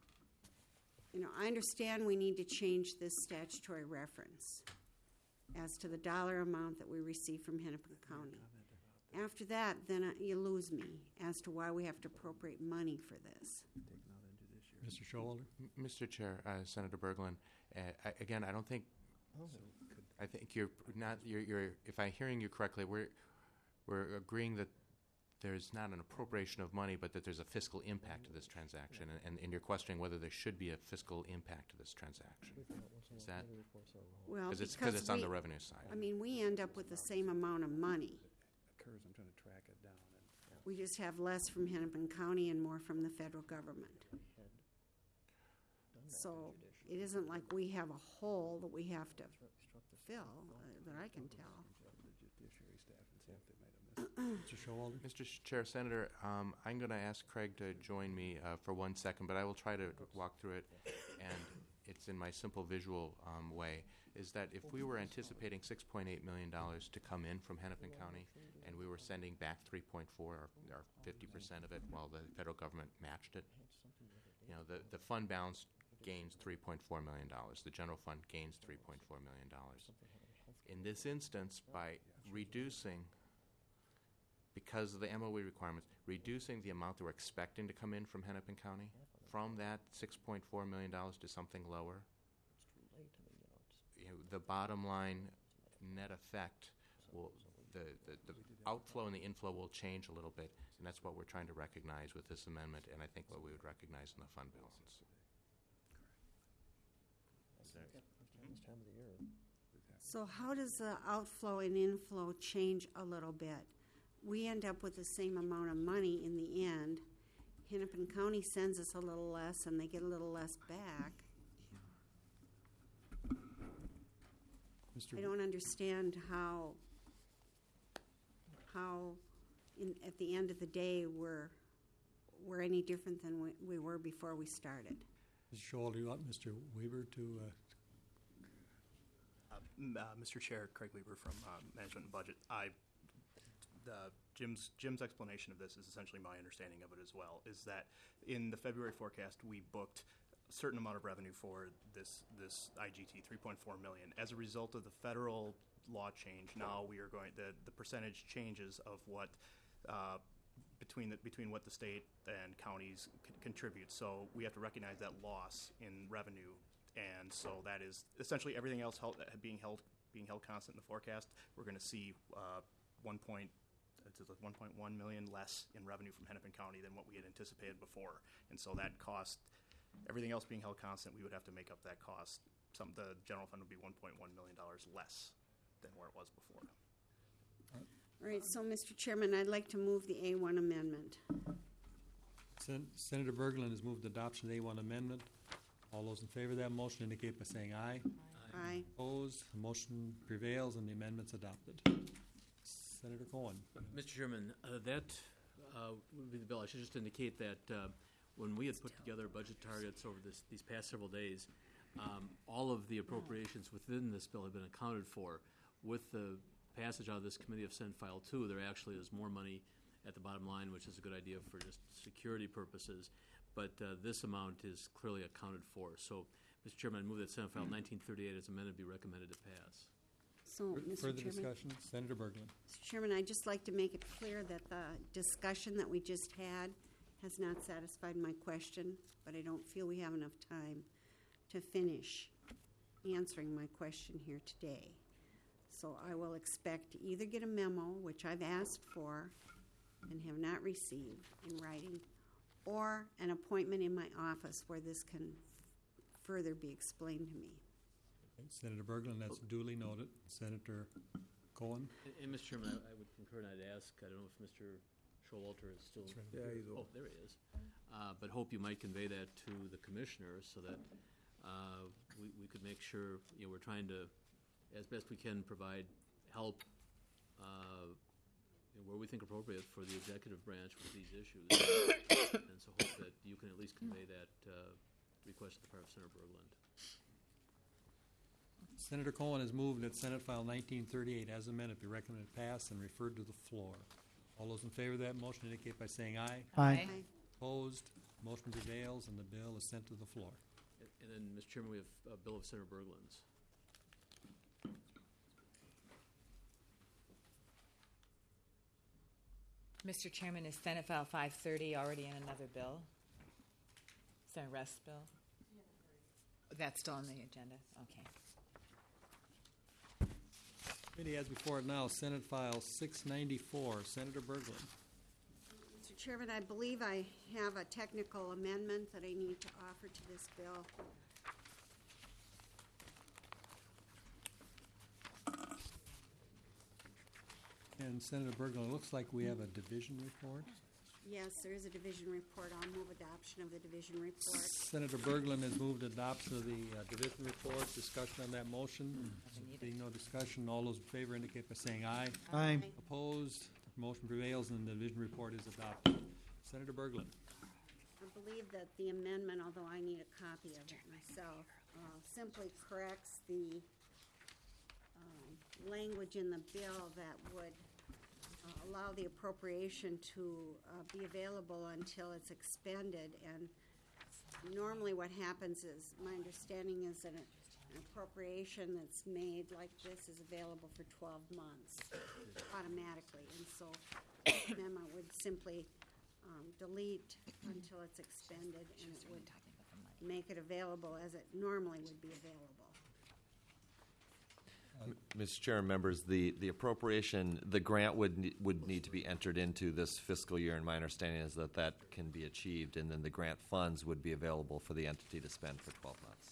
I understand we need to change this statutory reference as to the dollar amount that we receive from Hennepin County. After that, then you lose me as to why we have to appropriate money for this. Mr. Showalter. Mr. Chair, Senator Berglund, again, I don't think. I think you're not. You're. If I'm hearing you correctly, we're agreeing that there's not an appropriation of money, but that there's a fiscal impact to this transaction, and you're questioning whether there should be a fiscal impact to this transaction. Is that? Well, because because it's on we- the revenue side. I mean, we end up with the same amount of money. Occurs, I'm trying to track it down. We just have less from Hennepin County and more from the federal government. So it isn't like we have a hole that we have to fill, that I can tell. Mr. Showalter? Mr. Chair, Senator, I'm going to ask Craig to join me for 1 second, but I will try to walk through it, and it's in my simple visual way, is that if we were anticipating $6.8 million to come in from Hennepin County, and we were sending back 3.4 or 50% of it while the federal government matched it, you know, the fund balance gains $3.4 million. The general fund gains $3.4 million. In this instance, by reducing, because of the MOE requirements, reducing the amount that we're expecting to come in from Hennepin County, from that $6.4 million to something lower, you know, the bottom line net effect will, the outflow and the inflow will change a little bit, and that's what we're trying to recognize with this amendment, and I think what we would recognize in the fund balance. So how does the outflow and inflow change a little bit? We end up with the same amount of money in the end. Hennepin County sends us a little less, and they get a little less back. I don't understand how at the end of the day we're any different than we were before we started. Mr. Showalter, do you want Mr. Weaver to... Mr. Chair, Craig Weaver from Management and Budget. Jim's explanation of this is essentially my understanding of it as well, is that in the February forecast, we booked a certain amount of revenue for this IGT, $3.4 million. As a result of the federal law change, now we are going, the percentage changes of what between what the state and counties contribute. So we have to recognize that loss in revenue. And so that is essentially everything else being held constant in the forecast. We're going to see 1.1 million less in revenue from Hennepin County than what we had anticipated before. And so that cost, everything else being held constant, we would have to make up that cost. The general fund would be $1.1 million less than where it was before. All right, so Mr. Chairman, I'd like to move the A1 amendment. Senator Berglund has moved adoption of the A1 amendment. All those in favor of that motion indicate by saying aye. Aye. Opposed? The motion prevails and the amendment's adopted. Senator Cohen. Mr. Chairman, that would be the bill. I should just indicate that when we had put together budget targets over these past several days, all of the appropriations within this bill have been accounted for. With the passage out of this committee of Senate File 2, there actually is more money at the bottom line, which is a good idea for just security purposes. But this amount is clearly accounted for. So, Mr. Chairman, I move that Senate File 1938 as amended be recommended to pass. So, Mr. Further Chairman, discussion? Senator Berglund. Mr. Chairman, I'd just like to make it clear that the discussion that we just had has not satisfied my question, but I don't feel we have enough time to finish answering my question here today. So I will expect to either get a memo, which I've asked for and have not received in writing, or an appointment in my office where this can further be explained to me. Okay, Senator Berglund, that's duly noted. Senator Cohen. And Mr. Chairman, I would concur, and I'd ask, I don't know if Mr. Showalter is still... Yeah, he's Oh, there he is. But hope you might convey that to the commissioners so that we could make sure, we're trying to, as best we can, provide help where we think appropriate for the executive branch with these issues. And so hope that you can at least convey that request to the part of Senator Berglund. Senator Cohen has moved that Senate File 1938 as amended be recommended pass and referred to the floor. All those in favor of that motion indicate by saying aye. Aye. Opposed? Motion prevails and the bill is sent to the floor. And then, Mr. Chairman, we have a bill of Senator Berglund's. Mr. Chairman, is Senate File 530 already in another bill? Is that a rest bill? That's still on the agenda? Okay. Committee has before it now Senate File 694. Senator Berglund. Chairman, I believe I have a technical amendment that I need to offer to this bill. And Senator Berglund, it looks like we have a division report. Yes, there is a division report. I'll move adoption of the division report. Senator Berglund has moved adoption of the division report. Discussion on that motion. Being no discussion, all those in favor indicate by saying aye. Aye. Opposed? Motion prevails and the division report is adopted. Senator Berglund. I believe that the amendment, although I need a copy of it myself, simply corrects the language in the bill that would allow the appropriation to be available until it's expended. And normally what happens is, my understanding is that an appropriation that's made like this is available for 12 months automatically. And so the amendment would simply delete until it's expended, and it would make it available as it normally would be available. Mr. Chair and members, the appropriation, the grant would need to be entered into this fiscal year, and my understanding is that that can be achieved, and then the grant funds would be available for the entity to spend for 12 months.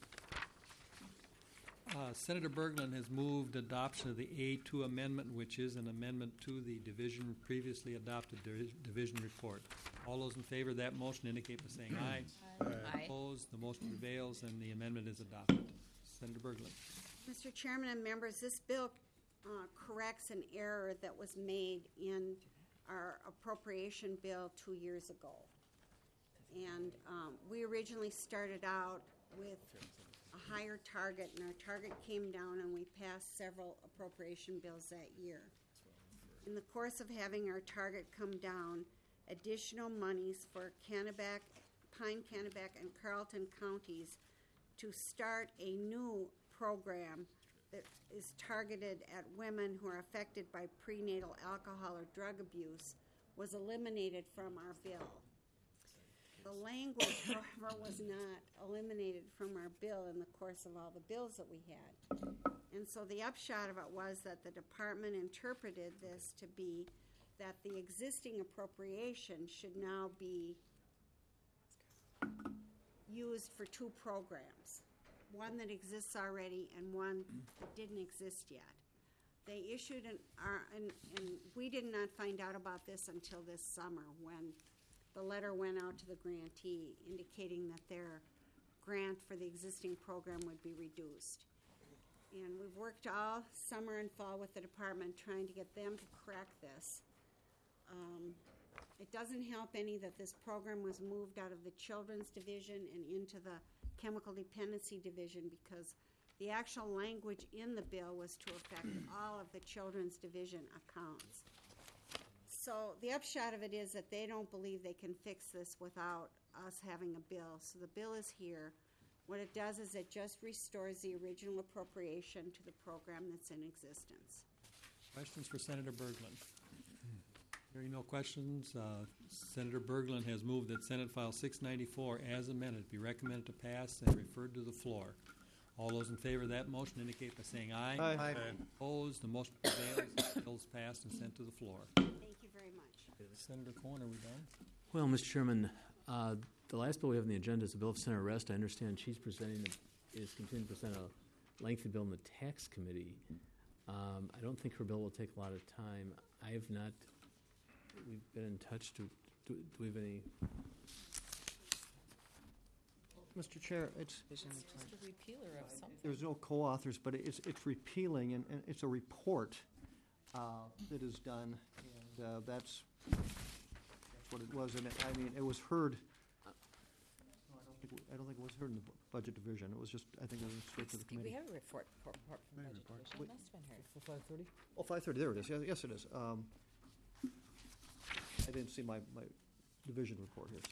Senator Berglund has moved adoption of the A2 amendment, which is an amendment to the division previously adopted division report. All those in favor of that motion indicate by saying aye. Aye. Opposed? The motion prevails and the amendment is adopted. Senator Berglund. Mr. Chairman and members, this bill corrects an error that was made in our appropriation bill 2 years ago. And we originally started out with a higher target, and our target came down, and we passed several appropriation bills that year. In the course of having our target come down, additional monies for Kennebec, Pine, Kennebec, and Carleton counties to start a new program that is targeted at women who are affected by prenatal alcohol or drug abuse was eliminated from our bill. The language, however, was not eliminated from our bill in the course of all the bills that we had. And so the upshot of it was that the department interpreted this to be that the existing appropriation should now be used for two programs, one that exists already and one that didn't exist yet. They issued and we did not find out about this until this summer when the letter went out to the grantee indicating that their grant for the existing program would be reduced. And we've worked all summer and fall with the department trying to get them to correct this. It doesn't help any that this program was moved out of the children's division and into the chemical dependency division, because the actual language in the bill was to affect all of the children's division accounts. So the upshot of it is that they don't believe they can fix this without us having a bill. So the bill is here. What it does is it just restores the original appropriation to the program that's in existence. Questions for Senator Berglund? Hearing no questions, Senator Berglund has moved that Senate File 694 as amended be recommended to pass and referred to the floor. All those in favor of that motion indicate by saying aye. Aye. Aye. Opposed? The motion prevails. The bill is passed and sent to the floor. Thank you very much. Senator Cohen, are we done? Well, Mr. Chairman, the last bill we have on the agenda is the bill of Senator Rest. I understand she's is continuing to present a lengthy bill in the tax committee. I don't think her bill will take a lot of time. I have not. We've been in touch. Do we have any? Mr. Chair, it's Just a repealer of something. there's no co-authors, but it's repealing, and it's a report that is done, and that's what it was. And it was heard. I don't think it was heard in the budget division. It was just, I think it was straight to the committee. We have a report from Budget Division. It must have been heard. For 5:30? Oh, 5:30, there it is. Yes, it is. I didn't see my division report here, so.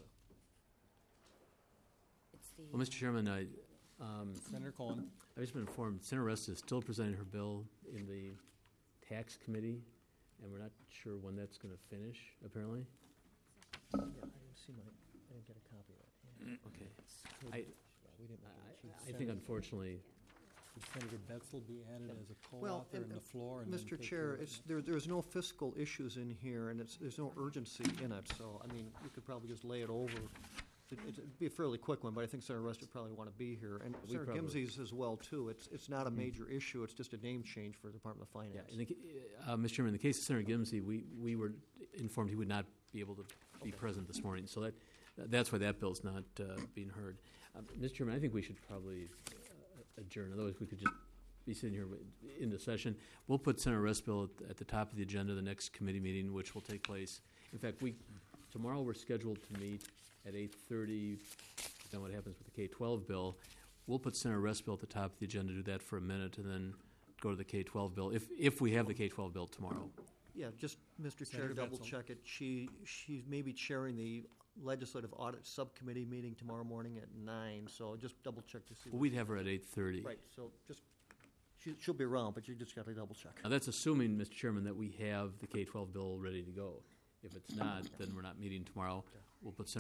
It's the, Well, Mr. Chairman, Senator Cohen. I've just been informed Senator Rest is still presenting her bill in the tax committee, and we're not sure when that's going to finish, apparently. Yeah, I didn't get a copy of that. Okay. I think, unfortunately, Should Senator Betzel be added as a Well, co-author in the floor? And then Mr. take Chair, care of it's, there's no fiscal issues in here, and there's no urgency in it, so, I mean, you could probably just lay it over. It'd be a fairly quick one, but I think Senator Rush would probably want to be here, and We Senator probably- Gimsey's as well, too. It's not a major issue, it's just a name change for the Department of Yeah, Finance. Mr. Chairman, in the case of Senator Gimsey, we were informed he would not be able to be present this morning, so that's why that bill's not being heard. Mr. Chairman, I think we should probably adjourn, otherwise we could just be sitting here into session. We'll put Senator Rest bill at the top of the agenda of the next committee meeting, which will take place. In fact, tomorrow we're scheduled to meet at 8:30, then what happens with the K-12 bill. We'll put Senator Rest bill at the top of the agenda, do that for a minute, and then go to the K-12 bill, if we have the K-12 bill tomorrow. Yeah, just, Mr. Chair, Senator double Betzel. check it. She's maybe chairing the Legislative Audit Subcommittee meeting tomorrow morning at 9, so just double check to see. Well, we'd have her at 8:30. Right, so just, she'll be around, but you just got to double check. Now, that's assuming, Mr. Chairman, that we have the K-12 bill ready to go. If it's not, then we're not meeting tomorrow. We'll put